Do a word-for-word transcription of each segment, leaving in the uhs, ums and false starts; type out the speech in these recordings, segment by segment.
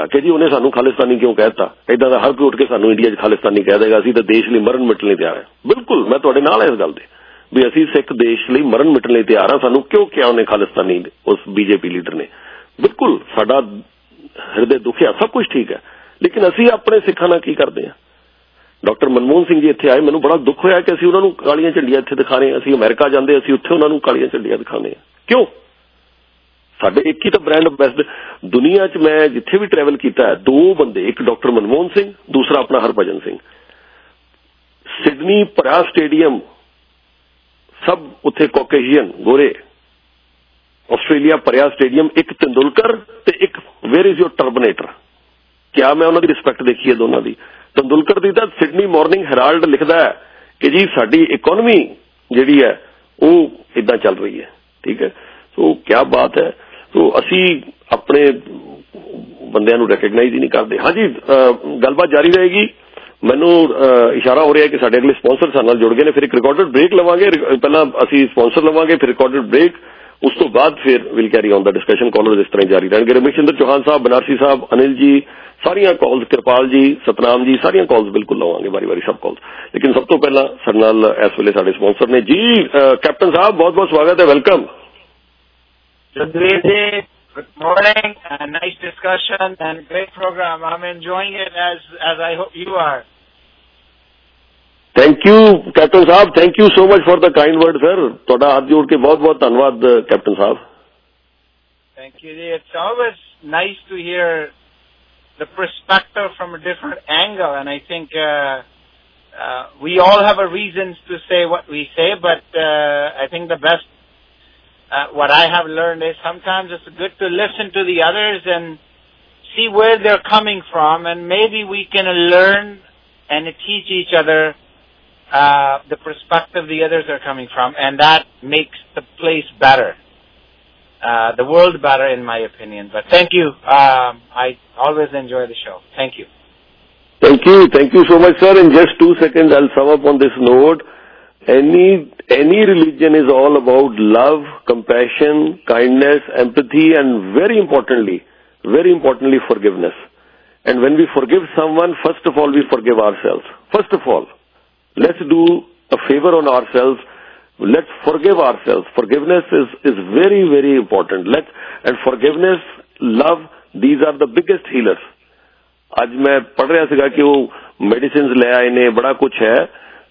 कि जी उन्हें सानू खालिस्तानी क्यों कहता, इदा का हर कोई उठ के सानू इंडिया च खालिस्तानी कह देगा, असीं तां देश लई मरण मिटण लई तैयार है। बिल्कुल मैं तुहाडे नाल इस गल दे भी असीं सिख देश लई मरण मिटण लई तैयार हां। सानू क्यों क्या उन्हें खालिस्तानी उस बीजेपी लीडर ने? बिल्कुल साडा हृदय दुखिया, सब कुछ ठीक है, लेकिन असीं अपने सिखां नाल की करदे हां? डॉक्टर मनमोहन सिंह जी इत्थे आए, मैनूं बड़ा दुख होया कि असीं उन्हां नूं कालियां झंडियां इत्थे दिखा रहे हां। असीं अमेरिका जांदे, असीं उत्थे उन्हां नूं कालियां झंडियां दिखाने हां। क्यों? साडे एक ही तो ब्रांड अंबैसडर दुनिया च मैं जिथे भी ट्रैवल किया है, दो बंदे, एक डॉक्टर मनमोहन सिंह, दूसरा अपना हरभजन सिंह। सिडनी भरा स्टेडियम, सब उत्थे कॉकेशियन गोरे, आस्ट्रेलिया भरिया स्टेडियम, एक तेंदुलकर ते एक वेयर इज योर टर्बनेटर। क्या मैं उन्होंने रिस्पैक्ट देखी है दोनों की? तेंदुलकर की तो सिडनी मॉर्निंग हेराल्ड लिखता है कि जी साडी इकोनॉमी जिहड़ी है वो इदां चल रही है। ठीक है, तो क्या बात है। तो असी अपने बंदियां नूं रिकग्नाइज ही नहीं करते। हाँ जी, गलबात जारी रहेगी। मैनू इशारा हो रहा है कि साडे अगले स्पॉन्सर साडे नाल जुड़ गए ने। फिर एक रिकॉर्डेड ब्रेक लवांगे, पहला असी स्पॉन्सर लवांगे, फिर रिकॉर्डेड ब्रेक, उस तो बाद फिर will carry on the discussion. Caller इस तरह जारी रहेंगे। रमेश चंद्र चौहान साहब, बनारसी साहब, अनिल जी, सारिया कॉल्स, कृपाल जी, सतनाम जी, सारिया कॉल्स बिल्कुल लवांगे बारी बारी सब कॉल्स। लेकिन सब तो पहला साडे नाल इस वेले साडे स्पॉन्सर ने जी। कैप्टन साहब बहुत बहुत स्वागत है, welcome. Good morning, and nice discussion and great program. I'm enjoying it as as I hope you are. Thank you, Captain साहब. Thank you so much for the kind word, sir. तोड़ा हाथ जोड़ के बहुत बहुत धन्यवाद, Captain साहब. Thank you. It's always nice to hear the perspective from a different angle, and I think uh, uh, we all have a reasons to say what we say, but uh, I think the best. Uh, what I have learned is sometimes it's good to listen to the others and see where they're coming from, and maybe we can learn and teach each other uh, the perspective the others are coming from, and that makes the place better, uh, the world better, in my opinion. But thank you. Um, I always enjoy the show. Thank you. Thank you. Thank you so much, sir. In just two seconds, I'll sum up on this note. Any any religion is all about love, compassion, kindness, empathy, and very importantly, very importantly, forgiveness. And when we forgive someone, first of all, we forgive ourselves. First of all, let's do a favor on ourselves. Let's forgive ourselves. Forgiveness is is very very important. Let and forgiveness, love, these are the biggest healers. आज मैं पढ़ रहा सीगा कि वो medicine ले आए ने, बड़ा कुछ है।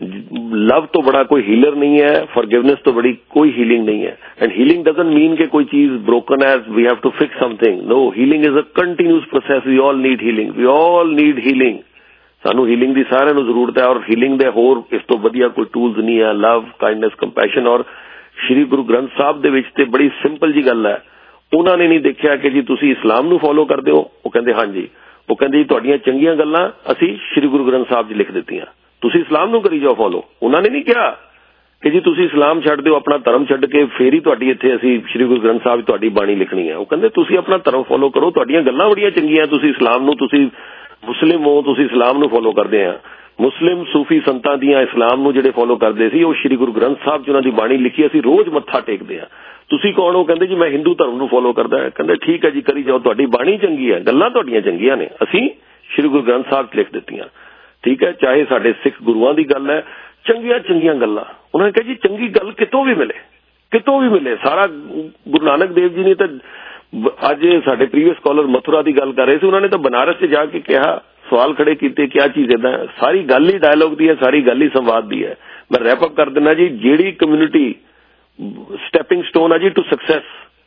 लव तो बड़ा कोई हीलर नहीं है, फॉरगिवनेस तो बड़ी कोई हीलिंग नहीं है। एंड हीलिंग डजंट मीन कि कोई चीज ब्रोकन है, we have to fix something. No, healing is a continuous process. We all need healing, we all need healing. सानू हीलिंग की सारिਆਂ ਨੂੰ ਜ਼ਰੂਰਤ है, और हीलिंग ਦੇ ਹੋਰ ਇਸ ਤੋਂ ਵਧੀਆ ਕੋਈ ਟੂਲਸ ਨਹੀਂ ਹੈ। Love, kindness, compassion. ਔਰ ਸ਼੍ਰੀ ਗੁਰੂ ਗ੍ਰੰਥ ਸਾਹਿਬ ਦੇ ਵਿੱਚ ਤੇ ਬੜੀ ਸਿੰਪਲ ਜੀ ਗੱਲ ਹੈ। ਉਹਨਾਂ ਨੇ ਨਹੀਂ ਦੇਖਿਆ ਕਿ ਜੀ ਤੁਸੀਂ ਇਸਲਾਮ ਨੂੰ ਫੋਲੋ ਕਰਦੇ ਹੋ, ਉਹ ਕਹਿੰਦੇ ਹਾਂਜੀ। ਉਹ ਕਹਿੰਦੇ ਜੀ ਤੁਹਾਡੀਆਂ ਚੰਗੀਆਂ ਗੱਲਾਂ ਅਸੀਂ ਸ਼੍ਰੀ ਗੁਰੂ ਗ੍ਰੰਥ ਸਾਹਿਬ 'ਚ ਲਿਖ ਦਿੱਤੀਆਂ, ਤੁਸੀਂ ਇਸਲਾਮ ਨੂੰ ਕਰੀ ਜਾਓ ਫੋਲੋ। ਉਹਨਾਂ ਨੇ ਨਹੀਂ ਕਿਹਾ ਕਿ ਜੀ ਤੁਸੀਂ ਇਸਲਾਮ ਛੱਡ ਦਿਓ, ਆਪਣਾ ਧਰਮ ਛੱਡ ਕੇ ਫੇਰ ਹੀ ਤੁਹਾਡੀ ਇੱਥੇ ਅਸੀਂ ਸ਼੍ਰੀ ਗੁਰੂ ਗ੍ਰੰਥ ਸਾਹਿਬ 'ਚ ਤੁਹਾਡੀ ਬਾਣੀ ਲਿਖਣੀ ਹੈ। ਉਹ ਕਹਿੰਦੇ ਤੁਸੀਂ ਆਪਣਾ ਧਰਮ ਫੋਲੋ ਕਰੋ, ਤੁਹਾਡੀਆਂ ਗੱਲਾਂ ਬੜੀਆਂ ਚੰਗੀਆਂ, ਤੁਸੀਂ ਇਸਲਾਮ ਨੂੰ, ਤੁਸੀਂ ਮੁਸਲਿਮ ਹੋ, ਤੁਸੀਂ ਇਸਲਾਮ ਨੂੰ ਫੋਲੋ ਕਰਦੇ ਆ। ਮੁਸਲਿਮ ਸੂਫੀ ਸੰਤਾਂ ਦੀਆਂ ਇਸਲਾਮ ਨੂੰ ਜਿਹੜੇ ਫੋਲੋ ਕਰਦੇ ਸੀ, ਉਹ ਸ਼੍ਰੀ ਗੁਰੂ ਗ੍ਰੰਥ ਸਾਹਿਬ 'ਚ ਉਹਨਾਂ ਦੀ ਬਾਣੀ ਲਿਖੀ, ਅਸੀਂ ਰੋਜ਼ ਮੱਥਾ ਟੇਕਦੇ ਆ। ਤੁਸੀਂ ਕੌਣ ਹੋ? ਕਹਿੰਦੇ ਜੀ ਮੈਂ ਹਿੰਦੂ ਧਰਮ ਨੂੰ ਫੋਲੋ ਕਰਦਾ। ਕਹਿੰਦੇ ਠੀਕ ਹੈ ਜੀ, ਕਰੀ ਜਾਓ, ਤੁਹਾਡੀ ਬਾਣੀ ਚੰਗੀ ਹੈ, ਗੱਲਾਂ ਤੁਹਾਡੀਆਂ ਚੰਗੀਆਂ ਨੇ, ਅਸੀਂ ਸ਼੍ਰੀ ਗੁਰੂ ਗ੍ਰੰਥ ਸਾਹਿਬ 'ਚ ਲਿਖ ਦਿੱਤੀਆਂ। ਠੀਕ ਹੈ, ਚਾਹੇ ਸਾਡੇ ਸਿੱਖ ਗੁਰੂਆਂ ਦੀ ਗੱਲ ਹੈ, ਚੰਗੀਆਂ ਚੰਗੀਆਂ ਗੱਲਾਂ। ਉਹਨਾਂ ਨੇ ਕਿਹਾ ਜੀ ਚੰਗੀ ਗੱਲ ਕਿਤੋਂ ਵੀ ਮਿਲੇ, ਕਿਤੋਂ ਵੀ ਮਿਲੇ। ਸਾਰਾ ਗੁਰੂ ਨਾਨਕ ਦੇਵ ਜੀ ਨੇ ਤਾਂ ਅੱਜ ਸਾਡੇ ਪ੍ਰੀਵੀਅਸ ਕਾਲਰ ਮਥੁਰਾ ਦੀ ਗੱਲ ਕਰ ਰਹੇ ਸੀ, ਉਹਨਾਂ ਨੇ ਤਾਂ ਬਨਾਰਸ 'ਚ ਜਾ ਕੇ ਕਿਹਾ, ਸਵਾਲ ਖੜੇ ਕੀਤੇ, ਕਿਆ ਚੀਜ਼ ਏਦਾਂ। ਸਾਰੀ ਗੱਲ ਹੀ ਡਾਇਲੋਗ ਦੀ ਹੈ, ਸਾਰੀ ਗੱਲ ਹੀ ਸੰਵਾਦ ਦੀ ਹੈ। ਮੈਂ ਰੈਪ ਅਪ ਕਰ ਦਿੰਦਾ ਜੀ, ਜਿਹੜੀ ਕਮਿਊਨਿਟੀ ਸਟੈਪਿੰਗ ਸਟੋਨ ਆ ਜੀ ਟੂ ਸਕਸੈਸ।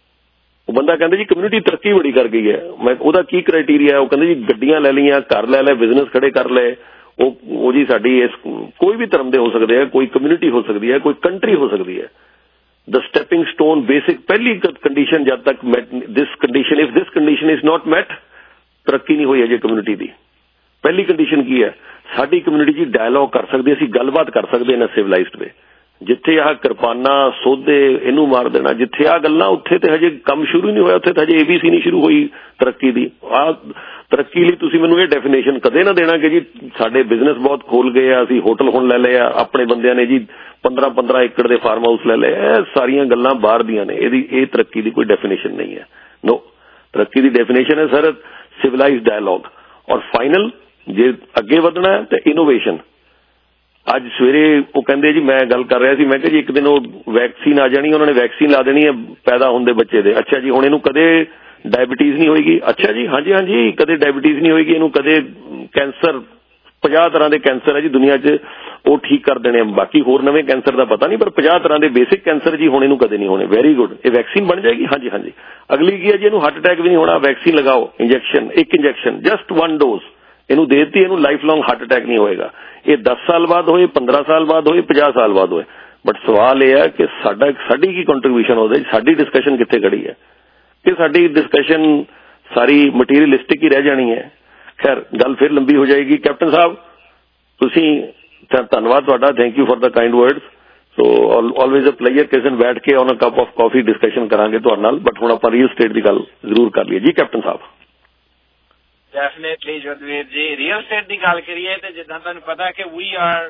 ਉਹ ਬੰਦਾ ਕਹਿੰਦਾ ਜੀ ਕਮਿਊਨਿਟੀ ਤਰੱਕੀ ਬੜੀ ਕਰ ਗਈ ਹੈ। ਮੈਂ ਉਹਦਾ ਕੀ ਕ੍ਰਾਈਟੀਰੀਆ? ਉਹ ਕਹਿੰਦੇ ਜੀ ਗੱਡੀਆਂ ਲੈ ਲਈਆਂ, ਘਰ ਲੈ ਲਏ, ਬਿਜ਼ਨਸ ਖੜੇ ਕਰ ਲਏ। ਉਹ ਉਹ ਜੀ ਸਾਡੀ ਇਸ ਕੋਈ ਵੀ ਧਰਮ ਦੇ ਹੋ ਸਕਦੇ ਹੈ, ਕੋਈ ਕਮਿਊਨਿਟੀ ਹੋ ਸਕਦੀ ਹੈ, ਕੋਈ ਕੰਟਰੀ ਹੋ ਸਕਦੀ ਹੈ। ਦ ਸਟੈਪਿੰਗ ਸਟੋਨ ਬੇਸਿਕ ਪਹਿਲੀ ਕੰਡੀਸ਼ਨ ਜਦ ਤੱਕ this condition if this condition is not met, ਤਰੱਕੀ ਨਹੀਂ ਹੋਈ ਅਜੇ ਕਮਿਊਨਿਟੀ ਦੀ। ਪਹਿਲੀ ਕੰਡੀਸ਼ਨ ਕੀ ਹੈ? ਸਾਡੀ ਕਮਿਊਨਿਟੀ ਜੀ ਡਾਇਲੋਗ ਕਰ ਸਕਦੀ, ਅਸੀਂ ਗੱਲਬਾਤ ਕਰ ਸਕਦੇ ਇਨ ਸਿਵਲਾਈਜ਼ਡ ਵੇ। ਜਿੱਥੇ ਆਹ ਕਿਰਪਾਨਾਂ ਸੋਧੇ ਇਹਨੂੰ ਮਾਰ ਦੇਣਾ, ਜਿੱਥੇ ਆਹ ਗੱਲਾਂ, ਉੱਥੇ ਤੇ ਹਜੇ ਕੰਮ ਸ਼ੁਰੂ ਨਹੀਂ ਹੋਇਆ, ਉੱਥੇ ਤਾਂ ਹਜੇ ਏਬੀਸੀ ਨਹੀਂ ਸ਼ੁਰੂ ਹੋਈ ਤਰੱਕੀ ਦੀ। ਆਹ ਤਰੱਕੀ ਲਈ ਤੁਸੀਂ ਮੈਨੂੰ ਇਹ ਡੈਫੀਨੇਸ਼ਨ ਕਦੇ ਨਾ ਦੇਣਾ ਕਿ ਜੀ ਸਾਡੇ ਬਿਜ਼ਨਸ ਬਹੁਤ ਖੋਲ ਗਏ ਆ, ਅਸੀਂ ਹੋਟਲ ਹੁਣ ਲੈ ਲਏ ਆ, ਆਪਣੇ ਬੰਦਿਆਂ ਨੇ ਜੀ ਪੰਦਰਾਂ ਪੰਦਰਾਂ ਏਕੜ ਦੇ ਫਾਰਮ ਹਾਊਸ ਲੈ ਲਏ। ਇਹ ਸਾਰੀਆਂ ਗੱਲਾਂ ਬਾਹਰ ਦੀਆਂ ਨੇ, ਇਹਦੀ ਇਹ ਤਰੱਕੀ ਦੀ ਕੋਈ ਡੈਫੀਨੇਸ਼ਨ ਨਹੀਂ ਹੈ। ਨੋ, ਤਰੱਕੀ ਦੀ ਡੈਫੀਨੇਸ਼ਨ ਹੈ ਸਰ civilized dialogue. और फाइनल जे अगे वधना है तो इनोवेशन. ਅੱਜ ਸਵੇਰੇ ਉਹ ਕਹਿੰਦੇ ਜੀ ਮੈਂ ਗੱਲ ਕਰ ਰਿਹਾ ਸੀ ਮੈਂ ਕਿਹਾ ਜੀ ਇੱਕ ਦਿਨ ਉਹ ਵੈਕਸੀਨ ਆ ਜਾਣੀ ਉਹਨਾਂ ਨੇ ਵੈਕਸੀਨ ਲਾ ਦੇਣੀ ਹੈ ਪੈਦਾ ਹੁੰਦੇ ਬੱਚੇ ਦੇ. ਅੱਛਾ ਜੀ ਹੁਣ ਇਹਨੂੰ ਕਦੇ ਡਾਇਬੀਟੀਜ਼ ਨਹੀਂ ਹੋਏਗੀ. ਅੱਛਾ ਜੀ ਹਾਂਜੀ ਹਾਂਜੀ ਕਦੇ ਡਾਇਬੀਟੀਜ਼ ਨਹੀਂ ਹੋਏਗੀ ਇਹਨੂੰ ਕਦੇ ਕੈਂਸਰ ਪੰਜਾਹ ਤਰ੍ਹਾਂ ਦੇ ਕੈਂਸਰ ਹੈ ਜੀ ਦੁਨੀਆ 'ਚ ਉਹ ਠੀਕ ਕਰ ਦੇਣੇ. ਬਾਕੀ ਹੋਰ ਨਵੇਂ ਕੈਂਸਰ ਦਾ ਪਤਾ ਨਹੀਂ ਪਰ ਪੰਜਾਹ ਤਰ੍ਹਾਂ ਦੇ ਬੇਸਿਕ ਕੈਂਸਰ ਜੀ ਹੁਣ ਇਹਨੂੰ ਕਦੇ ਨਹੀਂ ਹੋਣੇ. Very good. ਇਹ ਵੈਕਸੀਨ ਬਣ ਜਾਏਗੀ. ਹਾਂਜੀ ਹਾਂਜੀ. ਅਗਲੀ ਕੀ ਹੈ ਜੀ ਇਹਨੂੰ ਹਾਰਟ ਅਟੈਕ ਵੀ ਨਹੀਂ ਹੋਣਾ. ਵੈਕਸੀਨ ਲਗਾਓ ਇੰਜੈਕਸ਼ਨ ਇੱਕ ਇੰਜੈਕਸ਼ਨ ਜਸਟ ਵਨ ਡੋਜ਼ ਇਹਨੂੰ ਦੇ ਦਿੱਤੀ ਇਹਨੂੰ ਲਾਈਫ ਲੌਂਗ ਹਾਰਟ ਅਟੈਕ ਨਹੀਂ ਹੋਏਗਾ. ਇਹ ਦਸ ਸਾਲ ਬਾਅਦ ਹੋਏ ਪੰਦਰਾਂ ਸਾਲ ਬਾਅਦ ਹੋਏ ਪੰਜਾਹ ਸਾਲ ਬਾਅਦ ਹੋਏ. ਬਟ ਸਵਾਲ ਇਹ ਹੈ ਕਿ ਸਾਡਾ ਸਾਡੀ ਕੀ ਕੰਟਰੀਬਿਊਸ਼ਨ ਉਹਦੇ ਸਾਡੀ ਡਿਸਕਸ਼ਨ ਕਿੱਥੇ ਖੜੀ ਹੈ ਕਿ ਸਾਡੀ ਡਿਸਕਸ਼ਨ ਸਾਰੀ ਮਟੀਰੀਅਲਿਸਟਿਕ ਹੀ ਰਹਿ ਜਾਣੀ ਹੈ. ਖੈਰ ਗੱਲ ਫਿਰ ਲੰਬੀ ਹੋ ਜਾਏਗੀ. ਕੈਪਟਨ ਸਾਹਿਬ ਤੁਸੀਂ ਧੰਨਵਾਦ ਤੁਹਾਡਾ. Thank you for the kind words. So always a pleasure ਕਿਸੇ ਦਿਨ ਬੈਠ ਕੇ on a cup of coffee discussion ਕਰਾਂਗੇ ਤੁਹਾਡੇ ਨਾਲ. ਬਟ ਹੁਣ ਆਪਾਂ ਰੀਅਲ ਸਟੇਟ ਦੀ ਗੱਲ ਜ਼ਰੂਰ ਕਰ ਲਈਏ ਜੀ ਕੈਪਟਨ ਸਾਹਿਬ. Definitely, Jodhveer ji. Real estate ਦੀ ਗੱਲ ਕਰੀਏ ਤੇ ਜਿੱਦਾਂ ਤੁਹਾਨੂੰ ਪਤਾ ਕਿ we are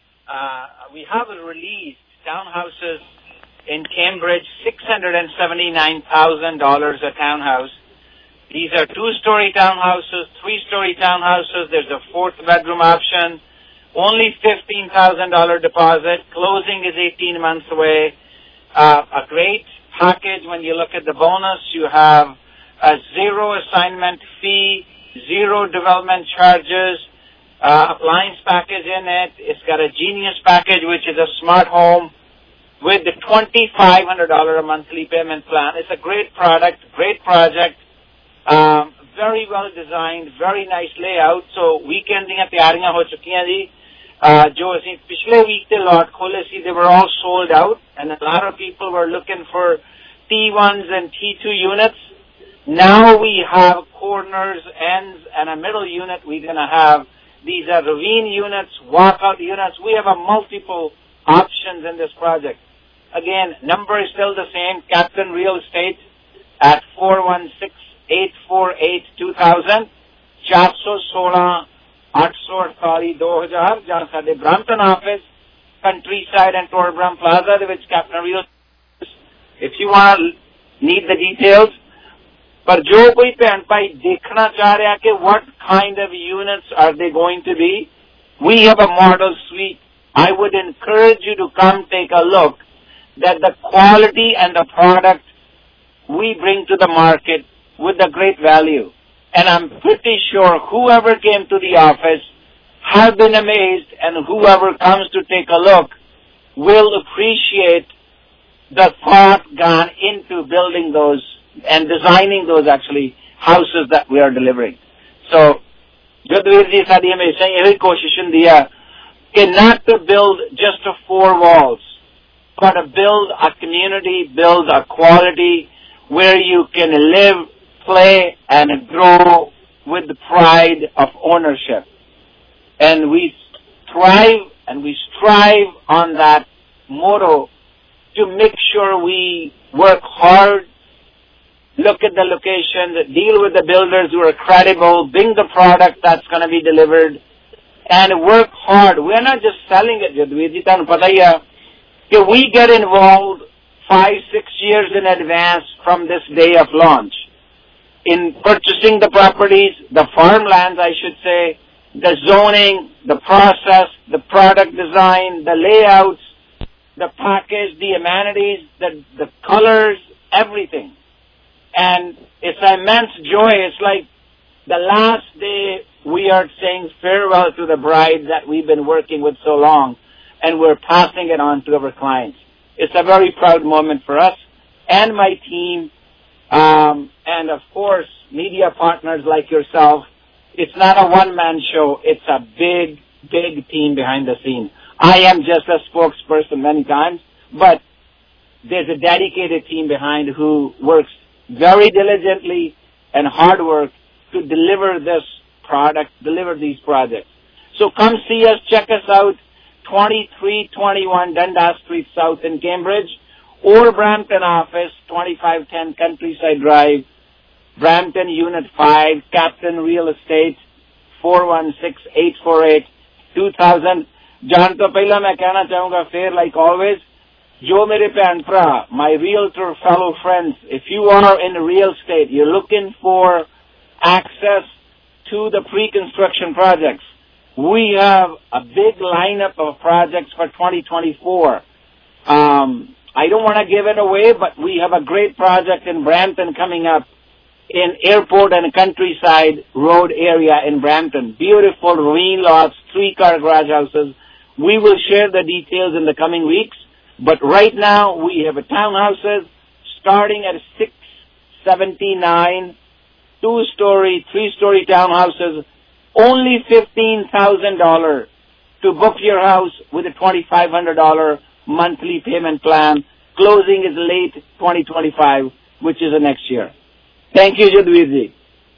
uh, we have released townhouses in Cambridge, six hundred seventy-nine thousand dollars a townhouse. These are two-story townhouses, three-story townhouses. There's a fourth bedroom option. Only fifteen thousand dollars deposit. Closing is eighteen months away. Uh, a great package when you look at the bonus. You have a zero assignment fee. Zero development charges, uh, appliance package in it. It's got a Genius package, which is a smart home with the twenty-five hundred dollars a monthly payment plan. It's a great product, great project, um, very well designed, very nice layout. So weekend ਦੀਆਂ ਤਿਆਰੀਆਂ ਹੋ ਚੁੱਕੀਆਂ ਜੀ. ਜੋ ਅਸੀਂ ਪਿਛਲੇ week ਤੇ lot ਖੋਲੇ ਸੀ, they were all sold out, and a lot of people were looking for T ones and T two units. Now we have corners, ends, and a middle unit. We're going to have, these are ravine units, walkout units. We have a multiple options in this project. Again, number is still the same. Captain Real Estate at four one six, eight four eight, two thousand. four one six, eight four eight, two thousand. ਜਾਂ ਸਾਡੇ Brampton office, Countryside and Torbram Plaza, which Captain Real Estate. If you want to need the details, पर जो कोई भैन भाई देखना चाह रहा कि what kind of units are they going to be, we have a model suite. I would encourage you to come take a look that the quality and the product we bring to the market with the great value. And I'm pretty sure whoever came to the office have been amazed, and whoever comes to take a look will appreciate the thought gone into building those and designing those actually houses that we are delivering. So, Jodhveer ji saadi hamesha yehi koshish hundi hai ki not to build just a four walls, but to build a community, build a quality where you can live, play, and grow with the pride of ownership. And we thrive and we strive on that motto to make sure we work hard, look at the locations, deal with the builders who are credible, bring the product that's going to be delivered, and work hard. We're not just selling it, Jadveer ji, tanu pata hi hai, we get involved five, six years in advance from this day of launch in purchasing the properties, the farmlands, I should say, the zoning, the process, the product design, the layouts, the package, the amenities, the, the colors, everything. And it's an immense joy. It's like the last day we are saying farewell to the bride that we've been working with so long, and we're passing it on to our clients. It's a very proud moment for us and my team, um, and of course, media partners like yourself. It's not a one-man show. It's a big, big team behind the scene. I am just a spokesperson many times, but there's a dedicated team behind who works very diligently and hard work to deliver this product, deliver these projects. So come see us, check us out, twenty-three twenty-one Dundas Street South in Cambridge, or Brampton office, twenty-five ten Countryside Drive, Brampton Unit five, Captain Real Estate, four one six, eight four eight, two thousand. जान तो पहला मैं कहना चाहूंगा फिर like always, जो मेरे भैन भरा, my realtor fellow friends, if you are in real estate, you're looking for access to the pre-construction projects. We have a big lineup of projects for twenty twenty-four. Um, I don't want to give it away, but we have a great project in Brampton coming up in Airport and Countryside Road area in Brampton. Beautiful ravine lots, three-car garage houses. We will share the details in the coming weeks, but right now we have a townhouses starting at six seventy-nine, two-story, three-story townhouses, only fifteen thousand dollars to book your house with a twenty-five hundred dollars monthly payment plan. Closing is late twenty twenty-five, which is the next year. Thank you, Jadveer.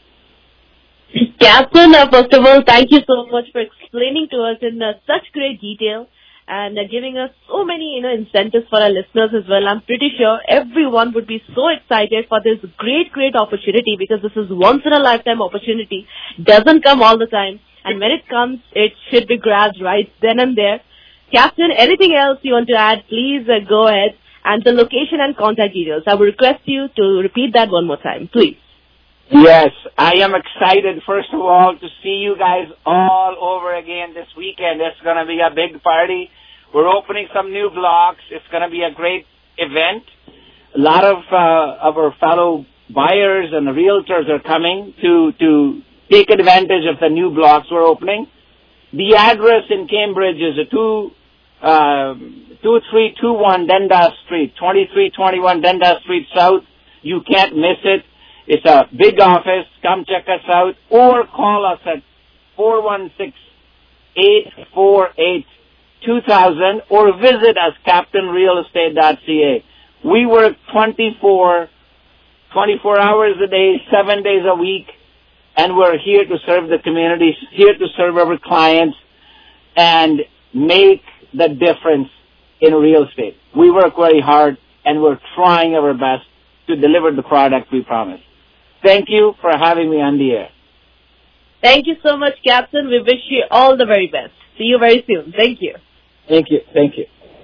Captain, uh, first of all, thank you so much for explaining to us in uh, such great detail and uh, giving us so many, you know, incentives for our listeners as well. I'm pretty sure everyone would be so excited for this great, great opportunity, because this is once in a lifetime opportunity. Doesn't come all the time, and when it comes, it should be grabbed right then and there. Captain, anything else you want to add? Please uh, go ahead. And the location and contact details, I would request you to repeat that one more time, please. Yes, I am excited, first of all, to see you guys all over again this weekend. It's going to be a big party. We're opening some new blocks. It's going to be a great event. A lot of uh, of our fellow buyers and realtors are coming to, to take advantage of the new blocks we're opening. The address in Cambridge is a two... Uh, two three two one Dundas Street, twenty-three twenty-one Dundas Street South. You can't miss it. It's a big office. Come check us out or call us at four one six, eight four eight, two thousand or visit us captain real estate dot c a. We work twenty-four, twenty-four hours a day, seven days a week, and we're here to serve the community, here to serve our clients and make the difference in real estate. We work very hard, and we're trying our best to deliver the product we promise. Thank you for having me on the air. Thank you so much, Captain. We wish you all the very best. See you very soon. Thank you. Thank you. Thank you.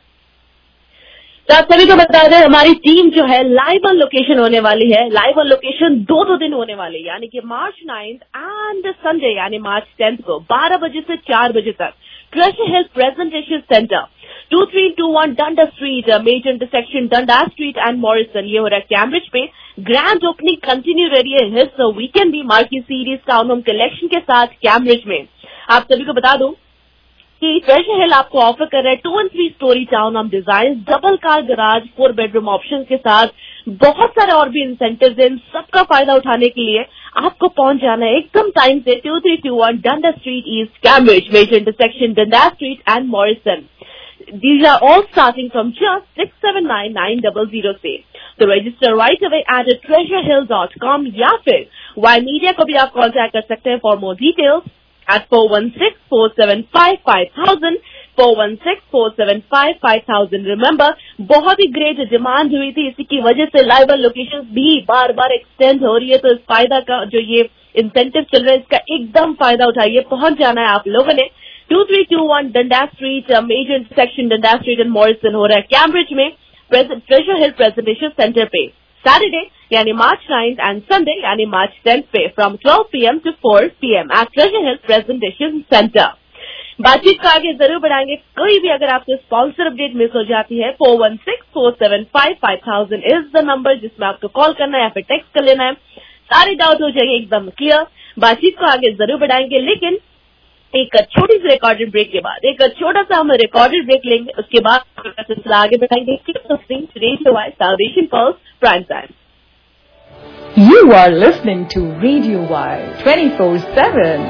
तो आप सभी को बता दें, हमारी team जो है live on location होने वाली है. लाइव ऑन लोकेशन दो दो दिन होने वाले, यानी कि मार्च नाइन्थ एंड संडे यानी मार्च टेंथ को बारह बजे से चार बजे तक Treasure Hill Presentation Center, two three two one Dundas Street, major intersection Dundas Street and Morrison. ये हो रहा है कैम्ब्रिज पे. ग्रैंड ओपनिंग कंटिन्यू रही है इस वीकेंड भी Marquee series town home collection के साथ कैम्ब्रिज में. आप सभी को बता दूं कि ट्रेजर हिल आपको ऑफर कर रहा है two and three storey town home design, double car garage, four bedroom option के साथ बहुत सारे और भी इंसेंटिव्स हैं. सबका फायदा उठाने के लिए आपको पहुंच जाना है एकदम टाइम से two three two one Dundas Street East, Cambridge, major intersection Dundas Street and Morrison. These are all starting from just six seven nine nine zero zero से. तो register right away at treasure hill dot com या फिर Y media को भी आप contact कर सकते हैं for more details at four one six, four seven five, five thousand, four one six, four seven five, five thousand. Remember, बहुत ही great demand हुई थी, इसी की वजह से लाइव लोकेशंस भी बार बार एक्सटेंड हो रही है. तो इस फायदा का जो ये इंसेंटिव चल रहा है, इसका एकदम फायदा उठाइए. पहुंच जाना है आप लोगों ने two three two one Dundas Street, major intersection Dundas Street and Morrison हो रहा है कैम्ब्रिज में ट्रेजर हिल प्रेजेंटेशन सेंटर पे. सैटरडे यानी मार्च नाइन्थ एंड संडे यानी मार्च टेंथ पे from twelve P M to four P M at Treasure Hill presentation centre. बातचीत को आगे जरूर बढ़ाएंगे. कोई भी अगर आपको स्पॉन्सर अपडेट मिस हो जाती है, four one six, four seven five, five thousand is the number जिसमें आपको कॉल करना है या फिर टेक्स्ट कर लेना है. सारे डाउट हो जाएंगे एकदम क्लियर. बातचीट को आगे जरूर बढ़ाएंगे, लेकिन एक छोटी सी रिकॉर्डेड ब्रेक के बाद एक छोटा सा हम रिकॉर्डेड ब्रेक लेंगे. उसके बाद सिलसिला आगे बढ़ाएंगे. Salvation Pulse Prime Time. You are listening to Radio Wire twenty-four seven.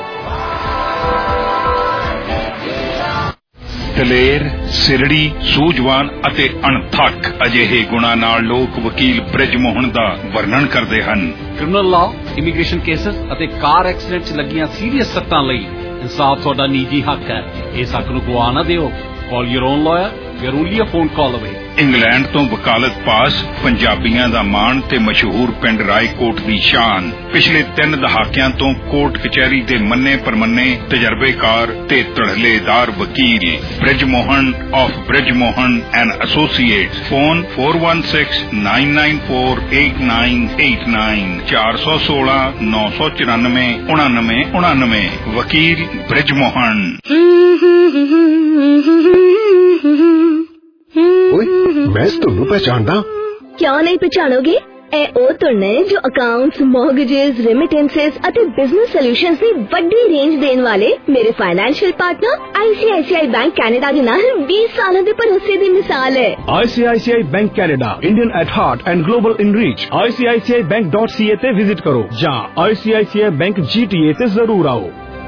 ਦਲੇਰ, ਸਿਰੜੀ, ਸੂਝਵਾਨ ਅਤੇ ਅਣਥੱਕ ਅਜਿਹੇ ਗੁਣਾਂ ਨਾਲ ਲੋਕ ਵਕੀਲ ਬ੍ਰਿਜ ਮੋਹਨ ਦਾ ਵਰਣਨ ਕਰਦੇ ਹਨ. ਕ੍ਰਿਮੀਨਲ ਲਾਅ, ਇਮੀਗ੍ਰੇਸ਼ਨ ਕੇਸਸ ਅਤੇ ਕਾਰ ਐਕਸੀਡੈਂਟ 'ਚ ਲੱਗੀਆਂ ਸੀਰੀਅਸ ਸੱਟਾਂ ਲਈ ਇਨਸਾਫ ਤੁਹਾਡਾ ਨਿੱਜੀ ਹੱਕ ਹੈ. ਇਸ ਹੱਕ ਨੂੰ ਗਵਾ ਨਾ ਦਿਓ. Call your own lawyer We're only a phone call away. England ਤੋਂ ਵਕਾਲਤ ਪਾਸ, ਪੰਜਾਬੀਆਂ ਦਾ ਮਾਣ ਤੇ ਮਸ਼ਹੂਰ ਪਿੰਡ ਰਾਏਕੋਟ ਦੀ ਸ਼ਾਨ। ਪਿਛਲੇ ਤਿੰਨ ਦਹਾਕਿਆਂ ਤੋਂ ਕੋਰਟ ਕਚਹਿਰੀ ਦੇ ਮੰਨੇ ਪਰਮੰਨੇ ਤਜਰਬੇਕਾਰ ਤੇ ਧੜਲੇਦਾਰ ਵਕੀਲ Brij Mohan of Brij Mohan and associates. Phone four one six nine nine four eight nine eight nine ਚਾਰ ਸੌ ਸੋਲਾਂ ਨੌ ਸੌ ਚੁਰਾਨਵੇਂ ਉਣਾਨਵੇਂ ਉਣਾਨਵੇਂ। ਵਕੀਲ ਬ੍ਰਿਜ ਮੋਹਨ। ਓਏ ਮੈਂ ਤੁਹਾਨੂੰ ਪਹਿਚਾਣਦਾ। ਕਿਉਂ ਨਹੀਂ ਪਛਾਣੋਗੇ? ਇਹ ਉਹ ਤੋਂ ਨੇ ਜੋ ਅਕਾਊਂਟਸ, ਮੌਰਗੇजेस, ਰੈਮਿਟੈਂਸਸ ਅਤੇ ਬਿਜ਼ਨਸ ਸੋਲੂਸ਼ਨਸ ਦੀ ਵੱਡੀ ਰੇਂਜ ਦੇਣ ਵਾਲੇ ਮੇਰੇ financial partner I C I C I bank Canada ਦੇ ਨਾਲ बीस ਸਾਲਾਂ ਦੇ ਭਰੋਸੇ ਦੀ ਮਿਸਾਲ ਹੈ। I C I C I bank Canada, Indian at heart and global in reach. I C I C I bank dot c a ਤੇ ਵਿਜ਼ਿਟ ਕਰੋ ਜਾਂ ਆਈ C I C I Bank G T A ਤੇ ਜ਼ਰੂਰ ਆਓ।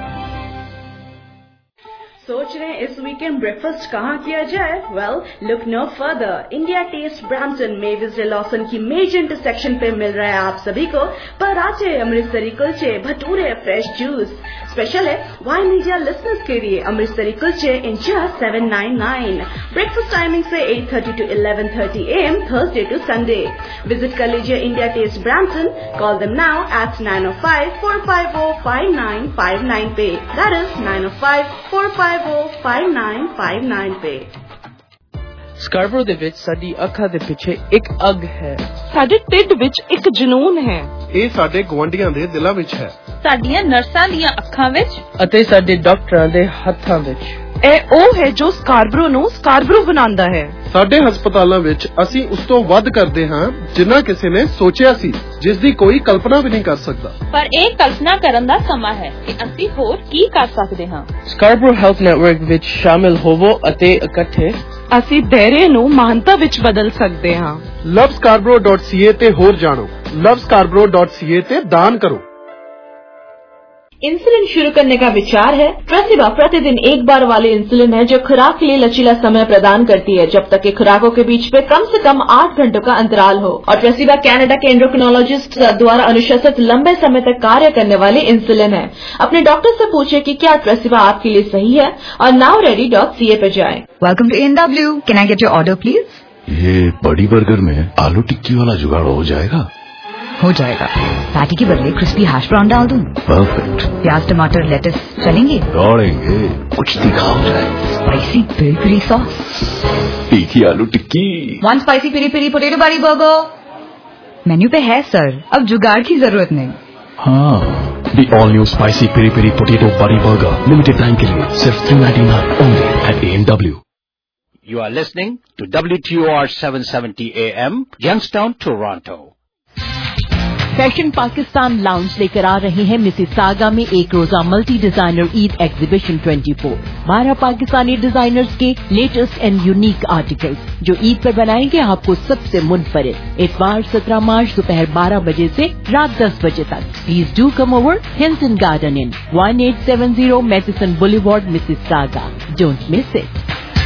सोच रहे हैं इस वीकेंड ब्रेकफास्ट कहाँ किया जाए? Well, look no further. India taste Brampton में विजय लॉसन की मेजर इंटरसेक्शन पे मिल रहा है आप सभी को पराठे, अमृतसरी कुलचे, भटूरे, फ्रेश जूस। स्पेशल है वाइन मीडिया लिसनर्स के लिए अमृतसरी कुलचे in just seven ninety-nine। Breakfast timing से eight thirty to eleven thirty a m Thursday to Sunday. Visit कर लीजिए India taste Brampton. Call them now at nine oh five four five oh five nine five nine पे। That is nine oh five four five five nine five nine पे। Scarborough ਦੇ ਵਿੱਚ ਸਾਡੀ ਅੱਖਾਂ ਦੇ ਪਿੱਛੇ ਇੱਕ ਅੱਗ ਹੈ। ਸਾਡੇ ਢਿੱਡ ਵਿੱਚ ਇੱਕ ਜਨੂਨ ਹੈ। ਇਹ ਸਾਡੇ ਗੁਆਂਢੀਆਂ ਦੇ ਦਿਲਾਂ ਵਿੱਚ ਹੈ। ਸਾਡੀਆਂ ਨਰਸਾਂ ਦੀਆਂ ਅੱਖਾਂ ਵਿੱਚ ਅਤੇ ਸਾਡੇ ਡਾਕਟਰਾਂ ਦੇ ਹੱਥਾਂ ਵਿੱਚ। ਇਹ ਉਹ ਹੈ ਜੋ ਸਕਾਰਬਰੋ ਨੂੰ ਸਕਾਰਬਰੋ ਬਣਾਉਂਦਾ ਹੈ। ਸਾਡੇ ਹਸਪਤਾਲਾਂ ਵਿੱਚ ਅਸੀਂ ਉਸ ਤੋਂ ਵੱਧ ਕਰਦੇ ਹਾਂ ਜਿੰਨਾ ਕਿਸੇ ਨੇ ਸੋਚਿਆ ਸੀ, ਜਿਸ ਦੀ ਕੋਈ ਕਲਪਨਾ ਵੀ ਨਹੀਂ ਕਰ ਸਕਦਾ। ਪਰ ਇਹ ਕਲਪਨਾ ਕਰਨ ਦਾ ਸਮਾਂ ਹੈ ਕਿ ਅਸੀਂ ਹੋਰ ਕੀ ਕਰ ਸਕਦੇ ਹਾਂ। ਸਕਾਰਬਰੋ ਹੈਲਥ ਨੈਟਵਰਕ ਵਿੱਚ ਸ਼ਾਮਿਲ ਹੋਵੋ ਅਤੇ ਇਕੱਠੇ ਅਸੀਂ ਦਾਇਰੇ ਨੂੰ ਮਹਾਨਤਾ ਵਿੱਚ ਬਦਲ ਸਕਦੇ ਹਾਂ। Love Scarborough dot c a ਤੇ ਹੋਰ ਜਾਣੋ। Love Scarborough dot c a ਤੇ ਦਾਨ ਕਰੋ। इंसुलिन शुरू करने का विचार है। ट्रेसिबा प्रतिदिन एक बार वाली इंसुलिन है जो खुराक के लिए लचीला समय प्रदान करती है जब तक कि खुराकों के बीच में कम से कम आठ घंटों का अंतराल हो। और ट्रेसिबा कनाडा के एंडोक्रिनोलॉजिस्ट द्वारा अनुशंसित लंबे समय तक कार्य करने वाली इंसुलिन है। अपने डॉक्टर से पूछे कि क्या ट्रेसिबा आपके लिए सही है और now ready dot C A पे जाएं। Welcome to N W. Can I get your order please? ये बड़ी बर्गर में आलू टिक्की वाला जुगाड़ हो जाएगा? हो जाएगा। पैटी के बदले क्रिस्पी हैश ब्राउन डाल दूं? परफेक्ट। प्याज, टमाटर, लेटस चलेंगे? दौड़ेंगे। कुछ दिखा हो जाए। स्पाइसी पेरी पेरी सॉस, तीखी आलू टिक्की, one spicy peri peri potato बारी बर्गर। मेन्यू पे है सर, अब जुगाड़ की जरूरत नहीं। हाँ, the all new spicy peri peri potato buddy burger limited time के लिए सिर्फ three ninety-nine only at A and W. You are listening to W T O R seven seventy A M, Youngstown, Toronto. Fashion Pakistan lounge लेकर आ रहे हैं Mississauga में एक रोजा मल्टी डिजाइनर ईद एग्जीबिशन चौबीस। बारह पाकिस्तानी डिजाइनर्स के लेटेस्ट एंड यूनिक आर्टिकल्स जो ईद पर बनाएंगे आपको सबसे मुनफरिद। इतवार सत्रह मार्च दोपहर बारह बजे से रात दस बजे तक। Please do come over Hilton Garden Inn eighteen seventy Mathieson Boulevard, Mississauga. Don't miss it.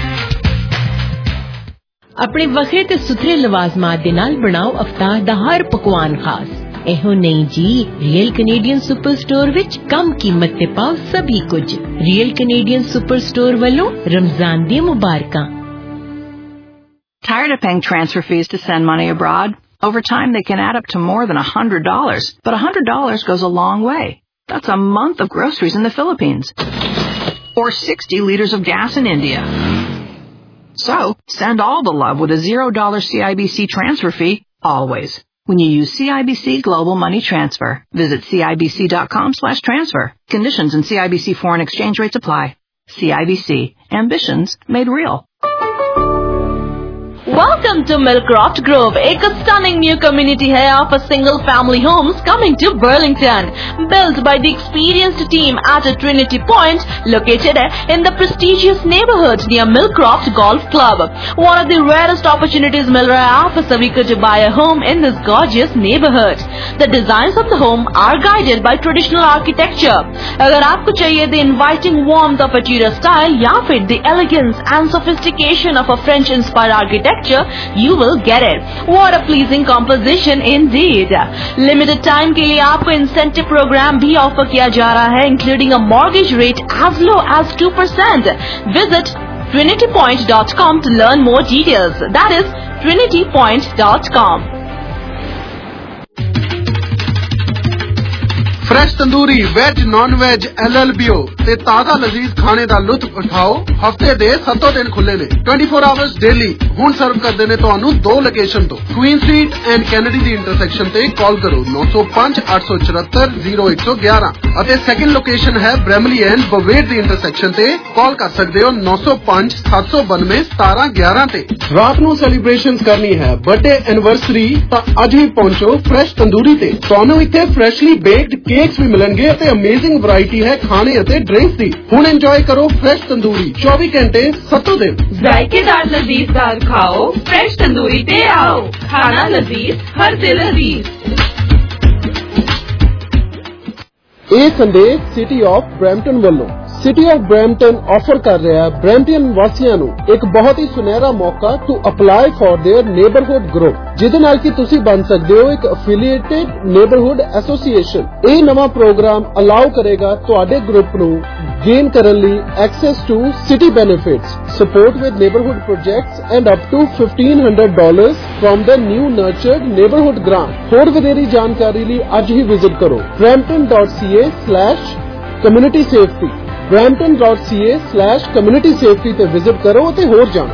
अपने वखरे ते सुथरे लवाजमात दे नाल बनाओ अफ्तार दा हर पकवान खास। एहो नहीं जी, रियल कैनेडियन सुपर स्टोर विच कम कीमत ते पाओ सभी कुछ। रियल कैनेडियन सुपर स्टोर वालों रमजान दी मुबारकां। Tired of paying transfer fees to send money abroad? Over time they can add up to more than one hundred dollars. But one hundred dollars goes a long way. That's a month of groceries in the Philippines. Or sixty liters of gas in India. So, send all the love with a zero dollar C I B C transfer fee, always. When you use C I B C Global Money Transfer, visit C I B C dot com slash transfer. Conditions and C I B C foreign exchange rates apply. C I B C. Ambitions made real. Welcome to Millcroft Grove, एक stunning new community है of single family homes coming to Burlington. Built by the experienced team at a Trinity Point, located in the prestigious neighborhood near Millcroft Golf Club. One of the rarest opportunities मिल रहा है आप सभी को to buy a home in this gorgeous neighborhood. The designs of the home are guided by traditional architecture. अगर आपको चाहिए the inviting warmth of a Tudor style या फिर the elegance and sophistication of a French-inspired architecture, you will get it. What a pleasing composition indeed. Limited time के लिए आपको incentive program भी offer किया जा रहा है, including a mortgage rate as low as two percent. Visit trinity point dot com to learn more details. That is trinity point dot com. Fresh tandoori veg non veg L L B O ते ताज़ा लजीज खाने दा लुत्फ उठाओ। हफ्ते दे सत्तों दिन खुले ने चौबीस आवर्स डेली। हुण सर्व करदे ने तुहानू दो लोकेशन तो क्वीन स्ट्रीट एंड कैनेडी दी इंटरसेक्शन ते कॉल करो नौ सौ पांच आठ सौ चौहत्तर जीरो एक सौ ग्यारह अते सैकंड लोकेशन है ब्रैमली एंड बवेट दी इंटरसेक्शन ते कॉल कर सकदे हो नौ सौ पांच सात सौ बानवे सतारह ग्यारह ते। रात नू सैलीब्रेशन करनी है बर्थडे एनिवर्सरी तां अज ही पहुंचो फ्रेश तंदूरी ते। तुहानू इत्थे फ्रैशली बेक्ड केक्स भी मिलणगे ते अमेजिंग वैरायटी है खाने अते ड्रिंक्स दी। हुण एंजॉय करो फ्रेश तंदूरी चौबीस घंटे सत्तों दिन। जायकेदार लजीजदार खाओ फ्रेश तंदूरी ते आओ। खाना लजीज हर दिल अजीज। ਇਹ ਸੰਦੇਸ਼ ਸਿਟੀ ਆਫ ਬਰੈਂਪਟਨ ਵੱਲੋਂ। ਸਿਟੀ ਆਫ ਬਰੈਂਪਟਨ ਆਫਰ ਕਰ ਰਿਹਾ ਹੈ ਬਰੈਂਪਟਨ ਵਾਸੀਆਂ ਨੂੰ ਇੱਕ ਬਹੁਤ ਹੀ ਸੁਨਹਿਰਾ ਮੌਕਾ to apply for their neighbourhood group, ਜਿਹਦੇ ਨਾਲ ਕਿ ਤੁਸੀਂ ਬਣ ਸਕਦੇ ਹੋ ਇੱਕ ਐਫੀਲੀਏਟਡ ਨੇਬਰਹੁੱਡ ਐਸੋਸੀਏਸ਼ਨ। ਇਹ ਨਵਾਂ ਪ੍ਰੋਗਰਾਮ ਅਲਾਉ ਕਰੇਗਾ ਤੁਹਾਡੇ ਗਰੁੱਪ ਨੂੰ ਗੇਨ ਕਰਨ ਲਈ access to city benefits, support with neighbourhood projects and up to fifteen hundred dollars from the new nurtured neighbourhood grant. ਹੋਰ ਵਧੇਰੀ ਜਾਣਕਾਰੀ ਲਈ ਅੱਜ ਹੀ ਵਿਜ਼ਿਟ ਕਰੋ Brampton dot C A slash community safety brampton dot c a slash community safety ਤੇ visit ਕਰੋ ਅਤੇ ਹੋਰ ਜਾਣੋ।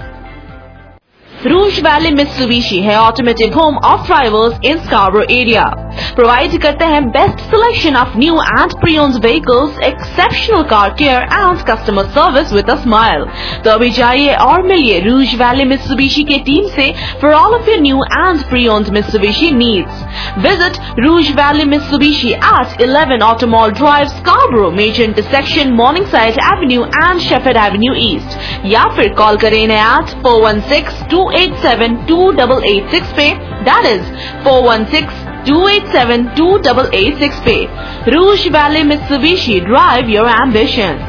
Rouge Valley Mitsubishi है automotive home of rivals in Scarborough area. Provide करते हैं best selection of new and pre-owned vehicles, exceptional car care and customer service with a smile. तो अभी जाइए और मिलिए Rouge Valley Mitsubishi के टीम से for all of your new and pre-owned Mitsubishi needs. Visit Rouge Valley Mitsubishi at eleven Auto Mall Drive, Scarborough, major intersection Morningside Avenue and Shepherd Avenue East. या फिर call करें इन्हें at four one six two eight seven two eight eight six पे, that is four one six two eight seven two eight eight six पे। Rouge Valley Mitsubishi, drive your ambition।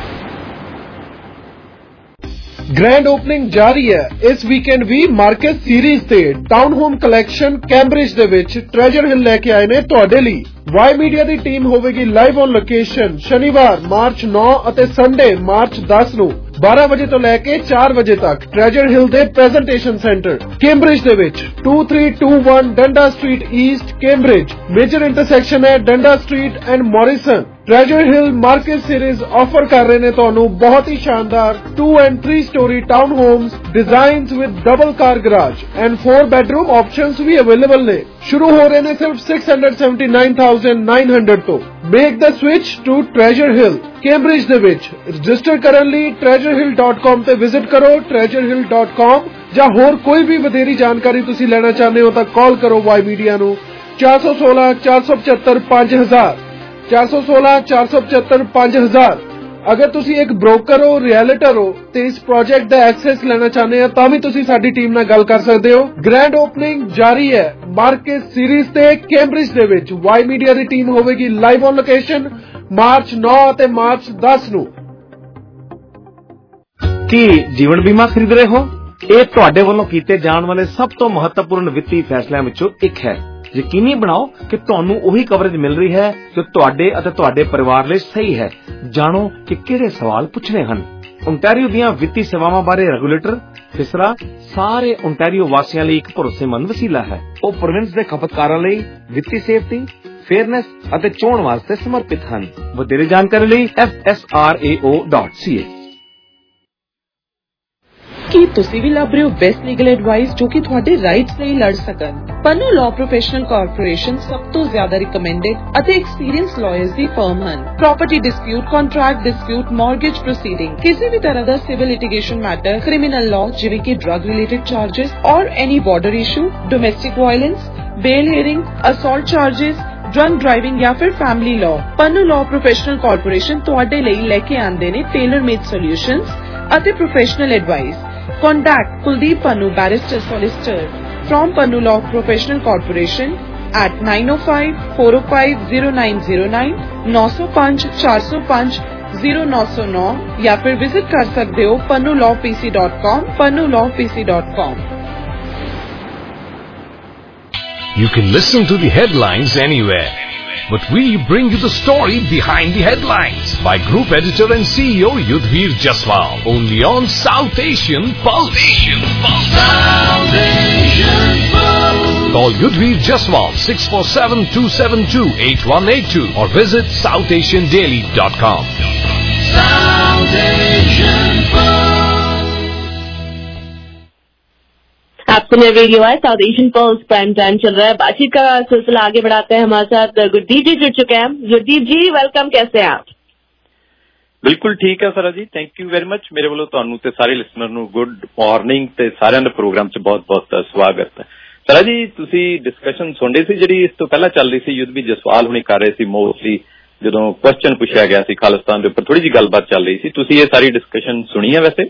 Grand opening जारी है इस weekend भी market series ते town home collection Cambridge दे विच treasure hill लेके आए ने तुहाडे लई। वाई मीडिया दी टीम होवेगी लाइव ऑन लोकेशन शनिवार मार्च नौ ਅਤੇ संडे मार्च दस ਨੂੰ बारह ਵਜੇ ਤੋਂ ਲੈ ਕੇ चार ਵਜੇ ਤੱਕ ट्रेजर हिल ਦੇ ਪ੍ਰੈਜੈਂਟੇਸ਼ਨ ਸੈਂਟਰ ਕੈਂਬਰਿਜ ਦੇ ਵਿੱਚ two three two one Dundas street east Cambridge. Major intersection ਹੈ Dundas street and Morrison. Treasure hill market series offer कर रहे ने तुहानू बहुत ही शानदार two and three storey town homes designs with double car garage and four bedroom options भी available ने। शुरू हो रहे ने सिर्फ six hundred seventy nine thousand nine hundred तो। Make the switch to treasure hill Cambridge दे विच। रजिस्टर करन लई ट्रेजर हिल डॉट कॉम ते विजिट करो ट्रेजर हिल डॉट कॉम ਜਾਂ ਹੋਰ ਕੋਈ ਵੀ ਵਧੇਰੀ ਜਾਣਕਾਰੀ ਤੁਸੀਂ ਲੈਣਾ ਚਾਹੁੰਦੇ ਹੋ ਤਾਂ ਕਾਲ ਕਰੋ ਵਾਈ ਮੀਡੀਆ ਨੂੰ ਚਾਰ ਸੌ ਸੋਲਾਂ ਚਾਰ ਸੌ ਪਚੱਤਰ ਪੰਜ ਹਜ਼ਾਰ ਚਾਰ ਸੌ ਸੋਲਾਂ ਚਾਰ ਸੌ ਪਚੱਤਰ ਪੰਜ ਹਜ਼ਾਰ। ਅਗਰ ਤੁਸੀਂ ਇੱਕ ਬ੍ਰੋਕਰ ਹੋ ਰਿਐਲਟਰ ਹੋ ਤੇ ਇਸ ਪ੍ਰੋਜੈਕਟ ਦਾ ਐਕਸੈਸ ਲੈਣਾ ਚਾਹੁੰਦੇ ਹੋ ਤਾਂ ਵੀ ਤੁਸੀਂ ਸਾਡੀ ਟੀਮ ਨਾਲ ਗੱਲ ਕਰ ਸਕਦੇ ਹੋ। ਗ੍ਰੈਂਡ ਓਪਨਿੰਗ ਜਾਰੀ ਹੈ ਮਾਰਕੀਟ ਸੀਰੀਜ਼ ਤੇ ਕੈਂਬਰਿਜ ਦੇ ਵਿੱਚ। ਵਾਈ ਮੀਡੀਆ ਦੀ ਟੀਮ ਹੋਵੇਗੀ ਲਾਈਵ ਔਨ ਲੋਕੇਸ਼ਨ ਮਾਰਚ ਨੌ ਅਤੇ ਮਾਰਚ ਦਸ ਨੂੰ। ਕੀ ਜੀਵਨ ਬੀਮਾ ਖਰੀਦ ਰਹੇ ਹੋ? ਇਹ ਤੁਹਾਡੇ ਵੱਲੋਂ ਕੀਤੇ ਜਾਣ ਵਾਲੇ ਸਭ ਤੋਂ ਮਹੱਤਵਪੂਰਨ ਵਿੱਤੀ ਫੈਸਲਿਆਂ ਵਿੱਚੋਂ ਇੱਕ ਹੈ। ਯਕੀਨੀ ਬਣਾਓ ਕਿ ਤੁਹਾਨੂੰ ਉਹੀ ਕਵਰੇਜ ਮਿਲ ਰਹੀ ਹੈ ਜੋ ਤੁਹਾਡੇ ਅਤੇ ਤੁਹਾਡੇ ਪਰਿਵਾਰ ਲਈ ਸਹੀ ਹੈ। ਜਾਣੋ ਕਿ ਕਿਹੜੇ ਸਵਾਲ ਪੁੱਛਣੇ ਹਨ। ਓਨਟਾਰੀਓ ਦੀਆਂ ਵਿੱਤੀ ਸੇਵਾਵਾਂ ਬਾਰੇ ਰੈਗੂਲੇਟਰ ਫਿਸਰਾ ਸਾਰੇ ਓਨਟਾਰੀਓ ਵਾਸੀਆਂ ਲਈ ਇੱਕ ਭਰੋਸੇਮੰਦ ਵਸੀਲਾ ਹੈ। ਉਹ ਪ੍ਰੋਵਿੰਸ ਦੇ ਖਪਤਕਾਰਾਂ ਲਈ ਵਿੱਤੀ ਸੇਫਟੀ, ਫੇਅਰਨੈਸ ਅਤੇ ਚੋਣ ਵਾਸਤੇ ਸਮਰਪਿਤ ਹਨ। ਵਧੇਰੇ ਜਾਣਕਾਰੀ ਲਈ F S R A O dot C A. ਕੀ ਤੁਸੀਂ ਵੀ ਲੱਭ ਰਹੇ ਹੋ ਬੈਸਟ ਲੀਗਲ ਐਡਵਾਈਸ ਜੋ ਕਿ ਤੁਹਾਡੇ ਰਾਈਟਸ ਲਈ ਲੜ ਸਕਣ? ਪੰਨੂ ਲਾਅ ਪ੍ਰੋਫੈਸ਼ਨਲ ਕਾਰਪੋਰੇਸ਼ਨ ਸਭ ਤੋਂ ਜ਼ਿਆਦਾ ਰਿਕਮੈਂਡਡ ਅਤੇ ਐਕਸਪੀਰੀਅੰਸ ਲਾਇਰਸ ਦੀ ਫਰਮ ਹਨ। Property dispute, contract dispute, mortgage proceeding, ਕਿਸੇ ਵੀ ਤਰ੍ਹਾਂ ਦਾ civil litigation matter, criminal law ਜਿਵੇਂ ਕਿ ਡਰੱਗ ਰਿਲੇਟਡ ਚਾਰजेस ਔਰ any border issue, domestic violence, bail hearing, assault charges, drunk driving ਜਾਂ ਫਿਰ family law. Pannu law professional corporation ਤੁਹਾਡੇ ਲਈ ਲੈ ਕੇ ਆਉਂਦੇ ਨੇ ਟੇਲਰ ਮੇਡ ਸੋਲਿਊਸ਼ਨਸ ਅਤੇ professional advice. Contact Kuldeep Pannu, Barrister Solicitor from Pannu Law Professional Corporation at nine oh five four oh five zero nine zero nine nine oh five four oh five zero nine oh nine या फिर visit कर सकते हो pannu law p c dot com pannu law p c dot com। You can listen to the headlines anywhere. but we bring you the story behind the headlines by Group Editor and C E O Yudhvir Jaswal. Only on South Asian Pulse. Asian Pulse. South Asian Pulse. Call Yudhvir Jaswal six four seven, two seven two, eight one eight two or visit south asian daily dot com. South Asian Pulse. आप सुने radio है South Asian Pulse, prime time चल रहा है। बातचीत का सिलसिला आगे बढ़ाते हैं। हमारे साथ गुरदीप जी जुड़ चुके हैं। गुरदीप जी वेलकम, कैसे हैं आप? बिल्कुल ठीक है सर जी, थैंक यू वेरी मच। मेरे ਵੱਲੋਂ ਤੁਹਾਨੂੰ ਤੇ ਸਾਰੇ ਲਿਸਨਰ ਨੂੰ ਗੁੱਡ ਮਾਰਨਿੰਗ ਤੇ ਸਾਰਿਆਂ ਦੇ ਪ੍ਰੋਗਰਾਮ 'ਚ ਬਹੁਤ ਬਹੁਤ ਸਵਾਗਤ ਹੈ। ਸਰ ਜੀ ਤੁਸੀਂ ਡਿਸਕਸ਼ਨ ਸੁਣਦੇ ਸੀ ਜਿਹੜੀ ਇਸ ਤੋਂ ਪਹਿਲਾਂ ਚੱਲ ਰਹੀ ਸੀ, ਯੁੱਧਵੀਰ ਜਸਵਾਲ ਹੁਣੀ ਕਰ ਰਹੇ ਸੀ ਮੋਸਟਲੀ ਜਦੋਂ ਕੁਐਸਚਨ ਪੁੱਛਿਆ ਗਿਆ ਸੀ ਖਾਲਿਸਤਾਨ ਦੇ ਉੱਪਰ, ਥੋੜੀ ਜਿਹੀ ਗੱਲਬਾਤ ਚੱਲ ਰਹੀ ਸੀ। ਤੁਸੀਂ ਇਹ ਸਾਰੀ ਡਿਸਕਸ਼ਨ ਸੁਣੀ ਹੈ ਵੈਸੇ?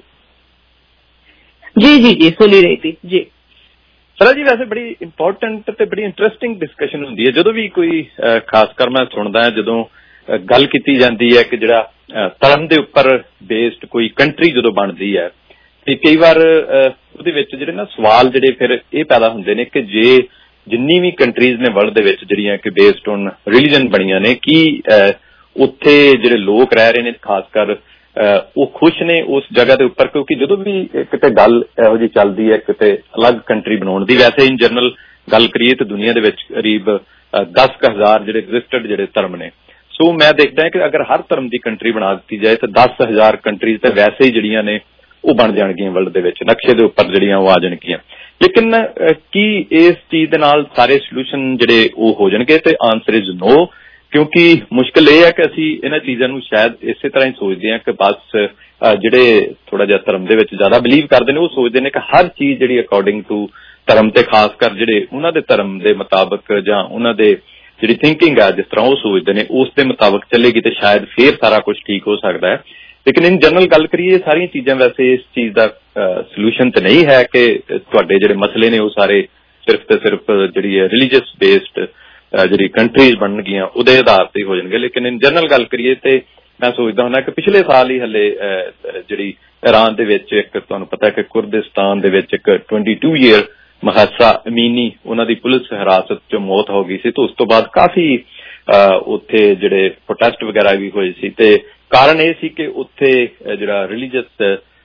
जी जी जी सुनी रही थी जी सर जी। वैसे बड़ी इंपॉर्टेंट ते बड़ी इंटरेस्टिंग डिस्कशन होंदी है जो भी कोई खास कर मैं सुनदा है जदों गल कीती जाती है कि जिहड़ा धर्म दे उपर बेस्ड कोई कंट्री जदों बनदी है ते कई बार ਉਹਦੇ ਵਿੱਚ ਜਿਹੜੇ ਨਾ ਸਵਾਲ ਜਿਹੜੇ ਫਿਰ ਇਹ ਪੈਦਾ ਹੁੰਦੇ ਨੇ ਕਿ ਜੇ ਜਿੰਨੀ ਵੀ ਕੰਟਰੀਜ਼ ਨੇ ਵਰਲਡ ਦੇ ਵਿੱਚ ਜਿਹੜੀਆਂ ਕਿ ਬੇਸਡ ਔਨ ਰਿਲੀਜਨ ਬਣੀਆਂ ਨੇ ਕਿ ਉੱਥੇ ਜਿਹੜੇ ਲੋਕ ਰਹਿ ਰਹੇ ਨੇ ਖਾਸ ਕਰ ਉਹ ਖੁਸ਼ ਨੇ ਉਸ ਜਗ੍ਹਾ ਦੇ ਉੱਪਰ, ਕਿਉਂਕਿ ਜਦੋਂ ਵੀ ਕਿਤੇ ਗੱਲ ਇਹੋ ਜਿਹੀ ਚੱਲਦੀ ਹੈ ਕਿਤੇ ਅਲੱਗ ਕੰਟਰੀ ਬਣਾਉਣ ਦੀ, ਵੈਸੇ ਇਨ ਜਨਰਲ ਗੱਲ ਕਰੀਏ ਤਾਂ ਦੁਨੀਆ ਦੇ ਵਿੱਚ ਕਰੀਬ ਦਸ ਕੁ ਹਜ਼ਾਰ ਜਿਹੜੇ ਰਜਿਸਟਰਡ ਜਿਹੜੇ ਧਰਮ ਨੇ। ਸੋ ਮੈਂ ਦੇਖਦਾ ਕਿ ਅਗਰ ਹਰ ਧਰਮ ਦੀ ਕੰਟਰੀ ਬਣਾ ਦਿੱਤੀ ਜਾਏ ਤਾਂ ਦਸ ਹਜ਼ਾਰ ਕੰਟਰੀਜ਼ ਤਾਂ ਵੈਸੇ ਹੀ ਜਿਹੜੀਆਂ ਨੇ ਉਹ ਬਣ ਜਾਣਗੀਆਂ ਵਰਲਡ ਦੇ ਵਿੱਚ, ਨਕਸ਼ੇ ਦੇ ਉੱਪਰ ਜਿਹੜੀਆਂ ਉਹ ਆ ਜਾਣਗੀਆਂ। ਲੇਕਿਨ ਕੀ ਇਸ ਚੀਜ਼ ਦੇ ਨਾਲ ਸਾਰੇ ਸੋਲੂਸ਼ਨ ਜਿਹੜੇ ਉਹ ਹੋ ਜਾਣਗੇ? ਤੇ ਆਨਸਰ ਇਜ਼ ਨੋ, ਕਿਉਂਕਿ ਮੁਸ਼ਕਿਲ ਇਹ ਹੈ ਕਿ ਅਸੀਂ ਇਹਨਾਂ ਚੀਜ਼ਾਂ ਨੂੰ ਸ਼ਾਇਦ ਇਸੇ ਤਰ੍ਹਾਂ ਹੀ ਸੋਚਦੇ ਹਾਂ ਕਿ ਬਸ ਜਿਹੜੇ ਥੋੜਾ ਜਿਹਾ ਧਰਮ ਦੇ ਵਿੱਚ ਜ਼ਿਆਦਾ ਬਿਲੀਵ ਕਰਦੇ ਨੇ ਉਹ ਸੋਚਦੇ ਨੇ ਕਿ ਹਰ ਚੀਜ਼ ਜਿਹੜੀ ਅਕੋਰਡਿੰਗ ਟੂ ਧਰਮ ਤੇ ਖਾਸ ਕਰ ਜਿਹੜੇ ਉਹਨਾਂ ਦੇ ਧਰਮ ਦੇ ਮੁਤਾਬਕ ਜਾਂ ਉਹਨਾਂ ਦੇ ਜਿਹੜੀ ਥਿੰਕਿੰਗ ਹੈ ਜਿਸ ਤਰ੍ਹਾਂ ਉਹ ਸੋਚਦੇ ਨੇ ਉਸ ਦੇ ਮੁਤਾਬਕ ਚੱਲੇਗੀ ਤੇ ਸ਼ਾਇਦ ਫੇਰ ਸਾਰਾ ਕੁਝ ਠੀਕ ਹੋ ਸਕਦਾ ਹੈ। ਲੇਕਿਨ ਇਨ ਜਨਰਲ ਗੱਲ ਕਰੀਏ ਸਾਰੀਆਂ ਚੀਜ਼ਾਂ ਵੈਸੇ ਇਸ ਚੀਜ਼ ਦਾ ਸੋਲੂਸ਼ਨ ਤੇ ਨਹੀਂ ਹੈ ਕਿ ਤੁਹਾਡੇ ਜਿਹੜੇ ਮਸਲੇ ਨੇ ਉਹ ਸਾਰੇ ਸਿਰਫ ਤੇ ਸਿਰਫ ਜਿਹੜੀ ਹੈ ਰਿਲੀਜੀਅਸ ਬੇਸਡ ਜਿਹੜੀ ਕੰਟਰੀਜ਼ ਬਣਨਗੀਆਂ ਉਹਦੇ ਆਧਾਰ ਤੇ ਹੋ ਜਾਣਗੇ। ਲੇਕਿਨ ਇਨ ਜਨਰਲ ਗੱਲ ਕਰੀਏ ਤੇ ਮੈਂ ਸੋਚਦਾ ਹੁੰਦਾ ਕਿ ਪਿਛਲੇ ਸਾਲ ਹੀ ਹਲੇ ਜਿਹੜੀ ਈਰਾਨ ਦੇ ਵਿੱਚ ਇੱਕ ਤੁਹਾਨੂੰ ਪਤਾ ਕਿ ਕੁਰਦਿਸਤਾਨ ਦੇ ਵਿੱਚ ਇੱਕ twenty two year Mahsa Amini ਉਹਨਾਂ ਦੀ ਪੁਲਿਸ ਹਿਰਾਸਤ 'ਚ ਮੌਤ ਹੋ ਗਈ ਸੀ ਤੇ ਉਸ ਤੋਂ ਬਾਅਦ ਕਾਫੀ ਉੱਥੇ ਜਿਹੜੇ ਪ੍ਰੋਟੈਸਟ ਵਗੈਰਾ ਵੀ ਹੋਏ ਸੀ ਤੇ ਕਾਰਨ ਇਹ ਸੀ ਕਿ ਉੱਥੇ ਜਿਹੜਾ ਰਿਲੀਜੀਅਸ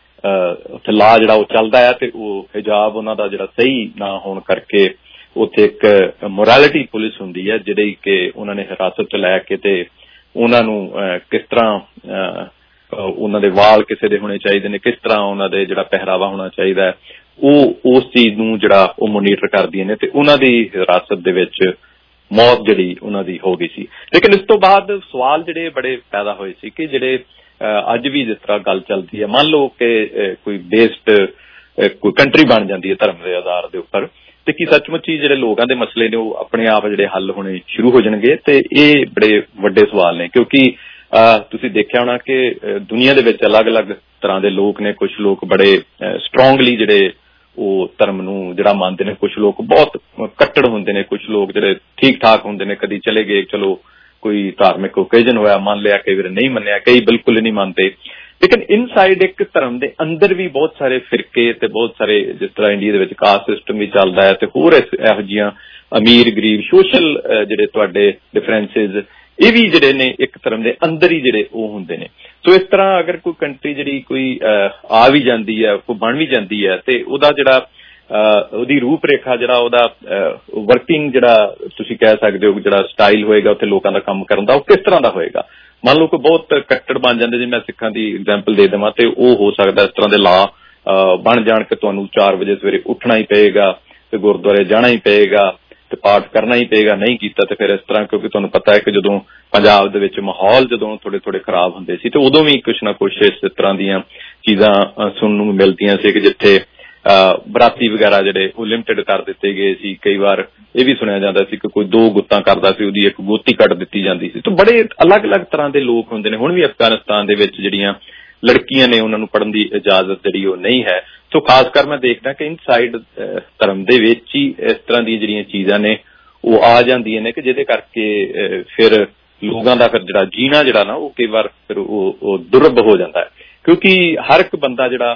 ਉੱਥੇ ਲਾ ਜਿਹੜਾ ਉਹ ਚੱਲਦਾ ਹੈ ਤੇ ਉਹ ਹਿਜਾਬ ਉਹਨਾਂ ਦਾ ਜਿਹੜਾ ਸਹੀ ਨਾ ਹੋਣ ਕਰਕੇ ਉੱਥੇ ਇੱਕ ਮੋਰੈਲਿਟੀ ਪੁਲਿਸ ਹੁੰਦੀ ਹੈ ਜਿਹੜੀ ਕਿ ਉਹਨਾਂ ਨੇ ਹਿਰਾਸਤ 'ਚ ਲੈ ਕੇ ਤੇ ਉਹਨਾਂ ਨੂੰ ਕਿਸ ਤਰ੍ਹਾਂ ਉਹਨਾਂ ਦੇ ਵਾਲ ਕਿਸੇ ਦੇ ਹੋਣੇ ਚਾਹੀਦੇ ਨੇ, ਕਿਸ ਤਰ੍ਹਾਂ ਉਹਨਾਂ ਦੇ ਜਿਹੜਾ ਪਹਿਰਾਵਾ ਹੋਣਾ ਚਾਹੀਦਾ ਹੈ, ਉਹ ਉਸ ਚੀਜ਼ ਨੂੰ ਜਿਹੜਾ ਉਹ ਮੋਨੀਟਰ ਕਰਦੀਆਂ ਨੇ ਤੇ ਉਹਨਾਂ ਦੀ ਹਿਰਾਸਤ ਦੇ ਵਿੱਚ ਮੌਤ ਜਿਹੜੀ ਉਹਨਾਂ ਦੀ ਹੋ ਗਈ ਸੀ। ਲੇਕਿਨ ਇਸ ਤੋਂ ਬਾਅਦ ਸਵਾਲ ਜਿਹੜੇ ਬੜੇ ਪੈਦਾ ਹੋਏ ਸੀ ਕਿ ਜਿਹੜੇ ਅੱਜ ਵੀ ਜਿਸ ਤਰ੍ਹਾਂ ਗੱਲ ਚੱਲਦੀ ਹੈ, ਮੰਨ ਲਓ ਕਿ ਕੋਈ ਬੇਸਡ ਕੋਈ ਕੰਟਰੀ ਬਣ ਜਾਂਦੀ ਹੈ ਧਰਮ ਦੇ ਆਧਾਰ ਦੇ ਉੱਪਰ ਤੇ ਕੀ ਸੱਚਮੁੱਚ ਹੀ ਜਿਹੜੇ ਲੋਕਾਂ ਦੇ ਮਸਲੇ ਨੇ ਉਹ ਆਪਣੇ ਆਪ ਜਿਹੜੇ ਹੱਲ ਹੋਣੇ ਸ਼ੁਰੂ ਹੋ ਜਾਣਗੇ? ਤੇ ਇਹ ਬੜੇ ਵੱਡੇ ਸਵਾਲ ਨੇ ਕਿਉਂਕਿ ਤੁਸੀਂ ਦੇਖਿਆ ਹੋਣਾ ਕਿ ਦੁਨੀਆ ਦੇ ਵਿੱਚ ਅਲੱਗ-ਅਲੱਗ ਤਰ੍ਹਾਂ ਦੇ ਲੋਕ ਨੇ। ਕੁਝ ਲੋਕ ਬੜੇ ਸਟਰੋਂਗਲੀ ਜਿਹੜੇ ਉਹ ਧਰਮ ਨੂੰ ਜਿਹੜਾ ਮੰਨਦੇ ਨੇ, ਕੁਝ ਲੋਕ ਬਹੁਤ ਕੱਟੜ ਹੁੰਦੇ ਨੇ, ਕੁਝ ਲੋਕ ਜਿਹੜੇ ਠੀਕ ਠਾਕ ਹੁੰਦੇ ਨੇ, ਕਦੀ ਚਲੇ ਗਏ ਚਲੋ ਕੋਈ ਧਾਰਮਿਕ ਓਕੇਜਨ ਹੋਇਆ ਮੰਨ ਲਿਆ, ਕਈ ਵਾਰ ਨਹੀਂ ਮੰਨਿਆ, ਕਈ ਬਿਲਕੁਲ ਨਹੀਂ ਮੰਨਦੇ। ਲੇਕਿਨ ਇਨਸਾਈਡ ਇੱਕ ਧਰਮ ਦੇ ਅੰਦਰ ਵੀ ਬਹੁਤ ਸਾਰੇ ਫਿਰਕੇ ਤੇ ਬਹੁਤ ਸਾਰੇ ਜਿਸ ਤਰ੍ਹਾਂ ਇੰਡੀਆ ਦੇ ਵਿੱਚ ਕਾਸਟ ਸਿਸਟਮ ਵੀ ਚੱਲਦਾ ਹੈ ਤੇ ਹੋਰ ਇਹੋ ਜਿਹੀਆਂ ਅਮੀਰ ਗਰੀਬ ਸੋਸ਼ਲ ਜਿਹੜੇ ਤੁਹਾਡੇ ਡਿਫਰੈਂਸਿਸ ਇਹ ਵੀ ਜਿਹੜੇ ਨੇ ਇੱਕ ਧਰਮ ਦੇ ਅੰਦਰ ਹੀ ਜਿਹੜੇ ਉਹ ਹੁੰਦੇ ਨੇ। ਸੋ ਇਸ ਤਰ੍ਹਾਂ ਅਗਰ ਕੋਈ ਕੰਟਰੀ ਜਿਹੜੀ ਕੋਈ ਆ ਵੀ ਜਾਂਦੀ ਹੈ, ਕੋਈ ਬਣ ਵੀ ਜਾਂਦੀ ਹੈ ਤੇ ਉਹਦਾ ਜਿਹੜਾ ਉਹਦੀ ਰੂਪ ਰੇਖਾ ਜਿਹੜਾ ਉਹਦਾ ਵਰਕਿੰਗ ਜਿਹੜਾ ਤੁਸੀਂ ਕਹਿ ਸਕਦੇ ਹੋ ਜਿਹੜਾ ਸਟਾਈਲ ਹੋਏਗਾ ਉੱਥੇ ਲੋਕਾਂ ਦਾ ਕੰਮ ਕਰਨ ਦਾ ਉਹ ਕਿਸ ਤਰ੍ਹਾਂ ਦਾ ਹੋਏਗਾ। ਮੰਨ ਲਓ ਕਿ ਬਹੁਤ ਕੱਟੜ ਬਣ ਜਾਂਦੇ, ਜੇ ਮੈਂ ਸਿੱਖਾਂ ਦੀ ਐਗਜ਼ਾਮਪਲ ਦੇ ਦੇਵਾਂ ਤੇ ਉਹ ਹੋ ਸਕਦਾ ਇਸ ਤਰ੍ਹਾਂ ਦੇ ਲਾ ਬਣ ਜਾਣ ਕਿ ਤੁਹਾਨੂੰ ਚਾਰ ਵਜੇ ਸਵੇਰੇ ਉੱਠਣਾ ਹੀ ਪਏਗਾ ਤੇ ਗੁਰਦੁਆਰੇ ਜਾਣਾ ਹੀ ਪਏਗਾ ਤੇ ਪਾਠ ਕਰਨਾ ਹੀ ਪਏਗਾ, ਨਹੀਂ ਕੀਤਾ ਤੇ ਫਿਰ ਇਸ ਤਰ੍ਹਾਂ, ਕਿਉਂਕਿ ਤੁਹਾਨੂੰ ਪਤਾ ਹੈ ਕਿ ਜਦੋਂ ਪੰਜਾਬ ਦੇ ਵਿੱਚ ਮਾਹੌਲ ਜਦੋਂ ਥੋੜੇ ਥੋੜੇ ਖਰਾਬ ਹੁੰਦੇ ਸੀ ਤੇ ਉਦੋਂ ਵੀ ਕੁਛ ਨਾ ਕੁਛ ਇਸ ਤਰ੍ਹਾਂ ਦੀਆਂ ਚੀਜ਼ਾਂ ਸੁਣਨ ਨੂੰ ਮਿਲਦੀਆਂ ਸੀ ਕਿ ਜਿੱਥੇ ਬਰਾਤੀ ਵਗੈਰਾ ਜਿਹੜੇ ਉਹ ਲਿਮਟਿਡ ਕਰ ਦਿੱਤੇ ਗਏ ਸੀ। ਕਈ ਵਾਰ ਇਹ ਵੀ ਸੁਣਿਆ ਜਾਂਦਾ ਸੀ ਕਿ ਕੋਈ ਦੋ ਗੁੱਤਾਂ ਕਰਦਾ ਸੀ ਉਹਦੀ ਇੱਕ ਗੋਤੀ ਕੱਟ ਦਿੱਤੀ ਜਾਂਦੀ ਸੀ। ਤਾਂ ਬੜੇ ਅਲੱਗ-ਅਲੱਗ ਤਰ੍ਹਾਂ ਦੇ ਲੋਕ ਹੁੰਦੇ ਨੇ। ਹੁਣ ਵੀ ਅਫਗਾਨਿਸਤਾਨ ਦੇ ਵਿੱਚ ਜਿਹੜੀਆਂ ਲੜਕੀਆਂ ਨੇ ਉਹਨਾਂ ਨੂੰ ਪੜ੍ਹਨ ਦੀ ਇਜਾਜ਼ਤ ਜਿਹੜੀ ਉਹ ਨਹੀਂ ਹੈ। ਸੋ ਖਾਸ ਕਰ ਮੈਂ ਦੇਖਦਾ ਕਿ ਇਨਸਾਈਡ ਧਰਮ ਦੇ ਵਿੱਚ ਹੀ ਇਸ ਤਰ੍ਹਾਂ ਦੀਆਂ ਜਿਹੜੀਆਂ ਚੀਜ਼ਾਂ ਨੇ ਉਹ ਆ ਜਾਂਦੀਆਂ ਨੇ ਕਿ ਜਿਹਦੇ ਕਰਕੇ ਫਿਰ ਲੋਕਾਂ ਦਾ ਫਿਰ ਜਿਹੜਾ ਜੀਣਾ ਜਿਹੜਾ ਨਾ ਉਹ ਕਈ ਵਾਰ ਫਿਰ ਉਹ ਦੁਰਲਭ ਹੋ ਜਾਂਦਾ ਹੈ, ਕਿਉਂਕਿ ਹਰ ਇੱਕ ਬੰਦਾ ਜਿਹੜਾ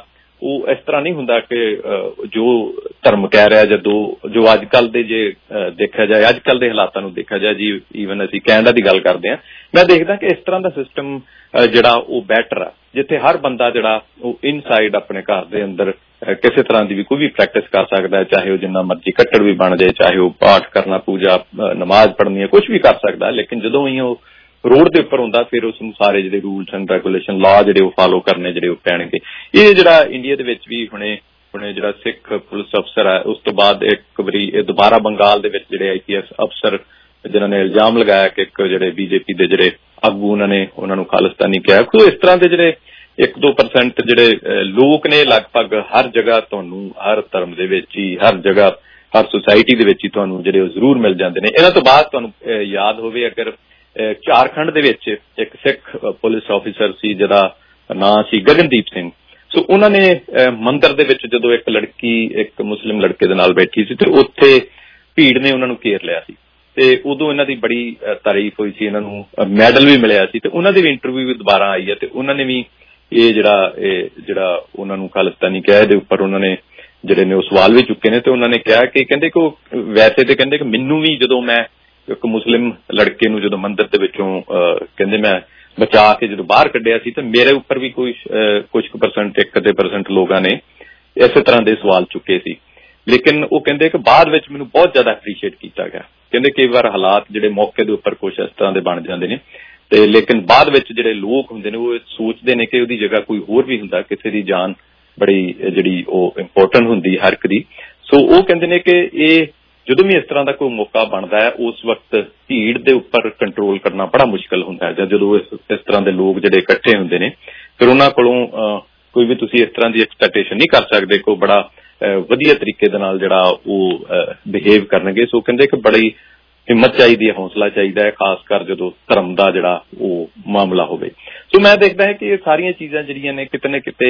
ਉਹ ਇਸ ਤਰ੍ਹਾਂ ਨਹੀਂ ਹੁੰਦਾ ਕਿ ਜੋ ਧਰਮ ਕਹਿ ਰਿਹਾ ਜਾਂ ਦੋ ਜੋ ਅੱਜ ਕੱਲ੍ਹ ਦੇ ਜੇ ਦੇਖਿਆ ਜਾਏ ਅੱਜ ਕੱਲ੍ਹ ਦੇ ਹਾਲਾਤਾਂ ਨੂੰ ਦੇਖਿਆ ਜਾਏ ਜੀ ਈਵਨ ਅਸੀਂ ਕੈਨੇਡਾ ਦੀ ਗੱਲ ਕਰਦੇ ਹਾਂ ਮੈਂ ਦੇਖਦਾ ਕਿ ਇਸ ਤਰ੍ਹਾਂ ਦਾ ਸਿਸਟਮ ਜਿਹੜਾ ਉਹ ਬੈਟਰ ਆ ਜਿੱਥੇ ਹਰ ਬੰਦਾ ਜਿਹੜਾ ਉਹ ਇਨਸਾਈਡ ਆਪਣੇ ਘਰ ਦੇ ਅੰਦਰ ਕਿਸੇ ਤਰ੍ਹਾਂ ਦੀ ਵੀ ਕੋਈ ਵੀ ਪ੍ਰੈਕਟਿਸ ਕਰ ਸਕਦਾ ਹੈ ਚਾਹੇ ਉਹ ਜਿੰਨਾ ਮਰਜ਼ੀ ਕੱਟੜ ਵੀ ਬਣ ਜਾਏ ਚਾਹੇ ਉਹ ਪਾਠ ਕਰਨਾ ਪੂਜਾ ਨਮਾਜ਼ ਪੜ੍ਹਨੀ ਹੈ ਕੁਝ ਵੀ ਕਰ ਸਕਦਾ ਲੇਕਿਨ ਜਦੋਂ ਹੀ ਉਹ ਰੋਡ ਦੇ ਉੱਪਰ ਹੁੰਦਾ ਫਿਰ ਉਸ ਨੂੰ ਸਾਰੇ ਜਿਹੜੇ ਰੂਲਸ ਐਂਡ ਰੈਗੂਲੇਸ਼ਨ ਲਾਅ ਜਿਹੜੇ ਉਹ ਫਾਲੋ ਕਰਨੇ ਜਿਹੜੇ ਉਹ ਪੈਣਗੇ ਇਹ ਜਿਹੜਾ ਇੰਡੀਆ ਦੇ ਵਿੱਚ ਵੀ ਹੁਣੇ ਹੁਣੇ ਜਿਹੜਾ ਸਿੱਖ ਪੁਲਿਸ ਅਫਸਰ ਹੈ ਉਸ ਤੋਂ ਬਾਅਦ ਇੱਕ ਵਾਰੀ ਇਹ ਦੁਬਾਰਾ ਬੰਗਾਲ ਦੇ ਵਿੱਚ ਜਿਹੜੇ ਆਈ ਪੀ ਐਸ ਅਫਸਰ ਜਿਨ੍ਹਾਂ ਨੇ ਇਲਜ਼ਾਮ ਲਗਾਇਆ ਕਿ ਇੱਕ ਜਿਹੜੇ ਬੀਜੇਪੀ ਦੇ ਜਿਹੜੇ ਆਗੂ ਉਹਨਾਂ ਨੇ ਉਹਨਾਂ ਨੂੰ ਖਾਲਿਸਤਾਨੀ ਕਿਹਾ ਸੋ ਇਸ ਤਰ੍ਹਾਂ ਦੇ ਜਿਹੜੇ ਇੱਕ ਦੋ ਪਰਸੈਂਟ ਜਿਹੜੇ ਲੋਕ ਨੇ ਲਗਭਗ ਹਰ ਜਗ੍ਹਾ ਤੁਹਾਨੂੰ ਹਰ ਧਰਮ ਦੇ ਵਿੱਚ ਹੀ ਹਰ ਜਗ੍ਹਾ ਹਰ ਸੁਸਾਇਟੀ ਦੇ ਵਿੱਚ ਹੀ ਤੁਹਾਨੂੰ ਜਿਹੜੇ ਉਹ ਜ਼ਰੂਰ ਮਿਲ ਜਾਂਦੇ ਨੇ ਇਹਨਾਂ ਤੋਂ ਬਾਅਦ ਤੁਹਾਨੂੰ ਯਾਦ ਹੋਵੇ ਅਗਰ ਝਾਰਖੰਡ ਦੇ ਵਿੱਚ ਇੱਕ ਸਿੱਖ ਪੁਲਿਸ ਆਫੀਸਰ ਸੀ ਜਿਹਦਾ ਨਾਂ ਸੀ ਗਗਨਦੀਪ ਸਿੰਘ ਸੋ ਉਹਨਾਂ ਨੇ ਮੰਦਿਰ ਦੇ ਵਿੱਚ ਜਦੋਂ ਇੱਕ ਲੜਕੀ ਇੱਕ ਮੁਸਲਿਮ ਲੜਕੇ ਦੇ ਨਾਲ ਬੈਠੀ ਸੀ ਤੇ ਉੱਥੇ ਭੀੜ ਨੇ ਉਹਨਾਂ ਨੂੰ ਘੇਰ ਲਿਆ ਸੀ ਤੇ ਉਦੋਂ ਇਹਨਾਂ ਦੀ ਬੜੀ ਤਾਰੀਫ ਹੋਈ ਸੀ ਇਹਨਾਂ ਨੂੰ ਮੈਡਲ ਵੀ ਮਿਲਿਆ ਸੀ ਤੇ ਉਹਨਾਂ ਦੀ ਵੀ ਇੰਟਰਵਿਊ ਵੀ ਦੁਬਾਰਾ ਆਈ ਹੈ ਤੇ ਉਹਨਾਂ ਨੇ ਵੀ ਇਹ ਜਿਹੜਾ ਇਹ ਜਿਹੜਾ ਉਹਨਾਂ ਨੂੰ ਖਾਲਿਸਤਾਨੀ ਕਿਹਾ ਇਹਦੇ ਉੱਪਰ ਉਹਨਾਂ ਨੇ ਜਿਹੜੇ ਨੇ ਉਹ ਸਵਾਲ ਵੀ ਚੁੱਕੇ ਨੇ ਤੇ ਉਹਨਾਂ ਨੇ ਕਿਹਾ ਕਿ ਕਹਿੰਦੇ ਕਿ ਵੈਸੇ ਤੇ ਕਹਿੰਦੇ ਕਿ ਮੈਨੂੰ ਵੀ ਜਦੋਂ ਮੈਂ ਇੱਕ ਮੁਸਲਿਮ ਲੜਕੇ ਨੂੰ ਜਦੋਂ ਮੰਦਿਰ ਦੇ ਵਿੱਚੋਂ ਕਹਿੰਦੇ ਮੈਂ ਬਚਾ ਕੇ ਜਦੋਂ ਬਾਹਰ ਕੱਢਿਆ ਸੀ ਤੇ ਮੇਰੇ ਉੱਪਰ ਵੀ ਕੋਈ ਕੁਝ ਕੁ ਪਰਸੈਂਟ ਇੱਕ ਅੱਧੇ ਪਰਸੈਂਟ ਲੋਕਾਂ ਨੇ ਇਸੇ ਤਰ੍ਹਾਂ ਦੇ ਸਵਾਲ ਚੁੱਕੇ ਸੀ ਲੇਕਿਨ ਉਹ ਕਹਿੰਦੇ ਕਿ ਬਾਅਦ ਵਿੱਚ ਮੈਨੂੰ ਬਹੁਤ ਜ਼ਿਆਦਾ ਐਪਰੀਸ਼ੀਏਟ ਕੀਤਾ ਗਿਆ ਕਹਿੰਦੇ ਕਈ ਵਾਰ ਹਾਲਾਤ ਜਿਹੜੇ ਮੌਕੇ ਦੇ ਉੱਪਰ ਕੁਝ ਇਸ ਤਰ੍ਹਾਂ ਦੇ ਬਣ ਜਾਂਦੇ ਨੇ ਤੇ ਲੇਕਿਨ ਬਾਅਦ ਵਿੱਚ ਜਿਹੜੇ ਲੋਕ ਹੁੰਦੇ ਨੇ ਉਹ ਸੋਚਦੇ ਨੇ ਕਿ ਉਹਦੀ ਜਗ੍ਹਾ ਕੋਈ ਹੋਰ ਵੀ ਹੁੰਦਾ ਕਿਸੇ ਦੀ ਜਾਨ ਬੜੀ ਜਿਹੜੀ ਉਹ ਇੰਪੋਰਟੈਂਟ ਹੁੰਦੀ ਹਰ ਇੱਕ ਦੀ ਸੋ ਉਹ ਕਹਿੰਦੇ ਨੇ ਕਿ ਇਹ ਜਦੋਂ ਵੀ ਇਸ ਤਰ੍ਹਾਂ ਦਾ ਕੋਈ ਮੌਕਾ ਬਣਦਾ ਹੈ ਉਸ ਵਕਤ ਭੀੜ ਦੇ ਉੱਪਰ ਕੰਟਰੋਲ ਕਰਨਾ ਬੜਾ ਮੁਸ਼ਕਲ ਹੁੰਦਾ ਹੈ ਜਾਂ ਜਦੋਂ ਇਸ ਇਸ ਤਰ੍ਹਾਂ ਦੇ ਲੋਕ ਜਿਹੜੇ ਇਕੱਠੇ ਹੁੰਦੇ ਨੇ ਫਿਰ ਉਹਨਾਂ ਕੋਲੋਂ ਕੋਈ ਵੀ ਤੁਸੀਂ ਇਸ ਤਰ੍ਹਾਂ ਦੀ ਐਕਸਪੈਕਟੇਸ਼ਨ ਨਹੀਂ ਕਰ ਸਕਦੇ ਕੋਈ ਬੜਾ ਵਧੀਆ ਤਰੀਕੇ ਦੇ ਨਾਲ ਜਿਹੜਾ ਉਹ ਬਿਹੇਵ ਕਰਨਗੇ ਸੋ ਕਹਿੰਦੇ ਕਿ ਬੜੀ ਹਿੰਮਤ ਚਾਹੀਦੀ ਹੈ ਹੌਸਲਾ ਚਾਹੀਦਾ ਹੈ ਖਾਸ ਕਰ ਜਦੋਂ ਧਰਮ ਦਾ ਜਿਹੜਾ ਉਹ ਮਾਮਲਾ ਹੋਵੇ ਸੋ ਮੈਂ ਦੇਖਦਾ ਹੈ ਕਿ ਇਹ ਸਾਰੀਆਂ ਚੀਜ਼ਾਂ ਜਿਹੜੀਆਂ ਨੇ ਕਿਤੇ ਨਾ ਕਿਤੇ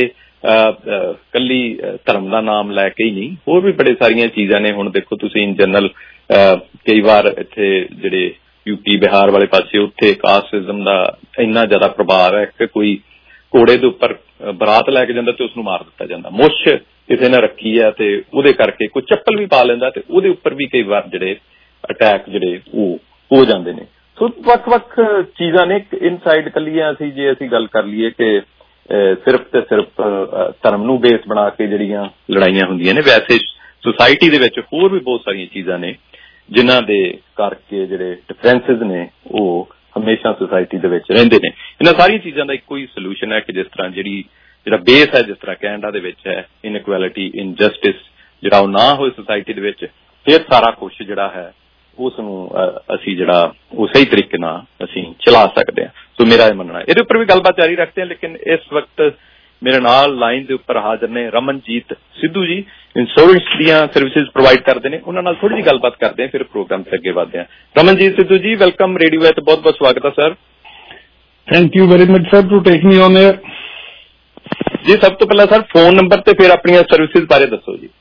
ਕੱਲੀ ਧਰਮ ਦਾ ਨਾਮ ਲੈ ਕੇ ਹੀ ਨਹੀਂ ਹੋਰ ਵੀ ਬੜੇ ਸਾਰੀਆਂ ਚੀਜ਼ਾਂ ਨੇ ਹੁਣ ਦੇਖੋ ਤੁਸੀਂ ਇਨ ਜਨਰਲ ਕਈ ਵਾਰ ਇੱਥੇ ਜਿਹੜੇ ਯੂਪੀ ਬਿਹਾਰ ਵਾਲੇ ਪਾਸੇ ਉੱਥੇ ਕਾਸਟਿਜ਼ਮ ਦਾ ਇੰਨਾ ਜ਼ਿਆਦਾ ਪ੍ਰਭਾਵ ਹੈ ਕਿ ਕੋਈ ਘੋੜੇ ਦੇ ਉੱਪਰ ਬਰਾਤ ਲੈ ਕੇ ਜਾਂਦਾ ਤੇ ਉਸ ਨੂੰ ਮਾਰ ਦਿੱਤਾ ਜਾਂਦਾ ਮੁੱਛ ਕਿਸੇ ਨੇ ਰੱਖੀ ਹੈ ਤੇ ਉਹਦੇ ਕਰਕੇ ਕੋਈ ਚੱਪਲ ਵੀ ਪਾ ਲੈਂਦਾ ਤੇ ਉਹਦੇ ਉੱਪਰ ਵੀ ਕਈ ਵਾਰ ਜਿਹੜੇ ਅਟੈਕ ਜਿਹੜੇ ਉਹ ਹੋ ਜਾਂਦੇ ਨੇ ਸੋ ਵੱਖ-ਵੱਖ ਚੀਜ਼ਾਂ ਨੇ ਇਨਸਾਈਡ ਕੱਲੀਆਂ ਅਸੀਂ ਜੇ ਅਸੀਂ ਗੱਲ ਕਰ ਲਈਏ ਕਿ ਸਿਰਫ ਤੇ ਸਿਰਫ ਧਰਮ ਨੂੰ ਬੇਸ ਬਣਾ ਕੇ ਜਿਹੜੀਆਂ ਲੜਾਈਆਂ ਹੁੰਦੀਆਂ ਨੇ ਵੈਸੇ ਸੁਸਾਇਟੀ ਦੇ ਵਿੱਚ ਹੋਰ ਵੀ ਬਹੁਤ ਸਾਰੀਆਂ ਚੀਜ਼ਾਂ ਨੇ ਜਿਨ੍ਹਾਂ ਦੇ ਕਰਕੇ ਜਿਹੜੇ ਡਿਫਰੈਂਸਿਸ ਨੇ ਉਹ ਹਮੇਸ਼ਾ ਸੁਸਾਇਟੀ ਦੇ ਵਿੱਚ ਰਹਿੰਦੇ ਨੇ ਇਹਨਾਂ ਸਾਰੀਆਂ ਚੀਜ਼ਾਂ ਦਾ ਇੱਕੋ ਹੀ ਸੋਲੂਸ਼ਨ ਹੈ ਕਿ ਜਿਸ ਤਰ੍ਹਾਂ ਜਿਹੜੀ ਜਿਹੜਾ ਬੇਸ ਹੈ ਜਿਸ ਤਰ੍ਹਾਂ ਕੈਨੇਡਾ ਦੇ ਵਿੱਚ ਹੈ ਇਨਇਕੁਐਲਿਟੀ ਇਨਜਸਟਿਸ ਜਿਹੜਾ ਉਹ ਨਾ ਹੋਏ ਸੁਸਾਇਟੀ ਦੇ ਵਿੱਚ ਫਿਰ ਸਾਰਾ ਕੁਝ ਜਿਹੜਾ ਹੈ ਉਸ ਨੂੰ ਅਸੀਂ ਜਿਹੜਾ ਉਹ ਸਹੀ ਤਰੀਕੇ ਨਾਲ ਅਸੀਂ ਚਲਾ ਸਕਦੇ ਹਾਂ ਸੋ ਮੇਰਾ ਇਹ ਮੰਨਣਾ ਇਹਦੇ ਉੱਪਰ ਵੀ ਗੱਲਬਾਤ ਜਾਰੀ ਰੱਖਦੇ ਹਾਂ ਲੇਕਿਨ ਇਸ ਵਕਤ ਮੇਰੇ ਨਾਲ ਲਾਈਨ ਦੇ ਉੱਪਰ ਹਾਜ਼ਰ ਨੇ ਰਮਨਜੀਤ ਸਿੱਧੂ ਜੀ ਇੰਸ਼ੋਰੈਂਸ ਦੀਆਂ ਸਰਵਿਸਿਜ਼ ਪ੍ਰੋਵਾਈਡ ਕਰਦੇ ਨੇ ਉਹਨਾਂ ਨਾਲ ਥੋੜੀ ਜਿਹੀ ਗੱਲਬਾਤ ਕਰਦੇ ਹਾਂ ਫਿਰ ਪ੍ਰੋਗਰਾਮ ਤੇ ਅੱਗੇ ਵਧਦੇ ਹਾਂ ਰਮਨਜੀਤ ਸਿੱਧੂ ਜੀ ਵੈਲਕਮ ਰੇਡੀਓ ਹੈ ਤੇ ਬਹੁਤ ਬਹੁਤ ਸਵਾਗਤ ਹੈ sir thank you very much sir to take me on air ਜੀ ਸਭ ਤੋਂ ਪਹਿਲਾਂ ਸਰ ਫੋਨ ਨੰਬਰ ਤੇ ਫਿਰ ਆਪਣੀਆਂ ਸਰਵਿਸਿਜ਼ ਬਾਰੇ ਦੱਸੋ ਜੀ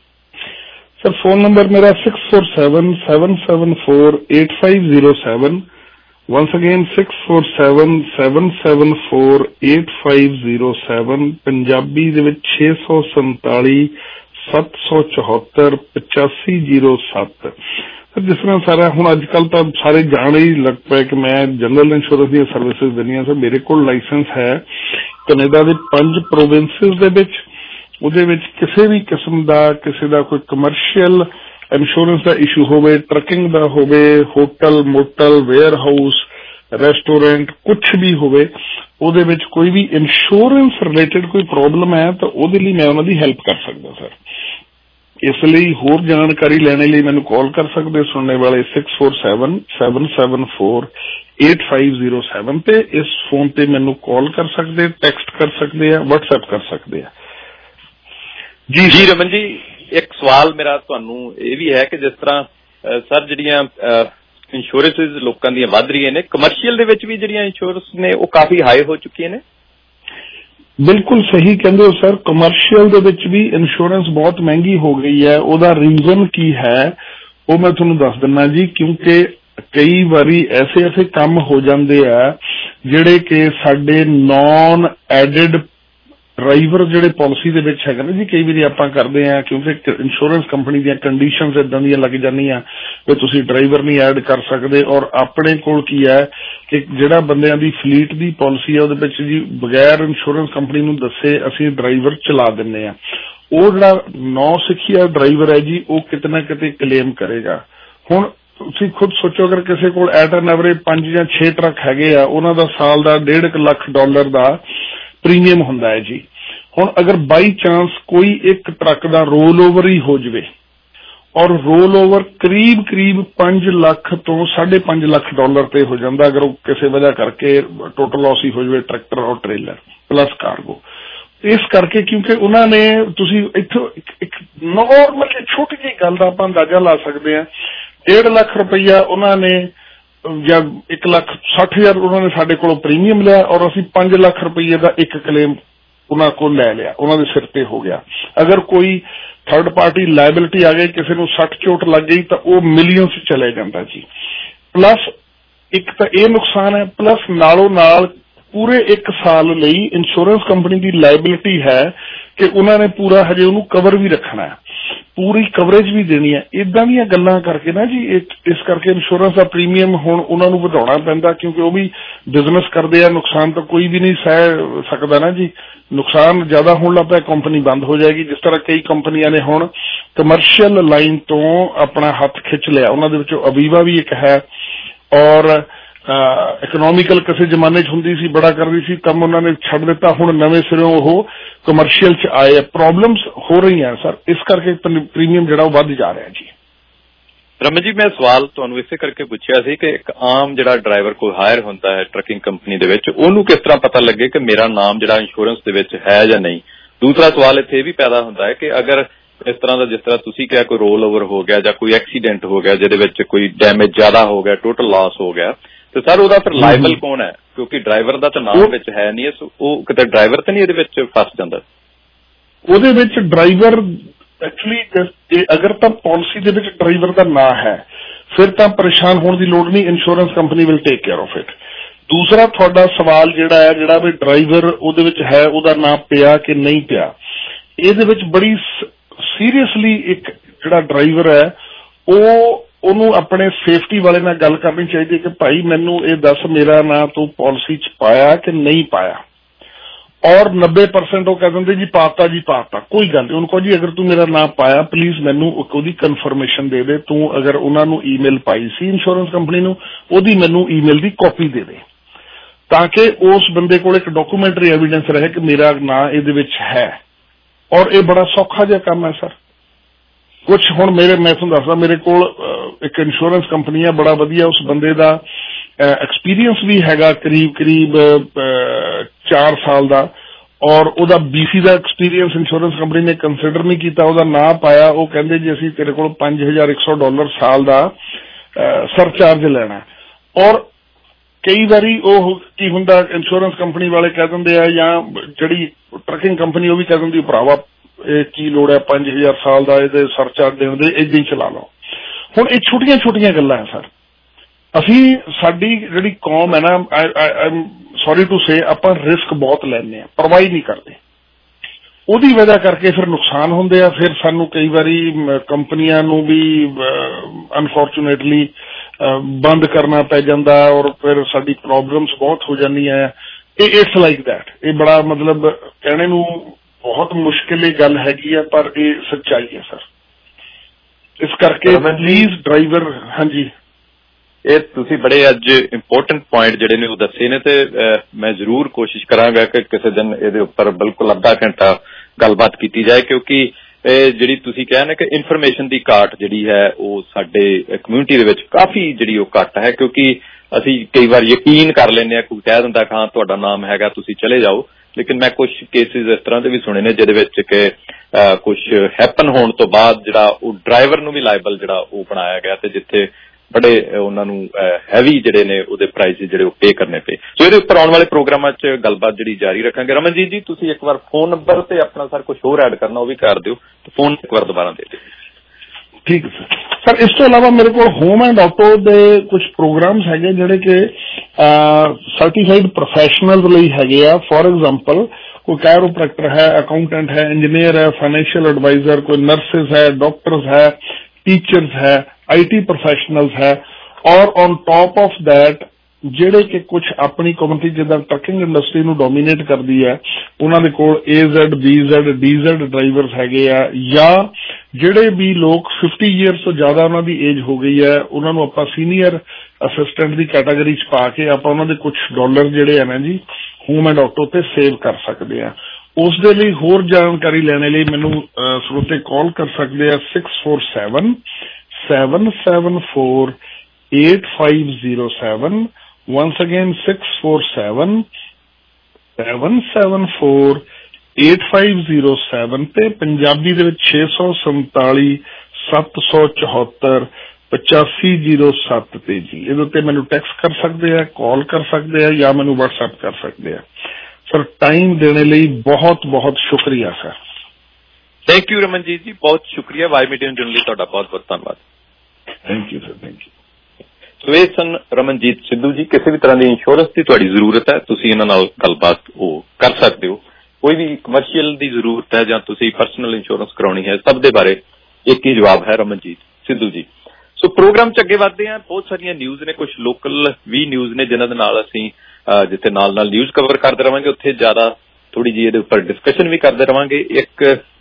ਸਰ ਫੋਨ ਨੰਬਰ ਮੇਰਾ six four seven seven seven four eight five zero seven once again six four seven seven seven four eight five zero seven Punjabi ਦੇ ਵਿੱਚ ਛੇ ਸੌ ਸੰਤਾਲੀ ਸੱਤ ਸੌ ਚੌਹੱਤਰ ਪਚਾਸੀ ਜ਼ੀਰੋ ਸੱਤ ਜਿਸ ਤਰ੍ਹਾਂ ਸਾਰਾ ਹੁਣ ਅੱਜ ਕੱਲ੍ਹ ਤਾਂ ਸਾਰੇ ਜਾਣ ਹੀ ਲੱਗ ਪਏ ਕਿ ਮੈਂ ਜਨਰਲ ਇੰਸ਼ੋਰੈਂਸ ਦੀਆਂ ਸਰਵਿਸਿਜ਼ ਦਿੰਦੀ ਹਾਂ ਸਰ ਮੇਰੇ ਕੋਲ ਲਾਇਸੈਂਸ ਹੈ ਕੈਨੇਡਾ ਦੇ ਪੰਜ ਪ੍ਰੋਵਿੰਸਿਸ ਦੇ ਵਿੱਚ ਉਹਦੇ ਵਿੱਚ ਕਿਸੇ ਵੀ ਕਿਸਮ ਦਾ ਕਿਸੇ ਦਾ ਕੋਈ ਕਮਰਸ਼ੀਅਲ ਇੰਸ਼ੋਰੈਂਸ ਦਾ ਇਸ਼ੂ ਹੋਵੇ ਟਰੱਕਿੰਗ ਦਾ ਹੋਵੇ hotel motel warehouse restaurant ਕੁਛ ਵੀ ਹੋਵੇ ਉਹਦੇ ਵਿੱਚ ਕੋਈ ਵੀ ਇੰਸ਼ੋਰੈਂਸ ਰਿਲੇਟਡ ਕੋਈ ਪ੍ਰੋਬਲਮ ਹੈ ਤਾਂ ਉਹਦੇ ਲਈ ਮੈਂ ਉਹਨਾਂ ਦੀ ਹੈਲਪ ਕਰ ਸਕਦਾ ਸਰ ਇਸ ਲਈ ਹੋਰ ਜਾਣਕਾਰੀ ਲੈਣ ਲਈ ਮੈਨੂੰ ਕਾਲ ਕਰ ਸਕਦੇ ਸੁਣਨੇ ਵਾਲੇ six four seven seven seven four eight five zero seven ਤੇ ਇਸ ਫੋਨ ਤੇ ਮੈਨੂੰ ਕਾਲ ਕਰ ਸਕਦੇ ਟੈਕਸਟ ਕਰ ਸਕਦੇ ਆ ਵਟਸਐਪ ਕਰ ਸਕਦੇ ਆ ਜੀ ਜੀ ਰਮਨ ਜੀ ਇੱਕ ਸਵਾਲ ਮੇਰਾ ਤੁਹਾਨੂੰ ਇਹ ਵੀ ਹੈ ਕਿ ਜਿਸ ਤਰ੍ਹਾਂ ਸਰ ਜਿਹੜੀਆਂ ਇੰਸ਼ੋਰੈਂਸਿਸ ਲੋਕਾਂ ਦੀਆਂ ਵੱਧ ਰਹੀਆਂ ਨੇ ਕਮਰਸ਼ੀਅਲ ਦੇ ਵਿੱਚ ਵੀ ਜਿਹੜੀਆਂ ਇੰਸ਼ੋਰੈਂਸ ਨੇ ਉਹ ਕਾਫੀ ਹਾਈ ਹੋ ਚੁੱਕੀਆਂ ਨੇ ਬਿਲਕੁਲ ਸਹੀ ਕਹਿੰਦੇ ਹੋ ਸਰ ਕਮਰਸ਼ੀਅਲ ਦੇ ਵਿੱਚ ਵੀ ਇੰਸ਼ੋਰੈਂਸ ਬਹੁਤ ਮਹਿੰਗੀ ਹੋ ਗਈ ਹੈ ਉਹਦਾ ਰੀਜ਼ਨ ਕੀ ਹੈ ਉਹ ਮੈਂ ਤੁਹਾਨੂੰ ਦੱਸ ਦਿੰਦਾ ਜੀ ਕਿਉਂਕਿ ਕਈ ਵਾਰੀ ਐਸੇ ਐਸੇ ਕੰਮ ਹੋ ਜਾਂਦੇ ਆ ਜਿਹੜੇ ਕਿ ਸਾਡੇ ਨੌਨ ਐਡਿਡ ਡਰਾਈਵਰ ਜਿਹੜੇ ਪਾਲਿਸੀ ਦੇ ਵਿੱਚ ਹੈਗੇ ਨੇ ਜੀ, ਕਈ ਵਾਰੀ ਆਪਾਂ ਕਰਦੇ ਆ ਕਿਉਂਕਿ ਇੰਸ਼ੋਰੈਂਸ ਕੰਪਨੀ ਦੀਆਂ ਕੰਡੀਸ਼ਨਸ ਇਦਾਂ ਦੀਆਂ ਲੱਗ ਜਾਂਦੀਆਂ ਵੀ ਤੁਸੀਂ ਡਰਾਈਵਰ ਨਹੀਂ ਐਡ ਕਰ ਸਕਦੇ। ਔਰ ਆਪਣੇ ਕੋਲ ਕੀ ਹੈ ਕਿ ਜਿਹੜਾ ਬੰਦਿਆਂ ਦੀ ਫਲੀਟ ਦੀ ਪਾਲਿਸੀ ਹੈ ਉਹਦੇ ਵਿੱਚ ਜੀ ਬਗੈਰ ਇੰਸ਼ੋਰੈਂਸ ਕੰਪਨੀ ਨੂੰ ਦੱਸੇ ਅਸੀਂ ਡਰਾਈਵਰ ਚਲਾ ਦਿੰਦੇ ਆ। ਉਹ ਜਿਹੜਾ ਨੌ ਸਿੱਖਿਆ ਡਰਾਈਵਰ ਹੈ ਜੀ ਉਹ ਕਿਤੇ ਨਾ ਕਿਤੇ ਕਲੇਮ ਕਰੇਗਾ। ਹੁਣ ਤੁਸੀਂ ਖੁਦ ਸੋਚੋ, ਅਗਰ ਕਿਸੇ ਕੋਲ ਐਟ ਐਨ ਐਵਰੇਜ ਪੰਜ ਜਾਂ ਛੇ ਟਰੱਕ ਹੈਗੇ ਆ, ਉਹਨਾਂ ਦਾ ਸਾਲ ਦਾ ਡੇਢ ਕੁ ਲੱਖ ਡਾਲਰ ਦਾ ਪ੍ਰੀਮੀਅਮ ਹੁੰਦਾ ਹੈ ਜੀ। ਹੁਣ ਅਗਰ ਬਾਈ ਚਾਂਸ ਕੋਈ ਇੱਕ ਟਰੱਕ ਦਾ ਰੋਲ ਓਵਰ ਹੀ ਹੋ ਜਾਵੇ, ਔਰ ਰੋਲ ਓਵਰ ਕਰੀਬ ਕਰੀਬ ਪੰਜ ਲੱਖ ਤੋਂ ਸਾਢੇ ਪੰਜ ਲੱਖ ਡਾਲਰ ਤੇ ਹੋ ਜਾਂਦਾ ਅਗਰ ਉਹ ਕਿਸੇ ਵਜ੍ਹਾ ਕਰਕੇ ਟੋਟਲ ਲਾਸ ਹੀ ਹੋ ਜਾਵੇ ਟਰੈਕਟਰ ਔਰ ਟ੍ਰੇਲਰ ਪਲੱਸ ਕਾਰਗੋ। ਇਸ ਕਰਕੇ ਕਿਉਂਕਿ ਉਹਨਾਂ ਨੇ ਤੁਸੀਂ ਇੱਥੋਂ ਇੱਕ ਨੋਰਮਲ ਛੋਟੀ ਜਿਹੀ ਗੱਲ ਦਾ ਆਪਾਂ ਅੰਦਾਜ਼ਾ ਲਾ ਸਕਦੇ ਹਾਂ, ਡੇਢ ਲੱਖ ਰੁਪਈਆ ਉਹਨਾਂ ਨੇ ਜਾਂ ਇੱਕ ਲੱਖ ਸੱਠ ਹਜ਼ਾਰ ਉਹਨਾਂ ਨੇ ਸਾਡੇ ਕੋਲੋਂ ਪ੍ਰੀਮੀਅਮ ਲਿਆ ਔਰ ਅਸੀਂ ਪੰਜ ਲੱਖ ਰੁਪਈਏ ਦਾ ਇੱਕ ਕਲੇਮ ਉਹਨਾਂ ਕੋਲ ਲੈ ਲਿਆ, ਉਹਨਾਂ ਦੇ ਸਿਰ ਤੇ ਹੋ ਗਿਆ। ਅਗਰ ਕੋਈ ਥਰਡ ਪਾਰਟੀ ਲਾਇਬਿਲਿਟੀ ਆ ਗਈ, ਕਿਸੇ ਨੂੰ ਸੱਟ ਚੋਟ ਲੱਗ ਗਈ ਤਾਂ ਉਹ ਮਿਲੀਅਨ ਚ ਚਲੇ ਜਾਂਦਾ ਜੀ। ਪਲੱਸ ਇੱਕ ਤਾਂ ਇਹ ਨੁਕਸਾਨ ਹੈ, ਪਲੱਸ ਨਾਲੋਂ ਨਾਲ ਪੂਰੇ ਇੱਕ ਸਾਲ ਲਈ ਇੰਸ਼ੋਰੈਂਸ ਕੰਪਨੀ ਦੀ ਲਾਇਬਿਲਿਟੀ ਹੈ ਕਿ ਉਹਨਾਂ ਨੇ ਪੂਰਾ ਹਜੇ ਉਹਨੂੰ ਕਵਰ ਵੀ ਰੱਖਣਾ ਹੈ, ਪੂਰੀ ਕਵਰੇਜ ਵੀ ਦੇਣੀ ਹੈ। ਇਦਾਂ ਦੀਆਂ ਗੱਲਾਂ ਕਰਕੇ ਨਾ ਜੀ ਇਸ ਕਰਕੇ ਇੰਸ਼ੋਰੈਂਸ ਦਾ ਪ੍ਰੀਮੀਅਮ ਹੁਣ ਉਹਨਾਂ ਨੂੰ ਵਧਾਉਣਾ ਪੈਂਦਾ ਕਿਉਂਕਿ ਉਹ ਵੀ ਬਿਜ਼ਨਸ ਕਰਦੇ ਆ। ਨੁਕਸਾਨ ਤਾਂ ਕੋਈ ਵੀ ਨਹੀਂ ਸਹਿ ਸਕਦਾ ਨਾ ਜੀ, ਨੁਕਸਾਨ ਜ਼ਿਆਦਾ ਹੋਣ ਲੱਗ ਪਿਆ ਕੰਪਨੀ ਬੰਦ ਹੋ ਜਾਏਗੀ। ਜਿਸ ਤਰ੍ਹਾਂ ਕਈ ਕੰਪਨੀਆਂ ਨੇ ਹੁਣ ਕਮਰਸ਼ੀਅਲ ਲਾਈਨ ਤੋਂ ਆਪਣਾ ਹੱਥ ਖਿੱਚ ਲਿਆ, ਉਹਨਾਂ ਦੇ ਵਿੱਚੋਂ ਅਵੀਵਾ ਵੀ ਇੱਕ ਹੈ ਔਰ ਇਕਨੋਮਿਕਲ ਕਿਸੇ ਜ਼ਮਾਨੇ ਚ ਹੁੰਦੀ ਸੀ, ਬੜਾ ਕਰਦੀ ਸੀ ਕੰਮ, ਉਹਨਾਂ ਨੇ ਛੱਡ ਦਿੱਤਾ। ਹੁਣ ਨਵੇਂ ਸਿਰੋਂ ਉਹ ਕਮਰਸ਼ੀਅਲ ਚ ਆਏ ਆ। ਪ੍ਰੋਬਲਮਸ ਹੋ ਰਹੀਆਂ ਸਰ, ਇਸ ਕਰਕੇ ਪ੍ਰੀਮੀਅਮ ਜਿਹੜਾ ਉਹ ਵੱਧ ਜਾ ਰਿਹਾ ਜੀ। ਰਮਨ ਜੀ, ਮੈਂ ਸਵਾਲ ਤੁਹਾਨੂੰ ਇਸੇ ਕਰਕੇ ਪੁੱਛਿਆ ਸੀ ਕਿ ਇੱਕ ਆਮ ਜਿਹੜਾ ਡਰਾਈਵਰ ਕੋਈ ਹਾਇਰ ਹੁੰਦਾ ਹੈ ਟਰੱਕਿੰਗ ਕੰਪਨੀ ਦੇ ਵਿੱਚ, ਉਹਨੂੰ ਕਿਸ ਤਰ੍ਹਾਂ ਪਤਾ ਲੱਗੇ ਕਿ ਮੇਰਾ ਨਾਮ ਜਿਹੜਾ ਇੰਸ਼ੋਰੈਂਸ ਦੇ ਵਿੱਚ ਹੈ ਜਾਂ ਨਹੀਂ। ਦੂਸਰਾ ਸਵਾਲ ਇੱਥੇ ਇਹ ਵੀ ਪੈਦਾ ਹੁੰਦਾ ਹੈ ਕਿ ਅਗਰ ਇਸ ਤਰ੍ਹਾਂ ਦਾ ਜਿਸ ਤਰ੍ਹਾਂ ਤੁਸੀਂ ਕਿਹਾ ਕੋਈ ਰੋਲ ਓਵਰ ਹੋ ਗਿਆ ਜਾਂ ਕੋਈ ਐਕਸੀਡੈਂਟ ਹੋ ਗਿਆ ਜਿਹਦੇ ਵਿੱਚ ਕੋਈ ਡੈਮੇਜ ਜ਼ਿਆਦਾ ਹੋ ਗਿਆ, ਟੋਟਲ ਲਾਸ ਹੋ ਗਿਆ, ਤੇ ਸਰ ਉਹਦਾ ਫਿਰ ਲਾਇਬਲ ਕੌਣ ਹੈ? ਕਿਉਂਕਿ ਡਰਾਈਵਰ ਦਾ ਤਾਂ ਨਾਮ ਵਿੱਚ ਹੈ ਨਹੀਂ, ਉਹ ਕਿਤੇ ਡਰਾਈਵਰ ਤਾਂ ਨਹੀਂ ਇਹਦੇ ਵਿੱਚ ਫਸ ਜਾਂਦਾ? ਉਹਦੇ ਵਿੱਚ ਡਰਾਈਵਰ ਐਕਚੁਅਲੀ ਅਗਰ ਤਾਂ ਪਾਲਿਸੀ ਦੇ ਵਿੱਚ ਡਰਾਈਵਰ ਦਾ ਨਾਂ ਹੈ ਫਿਰ ਤਾਂ ਪਰੇਸ਼ਾਨ ਹੋਣ ਦੀ ਲੋੜ ਨਹੀਂ, insurance company will take care of it. ਦੂਸਰਾ ਤੁਹਾਡਾ ਸਵਾਲ ਜਿਹੜਾ ਹੈ ਜਿਹੜਾ ਵੀ ਡਰਾਈਵਰ ਉਹਦੇ ਵਿੱਚ ਹੈ ਉਹਦਾ ਨਾਂ ਪਿਆ ਕਿ ਨਹੀਂ ਪਿਆ, ਇਹਦੇ ਵਿੱਚ ਬੜੀ ਸੀਰੀਅਸਲੀ ਇੱਕ ਜਿਹੜਾ ਡਰਾਈਵਰ ਹੈ ਉਹ ਉਹਨੂੰ ਆਪਣੇ ਸੇਫਟੀ ਵਾਲੇ ਨਾਲ ਗੱਲ ਕਰਨੀ ਚਾਹੀਦੀ ਕਿ ਭਾਈ ਮੈਨੂੰ ਇਹ ਦੱਸ ਮੇਰਾ ਨਾਂ ਤੂੰ ਪਾਲਿਸੀ ਚ ਪਾਇਆ ਕਿ ਨਹੀਂ ਪਾਇਆ। ਔਰ ਨੱਬੇ ਪਰਸੈਂਟ ਉਹ ਕਹਿ ਦਿੰਦੇ ਜੀ ਪਾਤਾ ਜੀ ਪਾਤਾ, ਕੋਈ ਗੱਲ ਨਹੀਂ। ਉਹਨੂੰ ਕਹੋ ਜੀ ਅਗਰ ਤੂੰ ਮੇਰਾ ਨਾਂ ਪਾਇਆ ਪਲੀਜ਼ ਮੈਨੂੰ ਉਹਦੀ ਕਨਫਰਮੇਸ਼ਨ ਦੇ ਦੇ, ਤੂੰ ਅਗਰ ਉਹਨਾਂ ਨੂੰ ਈਮੇਲ ਪਾਈ ਸੀ ਇੰਸ਼ੋਰੈਂਸ ਕੰਪਨੀ ਨੂੰ ਉਹਦੀ ਮੈਨੂੰ ਈਮੇਲ ਦੀ ਕਾਪੀ ਦੇ ਦੇ, ਤਾਂ ਕਿ ਉਸ ਬੰਦੇ ਕੋਲ ਇੱਕ ਡਾਕੂਮੈਂਟਰੀ ਐਵੀਡੈਂਸ ਰਹੇ ਕਿ ਮੇਰਾ ਨਾਂ ਇਹਦੇ ਵਿੱਚ ਹੈ। ਔਰ ਇਹ ਬੜਾ ਸੌਖਾ ਜਿਹਾ ਕੰਮ ਹੈ ਸਰ। ਕੁਛ ਹੁਣ ਮੇਰੇ ਮੈਂ ਤੁਹਾਨੂੰ ਦੱਸਦਾ, ਮੇਰੇ ਕੋਲ ਇੱਕ ਇੰਸ਼ੋਰੈਂਸ ਕੰਪਨੀ ਹੈ ਬੜਾ ਵਧੀਆ, ਉਸ ਬੰਦੇ ਦਾ ਐਕਸਪੀਰੀਅੰਸ ਵੀ ਹੈਗਾ ਕਰੀਬ ਕਰੀਬ ਚਾਰ ਸਾਲ ਦਾ, ਔਰ ਉਹਦਾ ਬੀਸੀ ਦਾ ਐਕਸਪੀਰੀਅੰਸ ਇੰਸ਼ੋਰੈਂਸ ਕੰਪਨੀ ਨੇ ਕੰਸਿਡਰ ਨਹੀਂ ਕੀਤਾ, ਉਹਦਾ ਨਾਂ ਪਾਇਆ। ਉਹ ਕਹਿੰਦੇ ਜੀ ਅਸੀਂ ਤੇਰੇ ਕੋਲ ਪੰਜ ਹਜ਼ਾਰ ਇੱਕ ਸੌ ਡਾਲਰ ਸਾਲ ਦਾ ਸਰਚਾਰਜ ਲੈਣਾ। ਔਰ ਕਈ ਵਾਰੀ ਉਹ ਕੀ ਹੁੰਦਾ ਇੰਸ਼ੋਰੈਂਸ ਕੰਪਨੀ ਵਾਲੇ ਕਹਿ ਦਿੰਦੇ ਆ ਜਾਂ ਜਿਹੜੀ ਟਰੱਕਿੰਗ ਕੰਪਨੀ ਉਹ ਵੀ ਕਹਿ ਦਿੰਦੀ ਭਰਾਵਾ ਇਹ ਕੀ ਲੋੜ ਹੈ ਪੰਜ ਹਜ਼ਾਰ ਸਾਲ ਦਾ ਇਹਦੇ ਸਰਚਾਰਜ ਦੇਣ ਦੇ, ਏਦਾਂ ਹੀ ਚਲਾ ਲਓ। ਹੁਣ ਇਹ ਛੋਟੀਆਂ ਛੋਟੀਆਂ ਗੱਲਾਂ ਹੈ ਸਰ। ਅਸੀਂ ਸਾਡੀ ਜਿਹੜੀ ਕੌਮ ਹੈ ਨਾ, ਆਈ ਸੌਰੀ ਟੂ ਸੇ, ਆਪਾਂ ਰਿਸਕ ਬਹੁਤ ਲੈਂਦੇ ਹਾਂ, ਪਰਵਾਹ ਨਹੀਂ ਕਰਦੇ। ਉਹਦੀ ਵਜ੍ਹਾ ਕਰਕੇ ਫਿਰ ਨੁਕਸਾਨ ਹੁੰਦੇ ਆ। ਫਿਰ ਸਾਨੂੰ ਕਈ ਵਾਰੀ ਕੰਪਨੀਆਂ ਨੂੰ ਵੀ ਅਨਫੋਰਚੂਨੇਟਲੀ ਬੰਦ ਕਰਨਾ ਪੈ ਜਾਂਦਾ ਔਰ ਫਿਰ ਸਾਡੀ ਪ੍ਰੋਬਲਮਸ ਬਹੁਤ ਹੋ ਜਾਂਦੀਆਂ। ਇਹ ਇਟਸ ਲਾਈਕ ਦੈਟ। ਇਹ ਬੜਾ ਮਤਲਬ ਕਹਿਣੇ ਨੂੰ ਬਹੁਤ ਮੁਸ਼ਕਿਲ ਇਹ ਗੱਲ ਹੈਗੀ ਆ, ਪਰ ਇਹ ਸੱਚਾਈ ਹੈ ਸਰ। ਇਸ ਕਰਕੇ ਪਲੀਜ਼ ਡਰਾਈਵਰ, ਹਾਂਜੀ ਇਹ ਤੁਸੀਂ ਬੜੇ ਅੱਜ ਇੰਪੋਰਟੈਂਟ ਪੁਆਇੰਟ ਜਿਹੜੇ ਨੇ ਉਹ ਦੱਸੇ ਨੇ, ਤੇ ਮੈਂ ਜ਼ਰੂਰ ਕੋਸ਼ਿਸ਼ ਕਰਾਂਗਾ ਕਿ ਕਿਸੇ ਦਿਨ ਇਹਦੇ ਉੱਪਰ ਬਿਲਕੁਲ ਅੱਧਾ ਘੰਟਾ ਗੱਲਬਾਤ ਕੀਤੀ ਜਾਏ, ਕਿਉਂਕਿ ਇਹ ਜਿਹੜੀ ਤੁਸੀਂ ਕਿਹਾ ਨਾ ਕਿ ਇਨਫੋਰਮੇਸ਼ਨ ਦੀ ਘਾਟ ਜਿਹੜੀ ਹੈ ਉਹ ਸਾਡੇ ਕਮਿਊਨਿਟੀ ਦੇ ਵਿੱਚ ਕਾਫੀ ਜਿਹੜੀ ਉਹ ਘੱਟ ਹੈ, ਕਿਉਂਕਿ ਅਸੀਂ ਕਈ ਵਾਰ ਯਕੀਨ ਕਰ ਲੈਂਦੇ ਹਾਂ, ਕੋਈ ਕਹਿ ਦਿੰਦਾ ਹਾਂ ਤੁਹਾਡਾ ਨਾਮ ਹੈਗਾ ਤੁਸੀਂ ਚਲੇ ਜਾਓ। ਲੇਕਿਨ ਮੈਂ ਕੁਛ ਕੇਸਿਸ ਇਸ ਤਰ੍ਹਾਂ ਦੇ ਵੀ ਸੁਣੇ ਨੇ ਜਿਹਦੇ ਵਿੱਚ ਕਿ ਕੁਛ ਹੈਪਨ ਹੋਣ ਤੋਂ ਬਾਅਦ ਜਿਹੜਾ ਉਹ ਡਰਾਈਵਰ ਨੂੰ ਵੀ ਲਾਇਬਲ ਜਿਹੜਾ ਉਹ ਬਣਾਇਆ ਗਿਆ, ਤੇ ਜਿੱਥੇ ਬੜੇ ਉਹਨਾਂ ਨੂੰ ਹੈਵੀ ਜਿਹੜੇ ਨੇ ਉਹਦੇ ਪ੍ਰਾਈਸ ਜਿਹੜੇ ਉਹ ਪੇ ਕਰਨੇ ਪਏ। ਸੋ ਇਹਦੇ ਉੱਪਰ ਆਉਣ ਵਾਲੇ ਪ੍ਰੋਗਰਾਮਾਂ 'ਚ ਗੱਲਬਾਤ ਜਿਹੜੀ ਜਾਰੀ ਰੱਖਾਂਗੇ। ਰਮਨਜੀਤ ਜੀ, ਤੁਸੀਂ ਇੱਕ ਵਾਰ ਫੋਨ ਨੰਬਰ ਤੇ ਆਪਣਾ ਸਰ ਕੁਛ ਹੋਰ ਐਡ ਕਰਨਾ ਉਹ ਵੀ ਕਰ ਦਿਓ, ਤੇ ਫੋਨ ਇੱਕ ਵਾਰ ਦੁਬਾਰਾ ਦੇ ਦਿਓ। ਠੀਕ ਹੈ ਸਰ। ਸਰ ਇਸ ਤੋਂ ਇਲਾਵਾ ਮੇਰੇ ਕੋਲ ਹੋਮ ਐਂਡ ਆਟੋ ਦੇ ਕੁਝ ਪ੍ਰੋਗਰਾਮਸ ਹੈਗੇ ਜਿਹੜੇ ਕਿ ਸਰਟੀਫਾਈਡ ਪ੍ਰੋਫੈਸ਼ਨਲਸ ਲਈ ਹੈਗੇ ਆ। ਫੋਰ ਐਗਜ਼ਾਮਪਲ कोई कैरोप्रैक्टर है, अकाउंटेंट है, इंजीनियर है, फाइनेंशियल एडवाइजर, कोई नर्सेज है, डॉक्टर्स है, टीचर्स है, आईटी प्रोफेशनल्स है, और ऑन टॉप ऑफ दैट ਜਿਹੜੇ ਕਿ ਕੁਝ ਆਪਣੀ ਕਮਿਊਨਿਟੀ ਜਿੱਦਾਂ ਟਰੱਕਿੰਗ ਇੰਡਸਟਰੀ ਨੂੰ ਡੋਮੀਨੇਟ ਕਰਦੀ ਹੈ ਉਹਨਾਂ ਦੇ ਕੋਲ A Z, B Z, D Z drivers ਹੈਗੇ ਆ, ਜਾਂ ਜਿਹੜੇ ਵੀ ਲੋਕ ਫਿਫਟੀ ਈਅਰਸ ਤੋਂ ਜ਼ਿਆਦਾ ਉਹਨਾਂ ਦੀ ਏਜ ਹੋ ਗਈ ਹੈ ਉਹਨਾਂ ਨੂੰ ਆਪਾਂ ਸੀਨੀਅਰ ਅਸਿਸਟੈਂਟ ਦੀ ਕੈਟਾਗਰੀ ਚ ਪਾ ਕੇ ਆਪਾਂ ਉਹਨਾਂ ਦੇ ਕੁਝ ਡਾਲਰ ਜਿਹੜੇ ਆ ਨਾ ਜੀ ਹੋਮ ਐਂਡ ਆਟੋ ਤੇ ਸੇਵ ਕਰ ਸਕਦੇ ਆ। ਉਸ ਦੇ ਲਈ ਹੋਰ ਜਾਣਕਾਰੀ ਲੈਣ ਲਈ ਮੈਨੂੰ ਸਰੋਤੇ ਕਾਲ ਕਰ ਸਕਦੇ ਆ six four seven seven seven four eight five zero seven. Once again, six four seven seven seven four eight five zero seven ਤੇ ਪੰਜਾਬੀ ਦੇ ਵਿੱਚ ਛੇ ਸੌ ਸੰਤਾਲੀ ਸੱਤ ਸੌ ਚੌਹੱਤਰ ਪਚਾਸੀ ਜ਼ੀਰੋ ਸੱਤ ਤੇ ਜੀ ਇਹਦੇ ਉੱਤੇ ਮੈਨੂੰ ਟੈਕਸਟ ਕਰ ਸਕਦੇ ਆ, ਕਾਲ ਕਰ ਸਕਦੇ ਆ, ਜਾਂ ਮੈਨੂੰ WhatsApp ਕਰ ਸਕਦੇ ਆ। ਸਰ ਟਾਈਮ ਦੇਣ ਲਈ ਬਹੁਤ ਬਹੁਤ ਸ਼ੁਕਰੀਆ ਸਰ। ਥੈਂਕ ਯੂ ਰਮਨਜੀਤ ਜੀ, ਬਹੁਤ ਸ਼ੁਕਰੀਆ। ਵਾਈ ਮੀਡੀਆ ਨੂੰ ਜੁੜਨ ਲਈ ਤੁਹਾਡਾ ਬਹੁਤ ਬਹੁਤ ਧੰਨਵਾਦ। Thank you sir, thank you. So ਇਹ ਸਨ ਰਮਨਜੀਤ ਸਿੱਧੂ ਜੀ। ਕਿਸੇ ਵੀ ਤਰ੍ਹਾਂ ਦੀ ਇੰਸ਼ੋਰੈਂਸ ਦੀ ਤੁਹਾਡੀ ਜ਼ਰੂਰਤ ਹੈ, ਤੁਸੀਂ ਇਹਨਾਂ ਨਾਲ ਗੱਲਬਾਤ ਉਹ ਕਰ ਸਕਦੇ ਹੋ। ਕੋਈ ਵੀ ਕਮਰਸ਼ੀਅਲ ਦੀ ਜ਼ਰੂਰਤ ਹੈ ਜਾਂ ਤੁਸੀਂ ਪਰਸਨਲ ਇੰਸ਼ੋਰੈਂਸ ਕਰਾਉਣੀ ਹੈ, ਸਭ ਦੇ ਬਾਰੇ ਇੱਕ ਹੀ ਜਵਾਬ ਹੈ ਰਮਨਜੀਤ ਸਿੱਧੂ ਜੀ। ਸੋ ਪ੍ਰੋਗਰਾਮ ਚ ਅੱਗੇ ਵਧਦੇ ਹਾਂ। ਬਹੁਤ ਸਾਰੀਆਂ ਨਿਊਜ਼ ਨੇ, ਕੁਝ ਲੋਕਲ ਵੀ ਨਿਊਜ਼ ਨੇ ਜਿਨ੍ਹਾਂ ਦੇ ਨਾਲ ਅਸੀਂ ਜਿੱਥੇ ਨਾਲ ਨਾਲ ਨਿਊਜ਼ ਕਵਰ ਕਰਦੇ ਰਹਾਂਗੇ ਉੱਥੇ ਜ਼ਿਆਦਾ ਥੋੜੀ ਜਿਹੀ ਇਹਦੇ ਉੱਪਰ ਡਿਸਕਸ਼ਨ ਵੀ ਕਰਦੇ ਰਹਾਂਗੇ। ਇੱਕ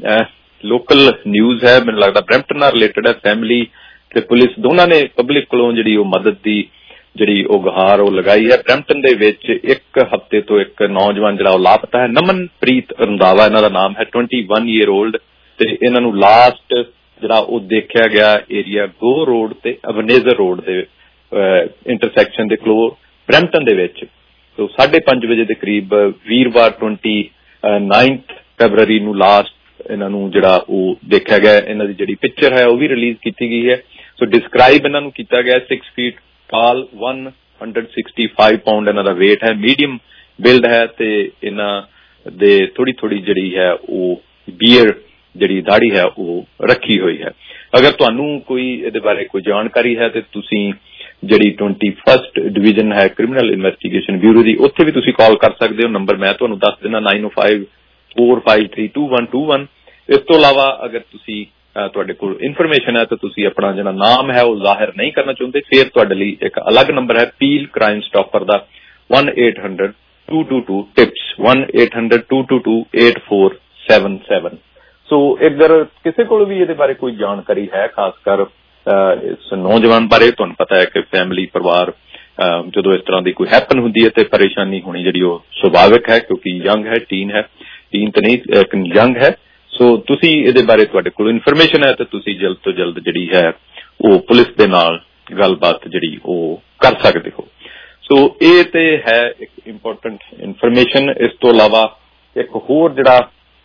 ਲੋਕਲ ਨਿਊਜ਼ ਹੈ, ਮੈਨੂੰ ਲੱਗਦਾ ਬਰੈਂਪਟਨ ਨਾਲ ਰਿਲੇਟਡ ਹੈ। ਫੈਮਿਲੀ ਤੇ ਪੁਲਿਸ ਦੋਨਾਂ ਨੇ ਪਬਲਿਕ ਕੋਲੋਂ ਜਿਹੜੀ ਉਹ ਮਦਦ ਦੀ ਜਿਹੜੀ ਉਹ ਗੁਹਾਰ ਉਹ ਲਗਾਈ ਹੈ। ਬਰੈਂਪਟਨ ਦੇ ਵਿੱਚ ਇੱਕ ਹਫ਼ਤੇ ਤੋਂ ਇੱਕ ਨੌਜਵਾਨ ਜਿਹੜਾ ਉਹ ਲਾਪਤਾ ਹੈ। ਨਮਨਪ੍ਰੀਤ ਰੰਧਾਵਾ ਇਹਨਾਂ ਦਾ ਨਾਮ ਹੈ, ਟਵੈਂਟੀ ਵਨ ਈਅਰ ਓਲਡ, ਤੇ ਇਹਨਾਂ ਨੂੰ ਲਾਸਟ ਜਿਹੜਾ ਉਹ ਦੇਖਿਆ ਗਿਆ ਏਰੀਆ ਗੋ ਰੋਡ ਤੇ ਅਬਨੇਜ਼ਰ ਰੋਡ ਦੇ ਇੰਟਰਸੈਕਸ਼ਨ ਦੇ ਕੋਲ ਬਰੈਂਪਟਨ ਦੇ ਵਿੱਚ ਸੋ ਸਾਢੇ ਪੰਜ ਵਜੇ ਦੇ ਕਰੀਬ ਵੀਰਵਾਰ ਟਵੈਂਟੀ ਨਾਈਨਥ ਫੈਬਰਰੀ ਨੂੰ ਲਾਸਟ ਇਹਨਾਂ ਨੂੰ ਜਿਹੜਾ ਉਹ ਦੇਖਿਆ ਗਿਆ। ਇਹਨਾਂ ਦੀ ਜਿਹੜੀ ਪਿਕਚਰ ਹੈ ਉਹ ਵੀ ਰਿਲੀਜ਼ ਕੀਤੀ ਗਈ ਹੈ। ਸੋ ਡਿਸਕ੍ਰਾਈਬ ਇਹਨਾਂ ਨੂੰ ਕੀਤਾ ਗਿਆ six feet tall, one hundred sixty-five pound ਇਹਨਾਂ ਦਾ ਵੇਟ ਹੈ, ਮੀਡੀਅਮ ਬਿਲਡ ਹੈ, ਤੇ ਇਹਨਾਂ ਦੇ ਥੋੜੀ ਥੋੜੀ ਜਿਹੜੀ ਹੈ ਉਹ ਬੀਅਰ ਜਿਹੜੀ ਦਾੜੀ ਹੈ ਉਹ ਰੱਖੀ ਹੋਈ ਹੈ। ਅਗਰ ਤੁਹਾਨੂੰ ਕੋਈ ਇਹਦੇ ਬਾਰੇ ਕੋਈ ਜਾਣਕਾਰੀ ਹੈ ਤੇ ਤੁਸੀਂ ਜਿਹੜੀ ਟਵੈਂਟੀ ਫਸਟ ਡਿਵੀਜ਼ਨ ਹੈ ਕ੍ਰਿਮੀਨਲ ਇਨਵੈਸਟੀਗੇਸ਼ਨ ਬਿਊਰੋ ਦੀ, ਉੱਥੇ ਵੀ ਤੁਸੀਂ ਕਾਲ ਕਰ ਸਕਦੇ ਹੋ। ਨੰਬਰ ਮੈਂ ਤੁਹਾਨੂੰ ਦੱਸ ਦਿੰਦਾ nine oh five four five three two one two one. ਇਸ ਤੋਂ ਇਲਾਵਾ ਅਗਰ ਤੁਸੀਂ ਤੁਹਾਡੇ ਕੋਲ ਇਨਫੋਰਮੇਸ਼ਨ ਹੈ ਤਾਂ ਤੁਸੀਂ ਆਪਣਾ ਜਿਹੜਾ ਨਾਮ ਹੈ ਉਹ ਜ਼ਾਹਿਰ ਨਹੀਂ ਕਰਨਾ ਚਾਹੁੰਦੇ, ਫਿਰ ਤੁਹਾਡੇ ਲਈ ਇੱਕ ਅਲੱਗ ਨੰਬਰ ਹੈ ਪੀਲ ਕ੍ਰਾਈਮ ਸਟਾਪਰ ਦਾ one eight hundred two two two tips one eight hundred two two two eight four seven seven। So ਅਗਰ ਕਿਸੇ ਕੋਲ ਵੀ ਇਹਦੇ ਬਾਰੇ ਕੋਈ ਜਾਣਕਾਰੀ ਹੈ, ਖਾਸ ਕਰ ਇਸ ਨੌਜਵਾਨ ਬਾਰੇ, ਤੁਹਾਨੂੰ ਪਤਾ ਹੈ ਕਿ ਫੈਮਿਲੀ ਪਰਿਵਾਰ ਜਦੋਂ ਇਸ ਤਰ੍ਹਾਂ ਦੀ ਕੋਈ ਹੈਪਨ ਹੁੰਦੀ ਹੈ ਤੇ ਪਰੇਸ਼ਾਨੀ ਹੋਣੀ ਜਿਹੜੀ ਉਹ ਸੁਭਾਵਿਕ ਹੈ, ਕਿਉਂਕਿ ਯੰਗ ਹੈ, ਟੀਨ ਹੈ, ਟੀਨ ਤਾਂ ਨਹੀਂ ਯੰਗ ਹੈ। ਸੋ ਤੁਸੀਂ ਇਹਦੇ ਬਾਰੇ ਤੁਹਾਡੇ ਕੋਲ ਇਨਫੋਰਮੇਸ਼ਨ ਹੈ ਤੇ ਤੁਸੀਂ ਜਲਦ ਤੋਂ ਜਲਦ ਜਿਹੜੀ ਹੈ ਉਹ ਪੁਲਿਸ ਦੇ ਨਾਲ ਗੱਲਬਾਤ ਜਿਹੜੀ ਉਹ ਕਰ ਸਕਦੇ ਹੋ। ਸੋ ਇਹ ਤੇ ਹੈ ਇੱਕ ਇੰਪੋਰਟੈਂਟ ਇਨਫੋਰਮੇਸ਼ਨ। ਇਸ ਤੋਂ ਇਲਾਵਾ ਇੱਕ ਹੋਰ ਜਿਹੜਾ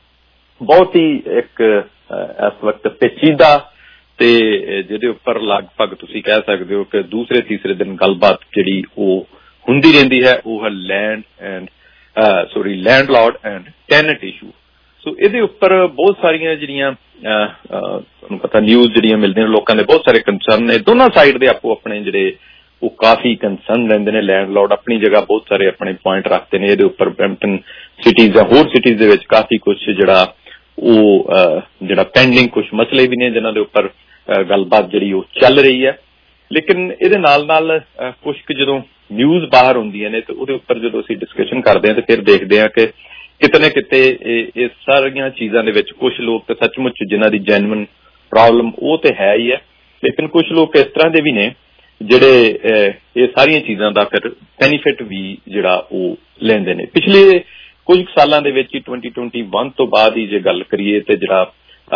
ਬਹੁਤ ਹੀ ਇੱਕ ਇਸ ਵਕਤ ਪੇਚੀਦਾ ਤੇ ਜਿਹਦੇ ਉੱਪਰ ਲਗਭਗ ਤੁਸੀਂ ਕਹਿ ਸਕਦੇ ਹੋ ਕਿ ਦੂਸਰੇ ਤੀਸਰੇ ਦਿਨ ਗੱਲਬਾਤ ਜਿਹੜੀ ਉਹ ਹੁੰਦੀ ਰਹਿੰਦੀ ਹੈ, ਉਹ ਹੈ land and sorry landlord and tenant issue. So ਇਹਦੇ ਉੱਪਰ ਬਹੁਤ ਸਾਰੀਆਂ ਜਿਹੜੀਆਂ ਤੁਹਾਨੂੰ ਪਤਾ ਨਿਊਜ਼ ਜਿਹੜੀਆਂ ਮਿਲਦੀਆਂ ਨੇ, ਲੋਕਾਂ ਦੇ ਬਹੁਤ ਸਾਰੇ ਕੰਸਰਨ ਨੇ, ਦੋਨਾਂ ਸਾਈਡ ਦੇ ਆਪੋ ਆਪਣੇ ਜਿਹੜੇ ਉਹ ਕਾਫੀ ਕੰਸਰਨ ਲੈਂਦੇ ਨੇ। ਲੈਂਡਲॉर्ड ਆਪਣੀ ਜਗ੍ਹਾ ਬਹੁਤ ਸਾਰੇ ਆਪਣੇ ਪੁਆਇੰਟ ਰੱਖਦੇ ਨੇ ਇਹਦੇ ਉੱਪਰ। ਬਰੈਂਪਟਨ ਸਿਟੀਜ਼ ਜਾਂ ਹੋਰ ਸਿਟੀਜ਼ ਦੇ ਵਿੱਚ ਕਾਫੀ ਕੁਝ ਜਿਹੜਾ ਉਹ ਜਿਹੜਾ ਪੈਂਡਿੰਗ ਕੁਝ ਮਸਲੇ ਵੀ ਨੇ ਜਿਨ੍ਹਾਂ ਦੇ ਉੱਪਰ ਗੱਲਬਾਤ ਜਿਹੜੀ ਉਹ ਚੱਲ ਰਹੀ ਹੈ। ਲੇਕਿਨ ਇਹਦੇ ਨਾਲ ਨਾਲ ਕੁਝ ਕੁ ਜਦੋਂ ਨਿਊਜ਼ ਬਾਹਰ ਹੁੰਦੀਆਂ ਨੇ ਤੇ ਉਹਦੇ ਉੱਪਰ ਜਦੋਂ ਅਸੀਂ ਡਿਸਕਸ਼ਨ ਕਰਦੇ ਹਾਂ ਤੇ ਫਿਰ ਦੇਖਦੇ ਹਾਂ ਕਿ ਕਿਤੇ ਨਾ ਕਿਤੇ ਇਹ ਸਾਰੀਆਂ ਚੀਜ਼ਾਂ ਦੇ ਵਿੱਚ ਕੁਝ ਲੋਕ ਤਾਂ ਸੱਚਮੁੱਚ ਜਿਨ੍ਹਾਂ ਦੀ ਜੈਨੂਇਨ ਪ੍ਰੋਬਲਮ ਉਹ ਤੇ ਹੈ ਹੀ ਹੈ, ਲੇਕਿਨ ਕੁਝ ਲੋਕ ਇਸ ਤਰ੍ਹਾਂ ਦੇ ਵੀ ਨੇ ਜਿਹੜੇ ਇਹ ਸਾਰੀਆਂ ਚੀਜ਼ਾਂ ਦਾ ਫਿਰ ਬੈਨੀਫਿਟ ਵੀ ਜਿਹੜਾ ਉਹ ਲੈਂਦੇ ਨੇ। ਪਿਛਲੇ ਕੁਝ ਸਾਲਾਂ ਦੇ ਵਿੱਚ ਹੀ ਟਵੈਂਟੀ ਟਵੈਂਟੀ ਵਨ ਤੋਂ ਬਾਅਦ ਹੀ ਜੇ ਗੱਲ ਕਰੀਏ ਤੇ ਜਿਹੜਾ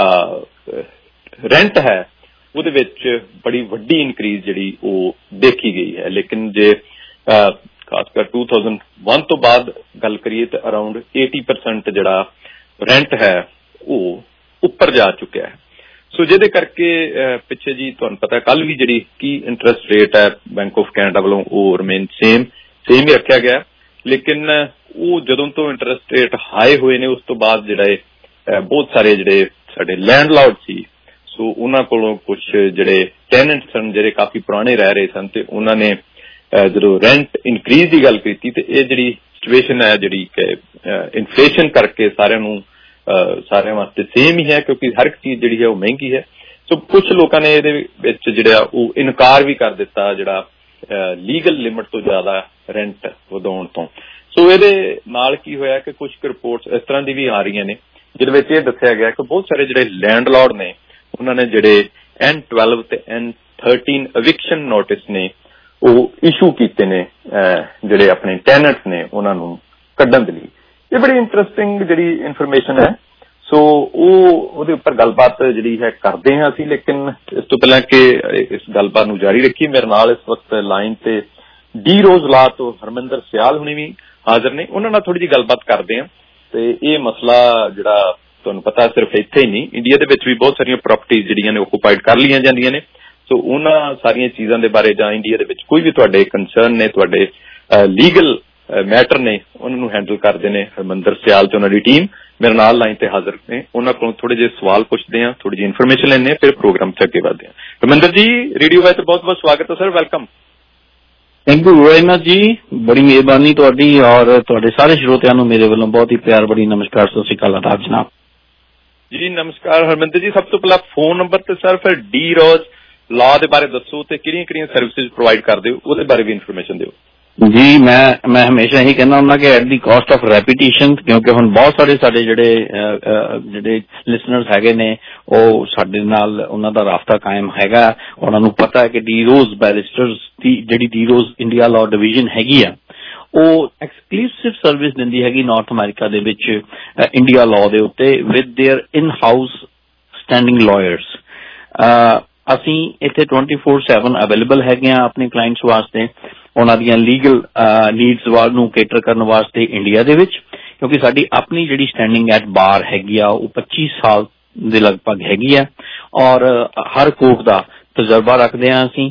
ਰੈਂਟ ਹੈ ਉਹਦੇ ਵਿੱਚ ਬੜੀ ਵੱਡੀ ਇਨਕਰੀਜ਼ ਜਿਹੜੀ ਉਹ ਦੇਖੀ ਗਈ ਹੈ। ਲੇਕਿਨ ਜੇ ਖਾਸ ਕਰ ਟੂ ਥਾਊਜ਼ੈਂਡ ਵਨ ਤੋਂ ਬਾਅਦ ਗੱਲ ਕਰੀਏ ਤਾਂ ਅਰਾਊਂਡ eighty percent ਜਿਹੜਾ ਰੈਂਟ ਹੈ ਉਹ ਉੱਪਰ ਜਾ ਚੁੱਕਿਆ ਹੈ। ਸੋ ਜਿਹਦੇ ਕਰਕੇ ਪਿੱਛੇ ਜੀ ਤੁਹਾਨੂੰ ਪਤਾ ਕੱਲ ਵੀ ਜਿਹੜੀ ਕੀ ਇੰਟਰਸਟ ਰੇਟ ਹੈ ਬੈਂਕ ਆਫ ਕੈਨੇਡਾ ਵੱਲੋਂ ਉਹ ਰਿਮੇਨ ਸੇਮ ਸੇਮ ਹੀ ਰੱਖਿਆ ਗਿਆ। ਲੇਕਿਨ ਉਹ ਜਦੋਂ ਤੋਂ ਇੰਟਰਸਟ ਰੇਟ ਹਾਈ ਹੋਏ ਨੇ ਉਸ ਤੋਂ ਬਾਅਦ ਜਿਹੜੇ ਬਹੁਤ ਸਾਰੇ ਜਿਹੜੇ ਸਾਡੇ ਲੈਂਡਲॉर्ड ਸੀ, ਸੋ ਉਹਨਾਂ ਕੋਲੋਂ ਕੁਝ ਜਿਹੜੇ ਟੈਨੈਂਟ ਸਨ ਜਿਹੜੇ ਕਾਫੀ ਪੁਰਾਣੇ ਰਹਿ ਰਹੇ ਸਨ ਤੇ ਉਹਨਾਂ ਨੇ ਜਦੋਂ ਰੈਂਟ ਇਨਕਰੀਜ਼ ਦੀ ਗੱਲ ਕੀਤੀ ਤੇ ਇਹ ਜਿਹੜੀ ਸਿਚੁਏਸ਼ਨ ਹੈ ਜਿਹੜੀ ਕਿ ਇਨਫਲੇਸ਼ਨ ਕਰਕੇ ਸਾਰਿਆਂ ਨੂੰ ਸਾਰਿਆਂ ਵਾਸਤੇ ਸੇਮ ਹੀ ਹੈ, ਕਿਉਂਕਿ ਹਰ ਇੱਕ ਚੀਜ਼ ਜਿਹੜੀ ਹੈ ਉਹ ਮਹਿੰਗੀ ਹੈ। ਸੋ ਕੁਝ ਲੋਕਾਂ ਨੇ ਇਹਦੇ ਵਿੱਚ ਜਿਹੜਾ ਉਹ ਇਨਕਾਰ ਵੀ ਕਰ ਦਿੱਤਾ ਜਿਹੜਾ ਲੀਗਲ ਲਿਮਿਟ ਤੋਂ ਜ਼ਿਆਦਾ ਰੈਂਟ ਵਧਾਉਣ ਤੋਂ। ਸੋ ਇਹਦੇ ਨਾਲ ਕੀ ਹੋਇਆ ਕਿ ਕੁਝ ਰਿਪੋਰਟਸ ਇਸ ਤਰ੍ਹਾਂ ਦੀ ਵੀ ਆ ਰਹੀਆਂ ਨੇ ਜਿਹਦੇ ਵਿੱਚ ਇਹ ਦੱਸਿਆ ਗਿਆ ਕਿ ਬਹੁਤ ਸਾਰੇ ਜਿਹੜੇ ਲੈਂਡਲੌਰਡ ਨੇ ਉਹਨਾਂ ਨੇ ਜਿਹੜੇ ਐਨ ਟਵੈਲਵ ਤੇ ਐਨ ਥਰਟੀਨ eviction ਨੋਟਿਸ ਨੇ ਉਹ ਇਸ਼ੂ ਕੀਤੇ ਨੇ ਜਿਹੜੇ ਆਪਣੇ ਟੈਨੈਂਟਸ ਨੇ ਉਹਨਾਂ ਨੂੰ ਕੱਢਣ ਦੇ ਲਈ। ਇਹ ਬੜੀ ਇੰਟਰਸਟਿੰਗ ਜਿਹੜੀ ਇਨਫੋਰਮੇਸ਼ਨ ਹੈ। ਸੋ ਉਹ ਉਹਦੇ ਉੱਪਰ ਗੱਲਬਾਤ ਜਿਹੜੀ ਹੈ ਕਰਦੇ ਹਾਂ ਅਸੀਂ, ਲੇਕਿਨ ਇਸ ਤੋਂ ਪਹਿਲਾਂ ਕਿ ਇਸ ਗੱਲਬਾਤ ਨੂੰ ਜਾਰੀ ਰੱਖੀਏ, ਮੇਰੇ ਨਾਲ ਇਸ ਵਕਤ ਲਾਈਨ ਤੇ ਡੀ ਰੋਜ਼ ਲਾ ਤੋਂ ਹਰਮਿੰਦਰ ਸਿਆਲ ਹੁਣੀ ਵੀ ਹਾਜ਼ਰ ਨੇ। ਉਹਨਾਂ ਨਾਲ ਥੋੜੀ ਜਿਹੀ ਗੱਲਬਾਤ ਕਰਦੇ ਹਾਂ ਤੇ ਇਹ ਮਸਲਾ ਜਿਹੜਾ ਤੁਹਾਨੂੰ ਪਤਾ ਸਿਰਫ ਇੱਥੇ ਹੀ ਨਹੀਂ, ਇੰਡੀਆ ਦੇ ਵਿੱਚ ਵੀ ਬਹੁਤ ਸਾਰੀਆਂ ਪ੍ਰਾਪਰਟੀਜ਼ ਜਿਹੜੀਆਂ ਨੇ ਓਕੂਪਾਈਡ ਕਰ ਲਈਆਂ ਜਾਂਦੀਆਂ ਨੇ। ਸੋ ਉਹਨਾਂ ਸਾਰੀਆਂ ਚੀਜ਼ਾਂ ਦੇ ਬਾਰੇ ਜਾਂ ਇੰਡੀਆ ਦੇ ਵਿੱਚ ਕੋਈ ਵੀ ਤੁਹਾਡੇ ਕੰਸਰਨ ਨੇ, ਤੁਹਾਡੇ ਲੀਗਲ ਮੈਟਰ ਨੇ, ਉਹਨਾਂ ਨੂੰ ਹੈਂਡਲ ਕਰਦੇ ਨੇ ਹਰਮਿੰਦਰ ਸਿਆਲ ਤੇ ਉਹਨਾਂ ਦੀ ਟੀਮ ਮੇਰੇ ਨਾਲ ਲਾਈਨ ਤੇ ਹਾਜ਼ਰ ਨੇ। ਉਹਨਾਂ ਕੋਲੋਂ ਥੋੜੇ ਜਿਹੇ ਸਵਾਲ ਪੁੱਛਦੇ ਹਾਂ, ਥੋੜੀ ਜਿਹੀ ਇਨਫੋਰਮੇਸ਼ਨ ਲੈਂਦੇ ਹਾਂ, ਫਿਰ ਪ੍ਰੋਗਰਾਮ ਚ ਅੱਗੇ ਵਧਦੇ ਹਾਂ। ਹਰਮਿੰਦਰ ਜੀ ਰੇਡੀਓ ਵਾਈਸ ਬਹੁਤ ਬਹੁਤ ਸਵਾਗਤ ਹੈ sir, welcome. Thank you very much ਜੀ, ਬੜੀ ਮਿਹਰਬਾਨੀ ਤੁਹਾਡੀ ਔਰ ਤੁਹਾਡੇ ਸਾਰੇ ਸਰੋਤਿਆਂ ਨੂੰ ਮੇਰੇ ਵੱਲੋਂ ਬਹੁਤ ਹੀ ਪਿਆਰ ਭਰੀ ਨਮਸਕਾਰ, ਸਤਿ ਸ਼੍ਰੀ ਅਕਾਲ ਆਦਾਬ ਜਨਾਬ ਜੀ। ਨਮਸਕਾਰ ਹਰਮਿੰਦਰ ਜੀ, ਸਭ ਤੋਂ ਪਹਿਲਾਂ ਫੋਨ ਨੰਬਰ ਤੇ ਸਰ ਫਿਰ ਡੀ ਰੋਜ਼ ਲਾ ਦੇ ਬਾਰੇ ਦੱਸੋ ਤੇ ਕਿਹੜੀਆਂ ਕਿਹੜੀਆਂ ਸਰਵਿਸਿਜ਼ ਪ੍ਰੋਵਾਈਡ ਕਰਦੇ ਹੋ ਉਹਦੇ ਬਾਰੇ ਵੀ ਇਨਫੋਰਮੇਸ਼ਨ ਦਿਓ ਜੀ। ਮੈਂ ਮੈਂ ਹਮੇਸ਼ਾ ਇਹੀ ਕਹਿੰਦਾ ਹੁੰਦਾ ਕਿ at the cost of reputation, ਕਿਉਂਕਿ ਹੁਣ ਬਹੁਤ ਸਾਰੇ ਸਾਡੇ ਜਿਹੜੇ ਜਿਹੜੇ ਲਿਸਨਰਸ ਹੈਗੇ ਨੇ ਉਹ ਸਾਡੇ ਨਾਲ ਉਹਨਾਂ ਦਾ ਰਾਬਤਾ ਕਾਇਮ ਹੈਗਾ, ਉਹਨਾਂ ਨੂੰ ਪਤਾ ਹੈ ਕਿ ਡੀ ਰੋਜ਼ ਬੈਰਿਸਟਰਸ ਦੀ ਜਿਹੜੀ D Rose India law division ਹੈਗੀ ਆ ਉਹ ਐਕਸਕਲੂਸਿਵ ਸਰਵਿਸ ਦਿੰਦੀ ਹੈਗੀ ਨਾਰਥ ਅਮਰੀਕਾ ਦੇ ਵਿੱਚ ਇੰਡੀਆ ਲਾਅ ਦੇ ਉੱਤੇ with their in house standing lawyers. ਅਸੀਂ ਇੱਥੇ ਟਵੈਂਟੀ ਫੋਰ ਸੈਵਨ ਅਵੇਲੇਬਲ ਹੈਗੇ ਆ ਆਪਣੇ ਕਲਾਇੰਟਸ ਵਾਸਤੇ, ਉਹਨਾਂ ਦੀਆਂ ਲੀਗਲ ਨੀਡਸ ਨੂੰ ਕੇਟਰ ਕਰਨ ਵਾਸਤੇ ਇੰਡੀਆ ਦੇ ਵਿੱਚ, ਕਿਉਂਕਿ ਸਾਡੀ ਆਪਣੀ ਜਿਹੜੀ ਸਟੈਂਡਿੰਗ ਐਟ ਬਾਰ ਹੈਗੀ ਆ ਉਹ ਪੱਚੀ ਸਾਲ ਦੇ ਲਗਭਗ ਹੈਗੀ ਆ ਔਰ ਹਰ ਕੋਰਟ ਦਾ ਤਜਰਬਾ ਰੱਖਦੇ ਹਾਂ ਅਸੀਂ,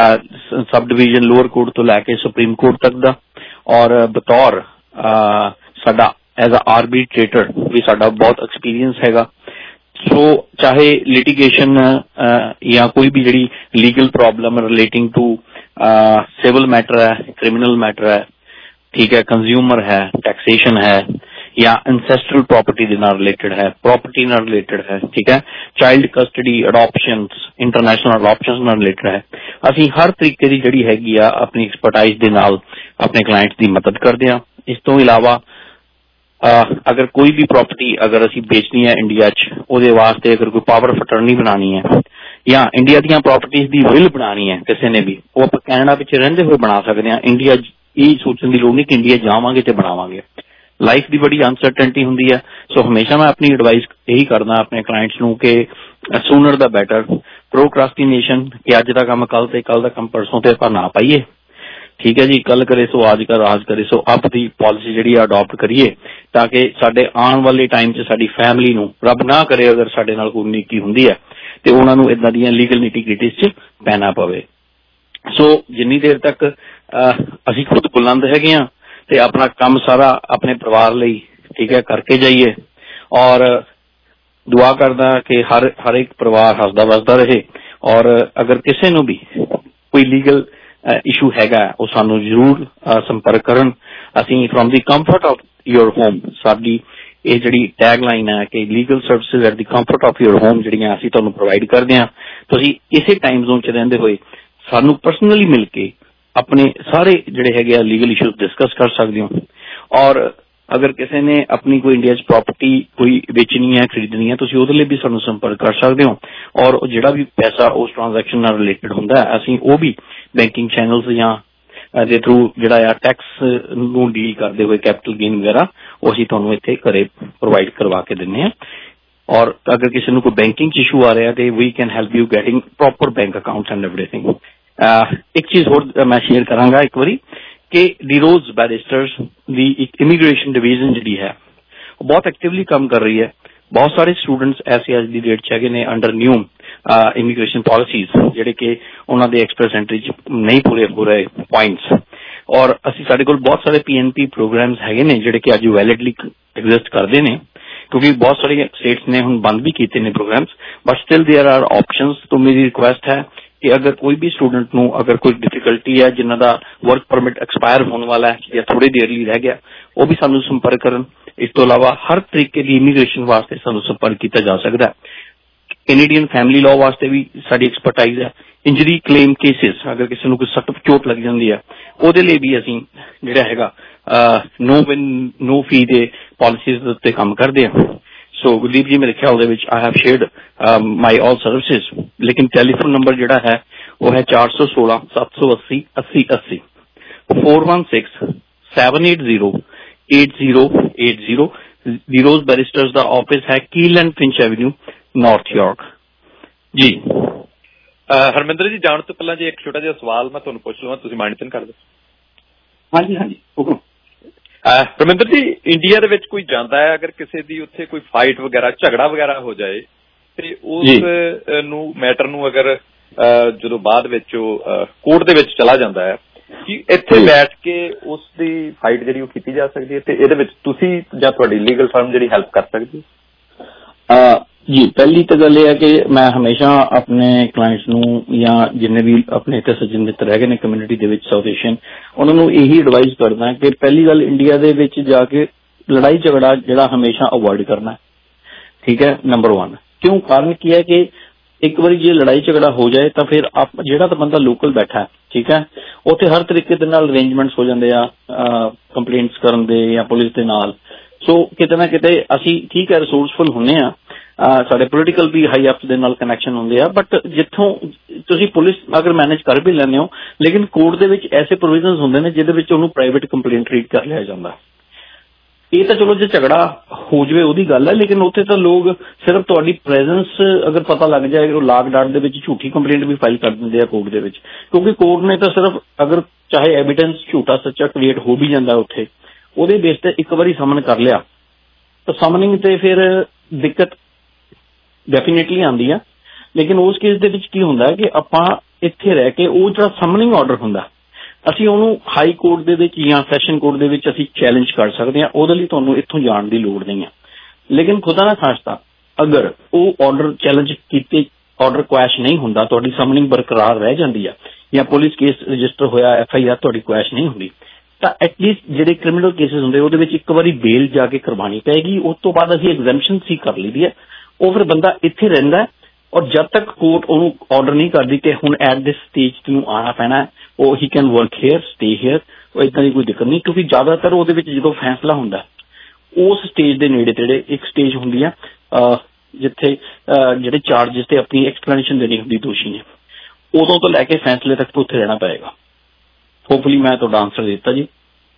ਸਬ ਡਿਵੀਜ਼ਨ ਲੋਅਰ ਕੋਰਟ ਤੋਂ ਲੈ ਕੇ ਸੁਪਰੀਮ ਕੋਰਟ ਤੱਕ ਦਾ, ਔਰ ਬਤੌਰ ਸਾਡਾ ਐਜ਼ ਅ ਆਰਬਿਟਰੇਟਰ ਵੀ ਸਾਡਾ ਬਹੁਤ ਐਕਸਪੀਰੀਅੰਸ ਹੈਗਾ। ਸੋ ਚਾਹੇ ਲਿਟੀਗੇਸ਼ਨ ਜਾਂ ਕੋਈ ਵੀ ਜਿਹੜੀ legal problem relating to civil matter ਹੈ, ਕ੍ਰਿਮੀਨਲ ਮੈਟਰ ਹੈ, ਠੀਕ ਹੈ, ਕੰਜ਼ਿਊਮਰ ਹੈ, ਟੈਕਸੇਸ਼ਨ ਹੈ ਜਾਂ ਐਂਸੈਸਟਰਲ ਪ੍ਰਾਪਰਟੀ ਦੇ ਨਾਲ ਰਿਲੇਟਡ ਹੈ, ਪ੍ਰਾਪਰਟੀ ਨਾਲ ਰਿਲੇਟਡ ਹੈ, ਠੀਕ ਹੈ, child custody, adoptions, international adoptions ਨਾਲ ਰਿਲੇਟਡ ਹੈ, ਅਸੀਂ ਹਰ ਤਰੀਕੇ ਦੀ ਜਿਹੜੀ ਹੈਗੀ ਆ ਆਪਣੀ ਐਕਸਪਰਟਾਈਜ਼ ਦੇ ਨਾਲ ਆਪਣੇ ਕਲਾਇੰਟਸ ਦੀ ਮਦਦ ਕਰਦੇ ਹਾਂ। ਇਸ ਤੋਂ ਇਲਾਵਾ ਅਗਰ ਕੋਈ ਵੀ ਪ੍ਰਾਪਰਟੀ ਅਗਰ ਅਸੀਂ ਵੇਚਣੀ ਹੈ ਇੰਡੀਆ 'ਚ, ਉਹਦੇ ਵਾਸਤੇ ਅਗਰ ਕੋਈ ਪਾਵਰ ਆਫ ਅਟਰਨੀ ਬਣਾਉਣੀ ਹੈ ਜਾਂ ਇੰਡੀਆ ਦੀਆਂ ਪ੍ਰਾਪਰਟੀਜ਼ ਦੀ ਵਿਲ ਬਣਾਉਣੀ ਹੈ ਕਿਸੇ ਨੇ ਵੀ, ਉਹ ਆਪਾਂ ਕੈਨੇਡਾ ਵਿੱਚ ਰਹਿੰਦੇ ਹੋਏ ਬਣਾ ਸਕਦੇ ਹਾਂ। ਇੰਡੀਆ ਇਹ ਸੋਚਣ ਦੀ ਲੋੜ ਨਹੀਂ ਕਿ ਇੰਡੀਆ ਜਾਵਾਂਗੇ ਤੇ ਬਣਾਵਾਂਗੇ, ਲਾਈਫ ਦੀ ਬੜੀ ਅਨਸਰਟਨਟੀ ਹੁੰਦੀ ਹੈ। ਸੋ ਹਮੇਸ਼ਾ ਮੈਂ ਆਪਣੀ ਐਡਵਾਈਸ ਇਹੀ ਕਰਦਾ ਆਪਣੇ ਕਲਾਇੰਟਸ ਨੂੰ ਕਿ ਸੂਨਰ ਦਾ ਬੈਟਰ, ਪ੍ਰੋਕ੍ਰਾਸਟੀਨੇਸ਼ਨ ਕਿ ਅੱਜ ਦਾ ਕੰਮ ਕੱਲ ਤੇ ਕੱਲ ਦਾ ਕੰਮ ਪਰਸੋਂ ਤੇ ਆਪਾਂ ਨਾ ਪਾਈਏ, ਠੀਕ ਹੈ ਜੀ, ਕੱਲ ਕਰੇ ਸੋ ਅੱਜ ਕਰ, ਆਜ ਕਰੇ ਸੋ ਅਬ ਦੀ ਪਾਲਿਸੀ ਜਿਹੜੀ ਆ ਅਡਾਪਟ ਕਰੀਏ ਤਾਂ ਕਿ ਸਾਡੇ ਆਉਣ ਵਾਲੇ ਟਾਈਮ 'ਚ ਸਾਡੀ ਫੈਮਿਲੀ ਨੂੰ, ਰੱਬ ਨਾ ਕਰੇ ਅਗਰ ਸਾਡੇ ਨਾਲ ਕੋਈ ਨੀਕੀ ਹੁੰਦੀ ਹੈ ਤੇ ਉਹਨਾਂ ਨੂੰ ਏਦਾਂ ਦੀਆਂ ਲੀਗਲ ਨੀਟੀਗ੍ਰਿਟੀਜ਼ 'ਚ ਪੈਣਾ ਪਵੇ। ਸੋ ਜਿੰਨੀ ਦੇਰ ਤੱਕ ਅਸੀਂ ਖੁਦ ਬੁਲੰਦ ਹੈਗੇ ਹਾਂ ਤੇ ਆਪਣਾ ਕੰਮ ਸਾਰਾ ਆਪਣੇ ਪਰਿਵਾਰ ਲਈ, ਠੀਕ ਹੈ, ਕਰਕੇ ਜਾਈਏ ਔਰ ਦੁਆ ਕਰਦਾ ਕਿ ਹਰ ਹਰ ਇੱਕ ਪਰਿਵਾਰ ਹੱਸਦਾ ਵਸਦਾ ਰਹੇ ਔਰ ਅਗਰ ਕਿਸੇ ਨੂੰ ਵੀ ਕੋਈ ਲੀਗਲ ਇਸ਼ੂ ਹੈਗਾ ਉਹ ਸਾਨੂੰ ਜ਼ਰੂਰ ਸੰਪਰਕ ਕਰਨ। ਅਸੀਂ from the comfort of your home, ਸਾਡੀ ਇਹ ਜਿਹੜੀ ਟੈਗ ਲਾਈਨ ਹੈ ਕਿ legal services at the comfort of your home ਜਿਹੜੀਆਂ ਅਸੀਂ ਤੁਹਾਨੂੰ ਪ੍ਰੋਵਾਈਡ ਕਰਦੇ ਹਾਂ। ਤੁਸੀਂ ਇਸੇ ਟਾਈਮ ਜ਼ੋਨ 'ਚ ਰਹਿੰਦੇ ਹੋਏ ਸਾਨੂੰ ਪਰਸਨਲੀ ਮਿਲ ਕੇ ਆਪਣੇ ਸਾਰੇ ਜਿਹੜੇ ਹੈਗੇ ਆ ਲੀਗਲ ਇਸ਼ੂਜ਼ ਡਿਸਕਸ ਕਰ ਸਕਦੇ ਹੋ ਔਰ ਅਗਰ ਕਿਸੇ ਨੇ ਆਪਣੀ ਕੋਈ ਇੰਡੀਆ 'ਚ ਪ੍ਰਾਪਰਟੀ ਕੋਈ ਵੇਚਣੀ ਹੈ, ਖਰੀਦਣੀ ਹੈ, ਤੁਸੀਂ ਉਹਦੇ ਲਈ ਵੀ ਸਾਨੂੰ ਸੰਪਰਕ ਕਰ ਸਕਦੇ ਹੋ ਔਰ ਜਿਹੜਾ ਵੀ ਪੈਸਾ ਉਸ ਟ੍ਰਾਂਜੈਕਸ਼ਨ ਨਾਲ ਰਿਲੇਟਡ ਹੁੰਦਾ ਅਸੀਂ ਉਹ ਵੀ ਬੈਂਕਿੰਗ ਚੈਨਲਸ ਜਾਂ ਦੇ ਥਰੂ ਜਿਹੜਾ ਆ ਟੈਕਸ ਨੂੰ ਡੀਲ ਕਰਦੇ ਹੋਏ ਕੈਪੀਟਲ ਗੇਨ ਵਗੈਰਾ ਉਹ ਅਸੀਂ ਤੁਹਾਨੂੰ ਇੱਥੇ ਘਰੇ ਪ੍ਰੋਵਾਈਡ ਕਰਵਾ ਕੇ ਦਿੰਦੇ ਹਾਂ। ਔਰ ਅਗਰ ਕਿਸੇ ਨੂੰ ਕੋਈ ਬੈਂਕਿੰਗ 'ਚ ਇਸ਼ੂ ਆ ਰਿਹਾ ਤੇ we can help you getting proper bank accounts and everything. ਇੱਕ ਚੀਜ਼ ਹੋਰ ਮੈਂ ਸ਼ੇਅਰ ਕਰਾਂਗਾ ਇੱਕ ਵਾਰੀ ਕਿ ਡੀ ਰੋਜ਼ ਬੈਰਿਸਟਰਸ ਦੀ ਇੱਕ ਇਮੀਗ੍ਰੇਸ਼ਨ ਡਿਵੀਜ਼ਨ ਜਿਹੜੀ ਹੈ ਉਹ ਬਹੁਤ ਐਕਟਿਵਲੀ ਕੰਮ ਕਰ ਰਹੀ ਹੈ। ਬਹੁਤ ਸਾਰੇ ਸਟੂਡੈਂਟਸ ਐਸੇ ਅੱਜ ਦੀ ਡੇਟ 'ਚ ਹੈਗੇ ਨੇ ਅੰਡਰ ਨਿਊ ਇਮੀਗ੍ਰੇਸ਼ਨ ਪਾਲਿਸੀਜ਼ ਜਿਹੜੇ ਕਿ ਉਹਨਾਂ ਦੇ ਐਕਸਪ੍ਰੈਸ ਐਂਟਰੀ 'ਚ ਨਹੀਂ ਪੂਰੇ ਹੋ ਰਹੇ ਪੁਆਇੰਟਸ ਔਰ ਅਸੀਂ ਸਾਡੇ ਕੋਲ ਬਹੁਤ ਸਾਰੇ ਪੀ ਐਨ ਪੀ ਪ੍ਰੋਗਰਾਮਸ ਹੈਗੇ ਨੇ ਜਿਹੜੇ ਕਿ ਅੱਜ ਵੈਲਿਡਲੀ ਐਗਜ਼ਿਸਟ ਕਰਦੇ ਨੇ ਕਿਉਂਕਿ ਬਹੁਤ ਸਾਰੀਆਂ ਸਟੇਟਸ ਨੇ ਹੁਣ ਬੰਦ ਵੀ ਕੀਤੇ ਨੇ programs but still there are options. ਤੋਂ ਮੇਰੀ ਰਿਕੁਐਸਟ ਹੈ ਕਿ ਅਗਰ ਕੋਈ ਵੀ ਸਟੂਡੈਂਟ ਨੂੰ ਅਗਰ ਕੋਈ ਡਿਫਿਕਲਟੀ ਹੈ ਜਿਨ੍ਹਾਂ ਦਾ ਵਰਕ ਪਰਮਿਟ ਐਕਸਪਾਇਰ ਹੋਣ ਵਾਲਾ ਹੈ ਜਾਂ ਥੋੜੀ ਦੇਰ ਲਈ ਰਹਿ ਗਿਆ ਉਹ ਵੀ ਸਾਨੂੰ ਸੰਪਰਕ ਕਰਨ। ਇਸ ਤੋਂ ਇਲਾਵਾ ਹਰ ਤਰੀਕੇ ਦੀ ਇਮੀਗ੍ਰੇਸ਼ਨ ਵਾਸਤੇ ਸਾਨੂੰ ਸੰਪਰਕ ਕੀਤਾ ਜਾ ਸਕਦਾ ਹੈ। ਕੈਨੇਡੀਅਨ ਫੈਮਿਲੀ ਲਾਅ ਵਾਸਤੇ ਵੀ ਸਾਡੀ ਐਕਸਪਰਟਾਈਜ਼ ਹੈ। ਇੰਜਰੀ ਕਲੇਮ ਕੇਸਿਸ, ਅਗਰ ਕਿਸੇ ਨੂੰ ਕੋਈ ਸੱਟ ਚੋਟ ਲੱਗ ਜਾਂਦੀ ਹੈ ਉਹਦੇ ਲਈ ਵੀ ਅਸੀਂ ਜਿਹੜਾ ਹੈਗਾ ਨੋ ਵਿਨ ਨੋ ਫੀ ਦੇ ਪਾਲਿਸੀਜ਼ ਦੇ ਉੱਤੇ ਕੰਮ ਕਰਦੇ ਹਾਂ। ਸੋ ਗੁਰਦੀਪ ਜੀ ਮੇਰੇ ਖਿਆਲ ਦੇ ਵਿੱਚ I have shared my all services, ਲੇਕਿਨ ਟੈਲੀਫੋਨ ਨੰਬਰ ਜਿਹੜਾ ਹੈ ਉਹ ਹੈ ਚਾਰ ਸੌ ਸੋਲਾਂ ਸੱਤ ਸੌ ਅੱਸੀ ਅੱਸੀ ਅੱਸੀ four one six seven eight zero eight zero eight zero. D Rose barristers ਦਾ ਆਫਿਸ ਹੈ Keele and Finch avenue, North York ਜੀ। ਹਰਮਿੰਦਰ ਜੀ, ਜਾਣ ਤੋਂ ਪਹਿਲਾਂ ਜੇ ਇੱਕ ਛੋਟਾ ਜਿਹਾ ਸਵਾਲ ਮੈਂ ਤੁਹਾਨੂੰ ਪੁੱਛ ਲਵਾਂ, ਤੁਸੀਂ ਮਾਨਿਤਨ ਕਰ ਦਿਓ। ਹਾਂਜੀ ਹਾਂਜੀ ਹੁਕਮ। ਹਰਮਿੰਦਰ ਜੀ, ਇੰਡੀਆ ਦੇ ਵਿੱਚ ਕੋਈ ਜਾਂਦਾ ਹੈ, ਅਗਰ ਕਿਸੇ ਦੀ ਉੱਥੇ ਕੋਈ ਫਾਈਟ ਵਗੈਰਾ ਝਗੜਾ ਵਗੈਰਾ ਹੋ ਜਾਏ ਤੇ ਉਸ ਨੂੰ ਮੈਟਰ ਨੂੰ ਅਗਰ ਜਦੋਂ ਬਾਅਦ ਵਿੱਚ ਉਹ ਕੋਰਟ ਦੇ ਵਿੱਚ ਚਲਾ ਜਾਂਦਾ ਹੈ, ਕਿ ਇੱਥੇ ਬੈਠ ਕੇ ਉਸ ਦੀ ਫਾਈਟ ਜਿਹੜੀ ਉਹ ਕੀਤੀ ਜਾ ਸਕਦੀ ਹੈ ਤੇ ਇਹਦੇ ਵਿੱਚ ਤੁਸੀਂ ਜਾਂ ਤੁਹਾਡੀ ਲੀਗਲ ਫਰਮ ਜਿਹੜੀ ਹੈਲਪ ਕਰ ਸਕਦੀ ਹੈ? ਜੀ, ਪਹਿਲੀ ਤਾਂ ਗੱਲ ਇਹ ਹੈ ਕਿ ਮੈਂ ਹਮੇਸ਼ਾ ਆਪਣੇ ਕਲਾਇੰਟਸ ਨੂੰ ਜਾਂ ਜਿੰਨੇ ਵੀ ਆਪਣੇ ਇੱਥੇ ਸੱਜਣ ਮਿੱਤਰ ਹੈਗੇ ਨੇ ਕਮਿਊਨਿਟੀ ਦੇ ਵਿੱਚ ਸਾਊਥ ਏਸ਼ੀਅਨ, ਉਹਨਾਂ ਨੂੰ ਇਹੀ ਐਡਵਾਈਜ਼ ਕਰਦਾ ਕਿ ਪਹਿਲੀ ਗੱਲ ਇੰਡੀਆ ਦੇ ਵਿੱਚ ਜਾ ਕੇ ਲੜਾਈ ਝਗੜਾ ਜਿਹੜਾ ਹਮੇਸ਼ਾ ਅਵੋਇਡ ਕਰਨਾ, ਠੀਕ ਹੈ, ਨੰਬਰ ਵਨ। ਕਿਉਂ? ਕਾਰਨ ਕੀ ਹੈ ਕਿ ਇੱਕ ਵਾਰੀ ਜੇ ਲੜਾਈ ਝਗੜਾ ਹੋ ਜਾਏ ਤਾਂ ਫਿਰ ਆਪ ਜਿਹੜਾ ਤਾਂ ਬੰਦਾ ਲੋਕਲ ਬੈਠਾ, ਠੀਕ ਹੈ, ਉੱਥੇ ਹਰ ਤਰੀਕੇ ਦੇ ਨਾਲ ਅਰੇਂਜਮੈਂਟਸ ਹੋ ਜਾਂਦੇ ਆ ਕੰਪਲੇਂਟਸ ਕਰਨ ਦੇ ਜਾਂ ਪੁਲਿਸ ਦੇ ਨਾਲ। ਸੋ ਕਿਤੇ ਨਾ ਕਿਤੇ ਅਸੀਂ ਠੀਕ ਹੈ ਰਿਸੋਰਸਫੁਲ ਹੁੰਦੇ ਆ, ਸਾਡੇ ਪੋਲੀਟੀਕਲ ਵੀ ਹਾਈ ਅਪ ਦੇ ਨਾਲ ਕਨੈਕਸ਼ਨ ਹੁੰਦੇ ਆ, ਬਟ ਜਿੱਥੋਂ ਤੁਸੀਂ ਪੁਲਿਸ ਅਗਰ ਮੈਨੇਜ ਕਰ ਵੀ ਲੈਂਦੇ ਹੋ, ਲੇਕਿਨ ਕੋਰਟ ਦੇ ਵਿੱਚ ਐਸੇ ਪ੍ਰੋਵੀਜ਼ਨਸ ਹੁੰਦੇ ਨੇ ਜਿਹਦੇ ਵਿੱਚ ਉਹਨੂੰ ਪ੍ਰਾਈਵੇਟ ਕੰਪਲੇਂਟ ਟ੍ਰੀਟ ਕਰ ਲਿਆ ਜਾਂਦਾ। ਇਹ ਤਾਂ ਚਲੋ ਜੇ ਝਗੜਾ ਹੋ ਜਾਵੇ ਉਹਦੀ ਗੱਲ ਹੈ, ਲੇਕਿਨ ਉੱਥੇ ਤਾਂ ਲੋਕ ਸਿਰਫ ਤੁਹਾਡੀ ਪ੍ਰੈਜ਼ੈਂਸ ਅਗਰ ਪਤਾ ਲੱਗ ਜਾਏ, ਉਹ ਲਾਗ ਡਾਟ ਦੇ ਵਿੱਚ ਝੂਠੀ ਕੰਪਲੇਂਟ ਵੀ ਫਾਈਲ ਕਰ ਦਿੰਦੇ ਆ ਕੋਰਟ ਦੇ ਵਿੱਚ, ਕਿਉਂਕਿ ਕੋਰਟ ਨੇ ਤਾਂ ਸਿਰਫ ਅਗਰ ਚਾਹੇ ਐਵੀਡੈਂਸ ਝੂਠਾ ਸੱਚਾ ਕ੍ਰੀਏਟ ਹੋ ਵੀ ਜਾਂਦਾ ਉੱਥੇ, ਉਹਦੇ ਬੇਸ ਤੇ ਇੱਕ ਵਾਰੀ ਸਮਨ ਕਰ ਲਿਆ ਤਾਂ ਸਮਨਿੰਗ ਤੇ ਫਿਰ ਦਿੱਕਤ ਡੈਫੀਨੇਟਲੀ ਆਉਂਦੀ ਆ। ਲੇਕਿਨ ਉਸ ਕੇਸ ਦੇ ਵਿੱਚ ਕੀ ਹੁੰਦਾ ਕਿ ਆਪਾਂ ਇੱਥੇ ਰਹਿ ਕੇ ਉਹ ਜਿਹੜਾ ਸਮਨਿੰਗ ਆਰਡਰ ਹੁੰਦਾ ਅਸੀਂ ਉਹਨੂੰ ਹਾਈ ਕੋਰਟ ਦੇ ਵਿੱਚ ਜਾਂ ਸੈਸ਼ਨ ਕੋਰਟ ਦੇ ਵਿੱਚ ਅਸੀਂ ਚੈਲੰਜ ਕਰ ਸਕਦੇ ਹਾਂ। ਉਹਦੇ ਲਈ ਤੁਹਾਨੂੰ ਇੱਥੋਂ ਜਾਣ ਦੀ ਲੋੜ ਨਹੀਂ ਹੈ। ਲੇਕਿਨ ਖੁਦਾ ਨਾ ਖਾਸਤਾ ਅਗਰ ਉਹ ਆਰਡਰ ਚੈਲੰਜ ਕੀਤੇ ਆਰਡਰ ਕੁਐਸ਼ ਨਹੀਂ ਹੁੰਦਾ, ਤੁਹਾਡੀ ਸਮਨਿੰਗ ਬਰਕਰਾਰ ਰਹਿ ਜਾਂਦੀ ਆ ਜਾਂ ਪੁਲਿਸ ਕੇਸ ਰਜਿਸਟਰ ਹੋਇਆ, ਐਫ ਆਈ ਆਰ ਤੁਹਾਡੀ ਕੁਐਸ਼ ਨਹੀਂ ਹੁੰਦੀ, ਤਾਂ ਐਟਲੀਸਟ ਜਿਹੜੇ ਕ੍ਰਿਮੀਨਲ ਕੇਸਿਸ ਹੁੰਦੇ ਉਹਦੇ ਵਿੱਚ ਇੱਕ ਵਾਰੀ ਬੇਲ ਜਾ ਕੇ ਕਰਵਾਉਣੀ ਪਏਗੀ। ਉਸ ਤੋਂ ਬਾਅਦ ਅਸੀਂ ਐਗਜ਼ੈਂਪਸ਼ਨ ਸੀ ਕਰ ਲਈਦੀ ਹੈ। ਉਹ ਫਿਰ ਬੰਦਾ ਇੱਥੇ ਰਹਿੰਦਾ ਔਰ ਜਦ ਤੱਕ ਕੋਰਟ ਉਹਨੂੰ ਆਰਡਰ ਨਹੀਂ ਕਰਦੀ ਕਿ ਹੁਣ ਐਟ ਦਿਸ ਸਟੇਜ ਤੈਨੂੰ ਆਉਣਾ ਪੈਣਾ, ਉਹ ਹੀ can work here, stay here, ਉਹ ਇੱਦਾਂ ਦੀ ਕੋਈ ਦਿੱਕਤ ਨਹੀਂ। ਕਿਉਂਕਿ ਜ਼ਿਆਦਾਤਰ ਉਹਦੇ ਵਿੱਚ ਜਦੋਂ ਫੈਸਲਾ ਹੁੰਦਾ ਉਸ ਸਟੇਜ ਦੇ ਨੇੜੇ ਤੇੜੇ ਇੱਕ ਸਟੇਜ ਹੁੰਦੀ ਆ ਜਿੱਥੇ ਜਿਹੜੇ ਚਾਰਜਿਸ ਤੇ ਆਪਣੀ ਐਕਸਪਲੇਨੇਸ਼ਨ ਦੇਣੀ ਹੁੰਦੀ ਦੋਸ਼ੀ ਨੇ, ਉਦੋਂ ਤੋਂ ਲੈ ਕੇ ਫੈਸਲੇ ਤੱਕ ਉੱਥੇ ਰਹਿਣਾ ਪਏਗਾ। ਹੋਪਫੁਲੀ ਮੈਂ ਤੁਹਾਡਾ ਆਂਸਰ ਦਿੱਤਾ ਜੀ।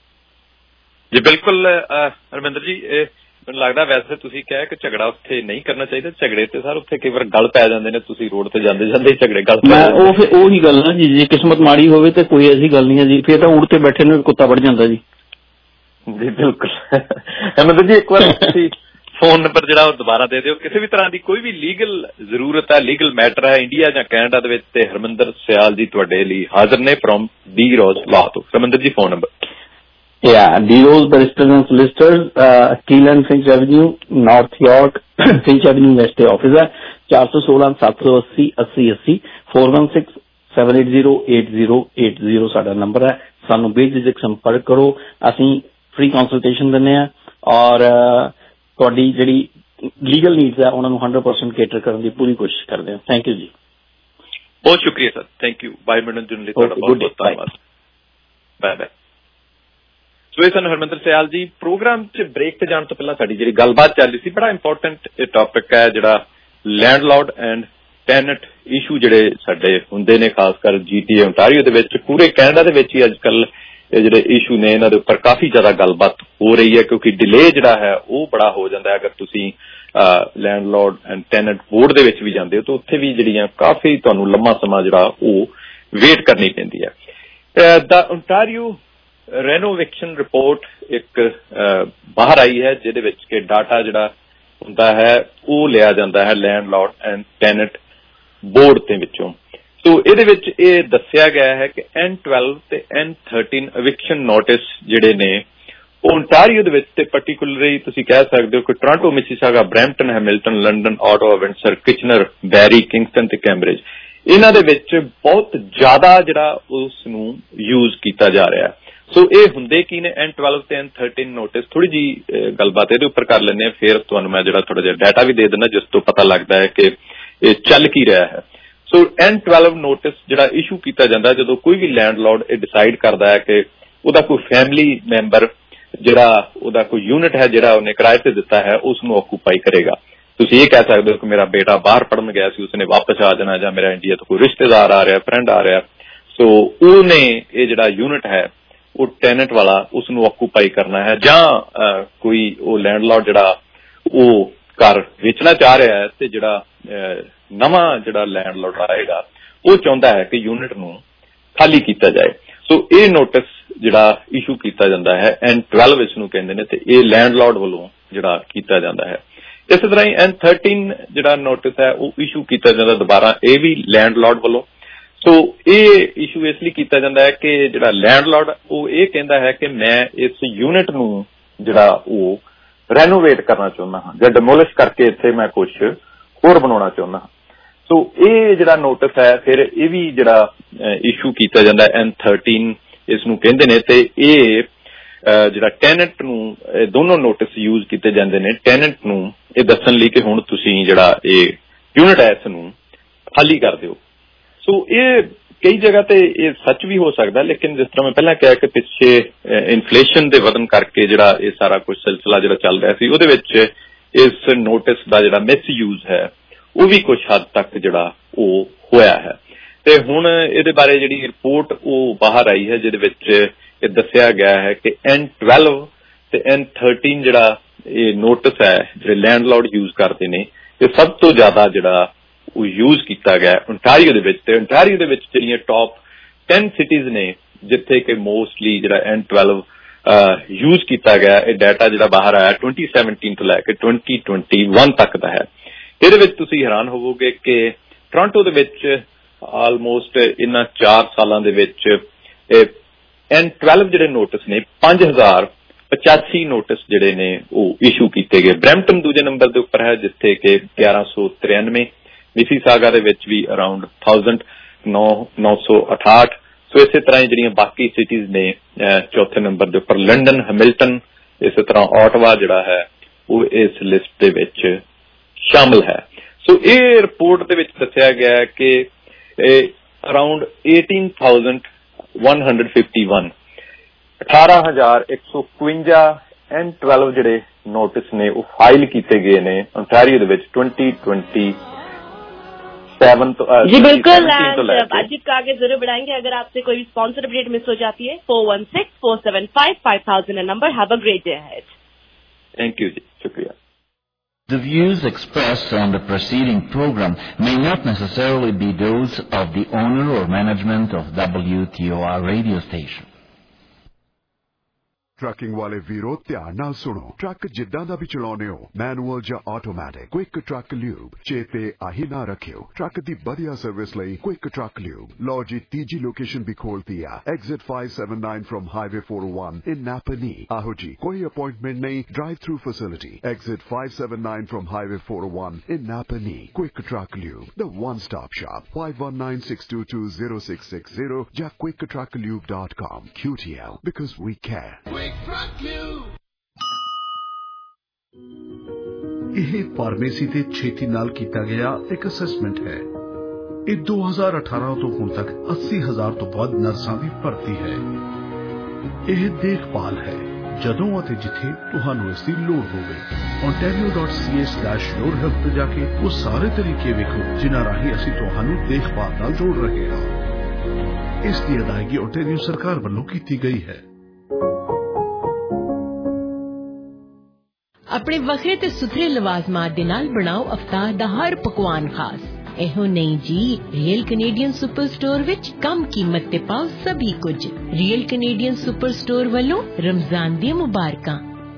ਜੀ ਬਿਲਕੁਲ ਹਰਮਿੰਦਰ ਜੀ, ਮੈਨੂੰ ਲੱਗਦਾ ਵੈਸੇ ਤੁਸੀਂ ਕਿਹਾ ਕਿ ਝਗੜਾ ਉੱਥੇ ਨਹੀਂ ਕਰਨਾ ਚਾਹੀਦਾ। ਝਗੜੇ ਤੇ ਸਰ ਉੱਥੇ ਕਈ ਵਾਰ ਗਲ ਪੈ ਜਾਂਦੇ ਨੇ, ਤੁਸੀਂ ਰੋਡ ਤੇ ਜਾਂਦੇ ਜਾਂਦੇ ਝਗੜੇ ਗਲ ਪੈ ਜਾਂਦੇ। ਉਹ ਫਿਰ ਉਹੀ ਗੱਲ ਨਾ ਜੀ, ਜੇ ਕਿਸਮਤ ਮਾੜੀ ਹੋਵੇ ਤੇ ਕੋਈ ਐਸੀ ਗੱਲ ਨਹੀਂ ਹੈ ਜੀ, ਫਿਰ ਤਾਂ ਊੜ ਤੇ ਬੈਠੇ ਨੂੰ ਕੁੱਤਾ ਵੜ ਜਾਂਦਾ ਜੀ। ਜੀ ਬਿਲਕੁਲ। ਹਰਮਿੰਦਰ ਜੀ ਇੱਕ ਵਾਰ ਤੁਸੀਂ ਫੋਨ ਨੰਬਰ ਜਿਹੜਾ ਉਹ ਦੁਬਾਰਾ ਦੇ ਦਿਓ। ਕਿਸੇ ਵੀ ਤਰ੍ਹਾਂ ਦੀ ਕੋਈ ਵੀ ਲੀਗਲ ਜ਼ਰੂਰਤ ਹੈ, ਲੀਗਲ ਮੈਟਰ ਹੈ ਇੰਡੀਆ ਜਾਂ ਕੈਨੇਡਾ ਦੇ ਵਿੱਚ, ਤੇ ਹਰਮਿੰਦਰ ਸਿਆਲ ਜੀ ਤੁਹਾਡੇ ਲਈ ਹਾਜ਼ਰ ਨੇ ਫਰੋਮ ਡੀ ਰੋਜ਼ ਲਾਅ ਤੋਂ। ਹਰਮਿੰਦਰ ਜੀ phone number. Yeah, D Rose Barristers and Solicitors, uh, Keel and Finch Avenue, North York, Finch Avenue West ਤੇ ਆਫਿਸ ਹੈ। ਚਾਰ ਸੌ ਸੋਲਾਂ ਸੱਤ ਸੌ ਅੱਸੀ ਅੱਸੀ ਅੱਸੀ four one six seven eight zero eight zero eight zero ਸਾਡਾ ਨੰਬਰ ਹੈ। ਸਾਨੂੰ ਬੇਝਿਜਕ ਸੰਪਰਕ ਕਰੋ, ਅਸੀਂ ਫ੍ਰੀ ਕੰਸਲਟੇਸ਼ਨ ਦਿੰਦੇ ਹਾਂ ਔਰ ਤੁਹਾਡੀ ਜਿਹੜੀ ਲੀਗਲ ਨੀਡਸ ਹੈ ਉਹਨਾਂ ਨੂੰ ਹੰਡਰਡ ਪਰਸੈਂਟ ਕੇਟਰ ਕਰਨ ਦੀ ਪੂਰੀ ਕੋਸ਼ਿਸ਼ ਕਰਦੇ ਹਾਂ। ਥੈਂਕ ਯੂ ਜੀ, ਬਹੁਤ ਸ਼ੁਕਰੀਆ ਸਰ। Thank you. ਬਾਈ ਮਿੰਟ ਜੁੜਨ ਲਈ ਤੁਹਾਡਾ ਬਹੁਤ ਬਹੁਤ ਧੰਨਵਾਦ। Bye bye. ਸੋ ਇਹ ਸਨ ਹਰਮਿੰਦਰ ਸਿਆਲ ਜੀ। ਪ੍ਰੋਗਰਾਮ 'ਚ ਬ੍ਰੇਕ ਤੇ ਜਾਣ ਤੋਂ ਪਹਿਲਾਂ ਸਾਡੀ ਜਿਹੜੀ ਗੱਲਬਾਤ ਚੱਲ ਰਹੀ ਸੀ, ਬੜਾ ਇੰਪੋਰਟੈਂਟ ਇਹ ਟੌਪਿਕ ਹੈ ਜਿਹੜਾ ਲੈਂਡਲੋਰਡ ਐਂਡ ਟੈਨੈਂਟ ਇਸ਼ੂ ਜਿਹੜੇ ਸਾਡੇ ਹੁੰਦੇ ਨੇ, ਖਾਸ ਕਰ ਜੀ ਟੀ ਏ ਓਨਟਾਰੀਓ ਦੇ ਵਿੱਚ, ਪੂਰੇ ਕੈਨੇਡਾ ਦੇ ਵਿੱਚ ਹੀ ਅੱਜ ਕੱਲ੍ਹ ਇਹ ਜਿਹੜੇ ਇਸ਼ੂ ਨੇ ਇਹਨਾਂ ਦੇ ਉੱਪਰ ਕਾਫੀ ਜ਼ਿਆਦਾ ਗੱਲਬਾਤ ਹੋ ਰਹੀ ਹੈ, ਕਿਉਂਕਿ ਡਿਲੇ ਜਿਹੜਾ ਹੈ ਉਹ ਬੜਾ ਹੋ ਜਾਂਦਾ ਹੈ। ਅਗਰ ਤੁਸੀਂ ਲੈਂਡਲੋਰਡ ਐਂਡ ਟੈਨੈਂਟ ਬੋਰਡ ਦੇ ਵਿੱਚ ਵੀ ਜਾਂਦੇ ਹੋ ਤਾਂ ਉੱਥੇ ਵੀ ਜਿਹੜੀਆਂ ਕਾਫੀ ਤੁਹਾਨੂੰ ਲੰਮਾ ਸਮਾਂ ਜਿਹੜਾ ਉਹ ਵੇਟ ਕਰਨੀ ਪੈਂਦੀ ਹੈ। ਦਾ ਓਨਟਾਰੀਓ ਰੈਨੋਵੇਸ਼ਨ ਰਿਪੋਰਟ ਇੱਕ ਬਾਹਰ ਆਈ ਹੈ ਜਿਹਦੇ ਵਿੱਚ ਕਿ ਡਾਟਾ ਜਿਹੜਾ ਹੁੰਦਾ ਹੈ ਉਹ ਲਿਆ ਜਾਂਦਾ ਹੈ ਲੈਂਡਲੋਰਡ ਐਂਡ ਟੈਨੈਂਟ ਬੋਰਡ ਦੇ ਵਿੱਚੋਂ। ਸੋ ਇਹਦੇ ਵਿੱਚ ਇਹ ਦੱਸਿਆ ਗਿਆ ਹੈ ਕਿ ਐਨ ਟਵੈਲਵ ਤੇ ਐਨ ਥਰਟੀਨ eviction ਨੋਟਿਸ ਜਿਹੜੇ ਨੇ ਓਨਟਾਰੀਓ ਦੇ ਵਿੱਚ, ਤੇ ਪਾਰਟੀਕੂਲਰਲੀ ਤੁਸੀਂ ਕਹਿ ਸਕਦੇ ਹੋ ਕਿ Toronto, Mississauga, Brampton, Hamilton, London, Ottawa, Windsor, Kitchener, Barrie, Kingston ਤੇ ਕੈਂਬਰਿਜ, ਇਹਨਾਂ ਦੇ ਵਿੱਚ ਬਹੁਤ ਜ਼ਿਆਦਾ ਜਿਹੜਾ ਉਸ ਨੂੰ ਯੂਜ਼ ਕੀਤਾ ਜਾ ਰਿਹਾ ਹੈ। ਸੋ ਇਹ ਹੁੰਦੇ ਕੀ ਨੇ ਐਨ ਟਵੈਲਵ ਤੇ ਐਨ ਥਰਟੀਨ ਨੋਟਿਸ। ਥੋੜੀ ਜੀ ਗੱਲਬਾਤ ਇਹਦੇ ਉੱਪਰ ਕਰ ਲੈਂਦੇ ਹਾਂ, ਫਿਰ ਤੁਹਾਨੂੰ ਮੈਂ ਜਿਹੜਾ ਥੋੜਾ ਜਿਹਾ ਡਾਟਾ ਵੀ ਦੇ ਦਿੰਦਾ ਜਿਸ ਤੋਂ ਪਤਾ ਲੱਗਦਾ ਹੈ ਕਿ ਇਹ ਚੱਲ ਕੀ ਰਿਹਾ ਹੈ। ਸੋ ਐਨ ਟਵੈਲਵ ਨੋਟਿਸ ਜਿਹੜਾ ਇਸ਼ੂ ਕੀਤਾ ਜਾਂਦਾ ਜਦੋਂ ਕੋਈ ਵੀ ਲੈਂਡਲੋਰਡ ਇਹ ਡਿਸਾਈਡ ਕਰਦਾ ਹੈ ਕਿ ਉਹਦਾ ਕੋਈ ਫੈਮਿਲੀ ਮੈਂਬਰ ਜਿਹੜਾ ਉਹਦਾ ਕੋਈ ਯੂਨਿਟ ਹੈ ਜਿਹੜਾ ਉਹਨੇ ਕਿਰਾਏ ਤੇ ਦਿੱਤਾ ਹੈ ਉਸ ਨੂੰ ਆਕੂਪਾਈ ਕਰੇਗਾ। ਤੁਸੀਂ ਇਹ ਕਹਿ ਸਕਦੇ ਹੋ ਕਿ ਮੇਰਾ ਬੇਟਾ ਬਾਹਰ ਪੜ੍ਹਨ ਗਿਆ ਸੀ, ਉਸਨੇ ਵਾਪਸ ਆ ਜਾਣਾ, ਜਾਂ ਮੇਰਾ ਇੰਡੀਆ ਤੋਂ ਕੋਈ ਰਿਸ਼ਤੇਦਾਰ ਆ ਰਿਹਾ, ਫਰੈਂਡ ਆ ਰਿਹਾ, ਸੋ ਉਹਨੇ ਇਹ ਜਿਹੜਾ ਯੂਨਿਟ ਹੈ ਉਹ ਟੈਨੈਂਟ ਵਾਲਾ ਉਸ ਨੂੰ ਆਕੂਪਾਈ ਕਰਨਾ ਹੈ। ਜਾਂ ਕੋਈ ਉਹ ਲੈਂਡਲੋਰਡ ਜਿਹੜਾ ਉਹ ਘਰ ਵੇਚਣਾ ਚਾਹ ਰਿਹਾ ਹੈ ਤੇ ਜਿਹੜਾ ਨਵਾਂ ਜਿਹੜਾ ਲੈਂਡਲੋਰਡ ਆਏਗਾ ਉਹ ਚਾਹੁੰਦਾ ਹੈ ਕਿ ਯੂਨਿਟ ਨੂੰ ਖਾਲੀ ਕੀਤਾ ਜਾਏ। ਸੋ ਇਹ ਨੋਟਿਸ ਜਿਹੜਾ ਇਸ਼ੂ ਕੀਤਾ ਜਾਂਦਾ ਹੈ ਐਨ ਟਵੈਲਵ ਇਸ ਨੂੰ ਕਹਿੰਦੇ ਨੇ, ਤੇ ਇਹ ਲੈਂਡਲੋਰਡ ਵੱਲੋਂ ਜਿਹੜਾ ਕੀਤਾ ਜਾਂਦਾ ਹੈ। ਇਸੇ ਤਰ੍ਹਾਂ ਹੀ ਐਨ ਥਰਟੀਨ ਜਿਹੜਾ ਨੋਟਿਸ ਹੈ ਉਹ ਇਸ਼ੂ ਕੀਤਾ ਜਾਂਦਾ ਦੁਬਾਰਾ, ਇਹ ਵੀ ਲੈਂਡਲੋਰਡ ਵੱਲੋਂ। ਸੋ ਇਹ ਇਸ਼ੂ ਇਸ ਲਈ ਕੀਤਾ ਜਾਂਦਾ ਹੈ ਕਿ ਜਿਹੜਾ ਲੈਂਡਲੋਰਡ ਉਹ ਇਹ ਕਹਿੰਦਾ ਹੈ ਕਿ ਮੈਂ ਇਸ ਯੂਨਿਟ ਨੂੰ ਜਿਹੜਾ ਉਹ ਰੈਨੋਵੇਟ ਕਰਨਾ ਚਾਹੁੰਦਾ ਹਾਂ ਜਾਂ ਡਿਮੋਲਿਸ਼ ਕਰਕੇ ਇੱਥੇ ਮੈਂ ਕੁਝ ਹੋਰ ਬਣਾਉਣਾ ਚਾਹੁੰਦਾ ਹਾਂ। ਸੋ ਇਹ ਜਿਹੜਾ ਨੋਟਿਸ ਹੈ ਫਿਰ ਇਹ ਵੀ ਜਿਹੜਾ ਇਸ਼ੂ ਕੀਤਾ ਜਾਂਦਾ ਐਨ ਥਰਟੀਨ ਇਸ ਨੂੰ ਕਹਿੰਦੇ ਨੇ, ਤੇ ਇਹ ਜਿਹੜਾ ਟੈਨੈਂਟ ਨੂੰ ਦੋਨੋਂ ਨੋਟਿਸ ਯੂਜ਼ ਕੀਤੇ ਜਾਂਦੇ ਨੇ ਟੈਨੈਂਟ ਨੂੰ ਇਹ ਦੱਸਣ ਲਈ ਕਿ ਹੁਣ ਤੁਸੀਂ ਜਿਹੜਾ ਇਹ ਯੂਨਿਟ ਹੈ ਇਸ ਨੂੰ ਖਾਲੀ ਕਰ ਦਿਓ। ਸੋ ਇਹ ਕਈ ਜਗ੍ਹਾ ਤੇ ਇਹ ਸੱਚ ਵੀ ਹੋ ਸਕਦਾ, ਲੇਕਿਨ ਜਿਸ ਤਰ੍ਹਾਂ ਮੈਂ ਪਹਿਲਾਂ ਕਿਹਾ ਕਿ ਪਿੱਛੇ ਇਨਫਲੇਸ਼ਨ ਦੇ ਵਧਣ ਕਰਕੇ ਜਿਹੜਾ ਇਹ ਸਾਰਾ ਕੁਝ ਸਿਲਸਿਲਾ ਜਿਹੜਾ ਚੱਲ ਰਿਹਾ ਸੀ ਉਹਦੇ ਵਿੱਚ ਇਸ ਨੋਟਿਸ ਦਾ ਜਿਹੜਾ ਮਿਸਯੂਜ਼ ਹੈ ਉਹ ਵੀ ਕੁਝ ਹੱਦ ਤੱਕ ਜਿਹੜਾ ਉਹ ਹੋਇਆ ਹੈ। ਤੇ ਹੁਣ ਇਹਦੇ ਬਾਰੇ ਜਿਹੜੀ ਰਿਪੋਰਟ ਉਹ ਬਾਹਰ ਆਈ ਹੈ ਜਿਹਦੇ ਵਿੱਚ ਇਹ ਦੱਸਿਆ ਗਿਆ ਹੈ ਕਿ ਐਨ ਟਵੈਲਵ ਤੇ ਐਨ ਥਰਟੀਨ ਜਿਹੜਾ ਇਹ ਨੋਟਿਸ ਹੈ ਜਿਹੜੇ ਲੈਂਡਲੋਰਡ ਯੂਜ਼ ਕਰਦੇ ਨੇ ਇਹ ਸਭ ਤੋਂ ਜ਼ਿਆਦਾ ਜਿਹੜਾ ਉਹ ਯੂਜ਼ ਕੀਤਾ ਗਿਆ ਓਨਟਾਰੀਓ ਦੇ ਵਿੱਚ। ਤੇ ਓਨਟਾਰੀਓ ਦੇ ਵਿੱਚ ਜਿਹੜੀਆਂ ਟੌਪ ਟੈਨ ਸਿਟੀਜ਼ ਨੇ ਜਿੱਥੇ ਕਿ ਮੋਸਟਲੀ ਜਿਹੜਾ ਐਨ ਟਵੈਲਵ ਯੂਜ਼ ਕੀਤਾ ਗਿਆ, ਇਹ ਡਾਟਾ ਜਿਹੜਾ ਬਾਹਰ ਆਇਆ ਟਵੈਂਟੀ ਸੈਵਨਟੀਨ ਤੋਂ ਲੈ ਕੇ ਟਵੈਂਟੀ ਟਵੈਂਟੀ ਵਨ ਤੱਕ ਦਾ ਹੈ। ਇਹਦੇ ਵਿੱਚ ਤੁਸੀਂ ਹੈਰਾਨ ਹੋਵੋਗੇ ਕਿ ਟੋਰਾਂਟੋ ਦੇ ਵਿੱਚ ਆਲਮੋਸਟ ਇਹਨਾਂ ਚਾਰ ਸਾਲਾਂ ਦੇ ਵਿੱਚ ਐਨ ਟਵੈਲਵ ਜਿਹੜੇ ਨੋਟਿਸ ਨੇ ਪੰਜ ਹਜ਼ਾਰ ਪਚਾਸੀ ਨੋਟਿਸ ਜਿਹੜੇ ਨੇ ਉਹ ਇਸ਼ੂ ਕੀਤੇ ਗਏ। ਬਰੈਂਪਟਨ ਦੂਜੇ ਨੰਬਰ ਦੇ ਉੱਪਰ ਹੈ ਜਿੱਥੇ ਕਿ ਗਿਆਰਾਂ ਸੌ ਤਰਿਆਨਵੇਂ, ਮਿਸੀਸਾਗਾ ਦੇ ਵਿੱਚ ਵੀ ਅਰਾਊਂਡ ਥਾਊਜ਼ੈਂਡ ਨੌ ਸੌ ਅਠਾਹਠ। ਸੋ ਇਸੇ ਤਰ੍ਹਾਂ ਹੀ ਜਿਹੜੀਆਂ ਬਾਕੀ ਸਿਟੀਜ਼ ਨੇ ਚੌਥੇ ਨੰਬਰ ਦੇ ਉੱਪਰ ਲੰਡਨ, ਹੈਮਿਲਟਨ, ਇਸੇ ਤਰ੍ਹਾਂ ਆਟਵਾ ਜਿਹੜਾ ਹੈ ਉਹ ਇਸ ਲਿਸਟ ਦੇ ਵਿੱਚ ਸ਼ਾਮਲ ਹੈ। ਸੋ ਇਹ ਰਿਪੋਰਟ ਦੇ ਵਿੱਚ ਦੱਸਿਆ ਗਿਆ ਹੈ ਕਿ around eighteen thousand one hundred fifty one ਅਠਾਰਾਂ ਹਜ਼ਾਰ ਇੱਕ ਸੌ ਇਕਵੰਜਾ ਐਨ ਟਵੈਲਵ ਜਿਹੜੇ ਨੋਟਿਸ ਨੇ ਉਹ ਫਾਈਲ ਕੀਤੇ ਗਏ ਨੇ ਓਨਟਾਰੀਓ ਦੇ ਵਿੱਚ ट्वेंटी ट्वेंटी सेवन। जी बिल्कुल, बातचीत का आगे जरूर बढ़ाएंगे। अगर आपसे कोई भी स्पॉन्सर अपडेट मिस हो जाती है four one six four seven five five thousand number. Have a great day ahead. Thank you जी, शुक्रिया। The views expressed on the preceding program may not necessarily be those of the owner or management of W T O R radio station. Trucking ਵਾਲੇ ਵੀਰੋ ਧਿਆਨ ਨਾਲ ਸੁਣੋ। Truck ਜਿੱਦਾਂ ਦਾ ਵੀ ਚਲਾਉਣੇ ਹੋ, ਮੈਨੂਅਲ ਜਾਂ ਆਟੋਮੈਟਿਕ, ਕੁਇਕ ਟਰੱਕ ਲਿਊਬ ਚੇਤੇ ਆਹੀ ਨਾ ਰੱਖਿਓ। ਟਰੱਕ ਦੀ ਵਧੀਆ ਸਰਵਿਸ ਲਈ ਕੁਇਕ ਟਰੱਕ ਲਿਊਬ। ਲਓ ਜੀ ਤੀਜੀ ਲੋਕੇਸ਼ਨ ਵੀ ਖੋਲਤੀ ਆ, exit five seventy-nine from highway four oh one in Napanee. ਆਹੋ ਜੀ, ਕੋਈ ਅਪਾਇੰਟਮੈਂਟ ਨਹੀਂ, drive thru facility. Exit five seventy-nine from highway four oh one in Napanee. Quick truck lube, the one stop shop। five one nine six two two zero six six zero ਜਾਂ quick truck lube dot com। Q T L, because we care। ਇਹ pharmacy ਤੇ ਛੇਤੀ ਨਾਲ ਕੀਤਾ ਗਿਆ ਇੱਕ assessment ਹੈ। ਇਹ ਦੋ ਹਜ਼ਾਰ ਅਠਾਰਾਂ ਤੋਂ ਹੁਣ ਤੱਕ अस्सी ਹਜ਼ਾਰ ਤੋਂ ਵੱਧ ਨਰਸਾਂ ਦੀ ਭਰਤੀ ਹੈ। ਇਹ ਦੇਖਭਾਲ ਹੈ ਜਦੋਂ ਅਤੇ ਜਿੱਥੇ ਤੁਹਾਨੂੰ ਇਸ ਦੀ ਲੋੜ ਹੋਵੇ। ontario dot c a slash your health ਤੇ ਜਾ ਕੇ ਉਹ ਸਾਰੇ ਤਰੀਕੇ ਵੇਖੋ ਜਿਨ੍ਹਾਂ ਰਾਹੀਂ ਅਸੀਂ ਤੁਹਾਨੂੰ ਦੇਖਭਾਲ ਨਾਲ ਜੋੜ ਰਹੇ ਹਾਂ। ਇਸ ਦੀ ਅਦਾਇਗੀ ontario ਸਰਕਾਰ ਵੱਲੋਂ ਕੀਤੀ ਗਈ ਹੈ। ਆਪਣੇ ਵੱਖਰੇ ਤੇ ਸੁਥਰੇ ਲਵਾਜ਼ਮਾਤ ਦੇ ਨਾਲ ਬਣਾਓ ਅਫਤਾਰ ਦਾ ਹਰ ਪਕਵਾਨ ਖਾਸ। ਇਹੋ ਨਹੀਂ ਜੀ, ਰੀਅਲ ਕੈਨੇਡੀਅਨ ਸੁਪਰ ਸਟੋਰ ਵਿੱਚ ਕਮ ਕੀਮਤ ਤੇ ਪਾਓ ਸਭੀ ਕੁਝ। ਰੀਅਲ ਕੈਨੇਡੀਅਨ ਸੁਪਰ स्टोर ਵੱਲੋਂ रमजान ਦੀਆਂ ਮੁਬਾਰਕਾਂ।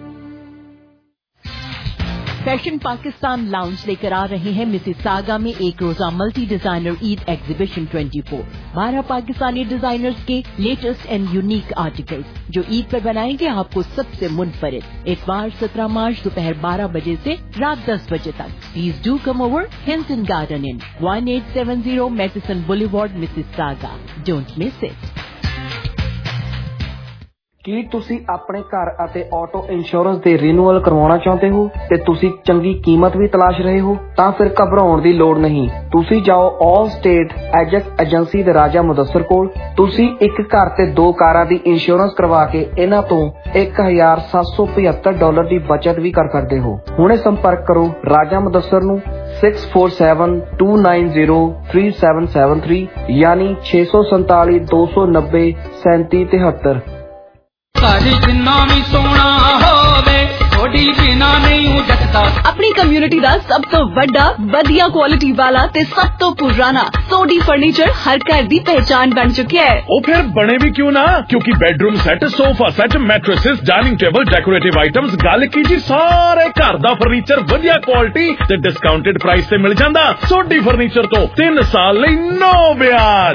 फैशन पाकिस्तान लाउंज लेकर आ रहे हैं मिसिसागा में एक रोजा मल्टी डिजाइनर ईद एग्जीबिशन चौबीस। बारह पाकिस्तानी डिजाइनर्स के लेटेस्ट एंड यूनिक आर्टिकल्स जो ईद पर बनाएंगे आपको सबसे मुनफरिद। इतवार सत्रह मार्च दोपहर बारह बजे से रात दस बजे तक। Please do come over Hilton Garden Inn one eight seven zero Madison Boulevard, Mississauga. Don't miss it. ਕੀ ਤੁਸੀਂ ਆਪਣੇ ਘਰ ਅਤੇ ਆਟੋ ਇੰਸ਼ੋਰੈਂਸ ਦੇ ਰੀਨਿਊਅਲ ਕਰਵਾਉਣਾ ਚਾਹੁੰਦੇ ਹੋ ਤੇ ਤੁਸੀਂ ਚੰਗੀ ਕੀਮਤ ਵੀ ਤਲਾਸ਼ ਰਹੇ ਹੋ? ਤਾਂ ਫਿਰ ਘਬਰਾਉਣ ਦੀ ਲੋੜ ਨਹੀਂ। ਤੁਸੀਂ ਜਾਓ ਆਲ ਸਟੇਟ ਐਜੈਕਟ ਏਜੰਸੀ ਦੇ ਰਾਜਾ ਮੁਦੱਸਰ ਕੋਲ। ਤੁਸੀਂ ਇੱਕ ਘਰ ਤੇ ਦੋ ਕਾਰਾਂ ਦੀ ਇੰਸ਼ੋਰੈਂਸ ਕਰਵਾ ਕੇ ਇਹਨਾਂ ਤੋਂ ਇੱਕ ਹਜ਼ਾਰ ਸੱਤ ਸੌ ਪਝੱਤਰ ਡਾਲਰ ਦੀ ਬਚਤ ਵੀ ਕਰ ਸਕਦੇ ਹੋ। ਹੁਣੇ ਸੰਪਰਕ ਕਰੋ ਰਾਜਾ ਮੁਦੱਸਰ ਨੂੰ six four seven two nine zero three seven seven three ਯਾਨੀ ਛੇ ਸੌ ਸੰਤਾਲੀ ਦੋ ਸੌ ਨੱਬੇ ਸੈਂਤੀ ਤਿਹੱਤਰ। ਜਿੰਨਾ ਵੀ ਸੋਹਣਾ ਹੋਵੇ ਥੋੜੀ ਬਿਨਾ ਨਹੀਂ ਜੱਟਦਾ। ਆਪਣੀ ਕਮਿਊਨਿਟੀ ਦਾ ਸਭ ਤੋਂ ਵੱਡਾ ਵਧੀਆ ਕੁਆਲਿਟੀ ਵਾਲਾ ਤੇ ਸਭ ਤੋਂ ਪੁਰਾਣਾ ਸੋਡੀ ਫਰਨੀਚਰ ਹਰ ਘਰ ਦੀ ਪਹਿਚਾਨ ਬਣ ਚੁੱਕਿਆ ਹੈ। ਉਹ ਫਿਰ ਬਣੇ ਵੀ ਕਿਉਂ ਨਾ, ਕਿਉਂਕਿ bedroom set, sofa set, mattresses, dining table, decorative items, ਗੱਲ ਕੀ ਜੀ ਸਾਰੇ ਘਰ ਦਾ ਫਰਨੀਚਰ ਵਧੀਆ ਕੁਆਲਿਟੀ ਤੇ ਡਿਸਕਾਊਂਟਡ ਪ੍ਰਾਈਸ ਤੇ ਮਿਲ ਜਾਂਦਾ। ਸੋਡੀ ਫਰਨੀਚਰ ਤੋਂ ਤਿੰਨ ਸਾਲ ਲਈ ਨੋ ਵਿਆਜ।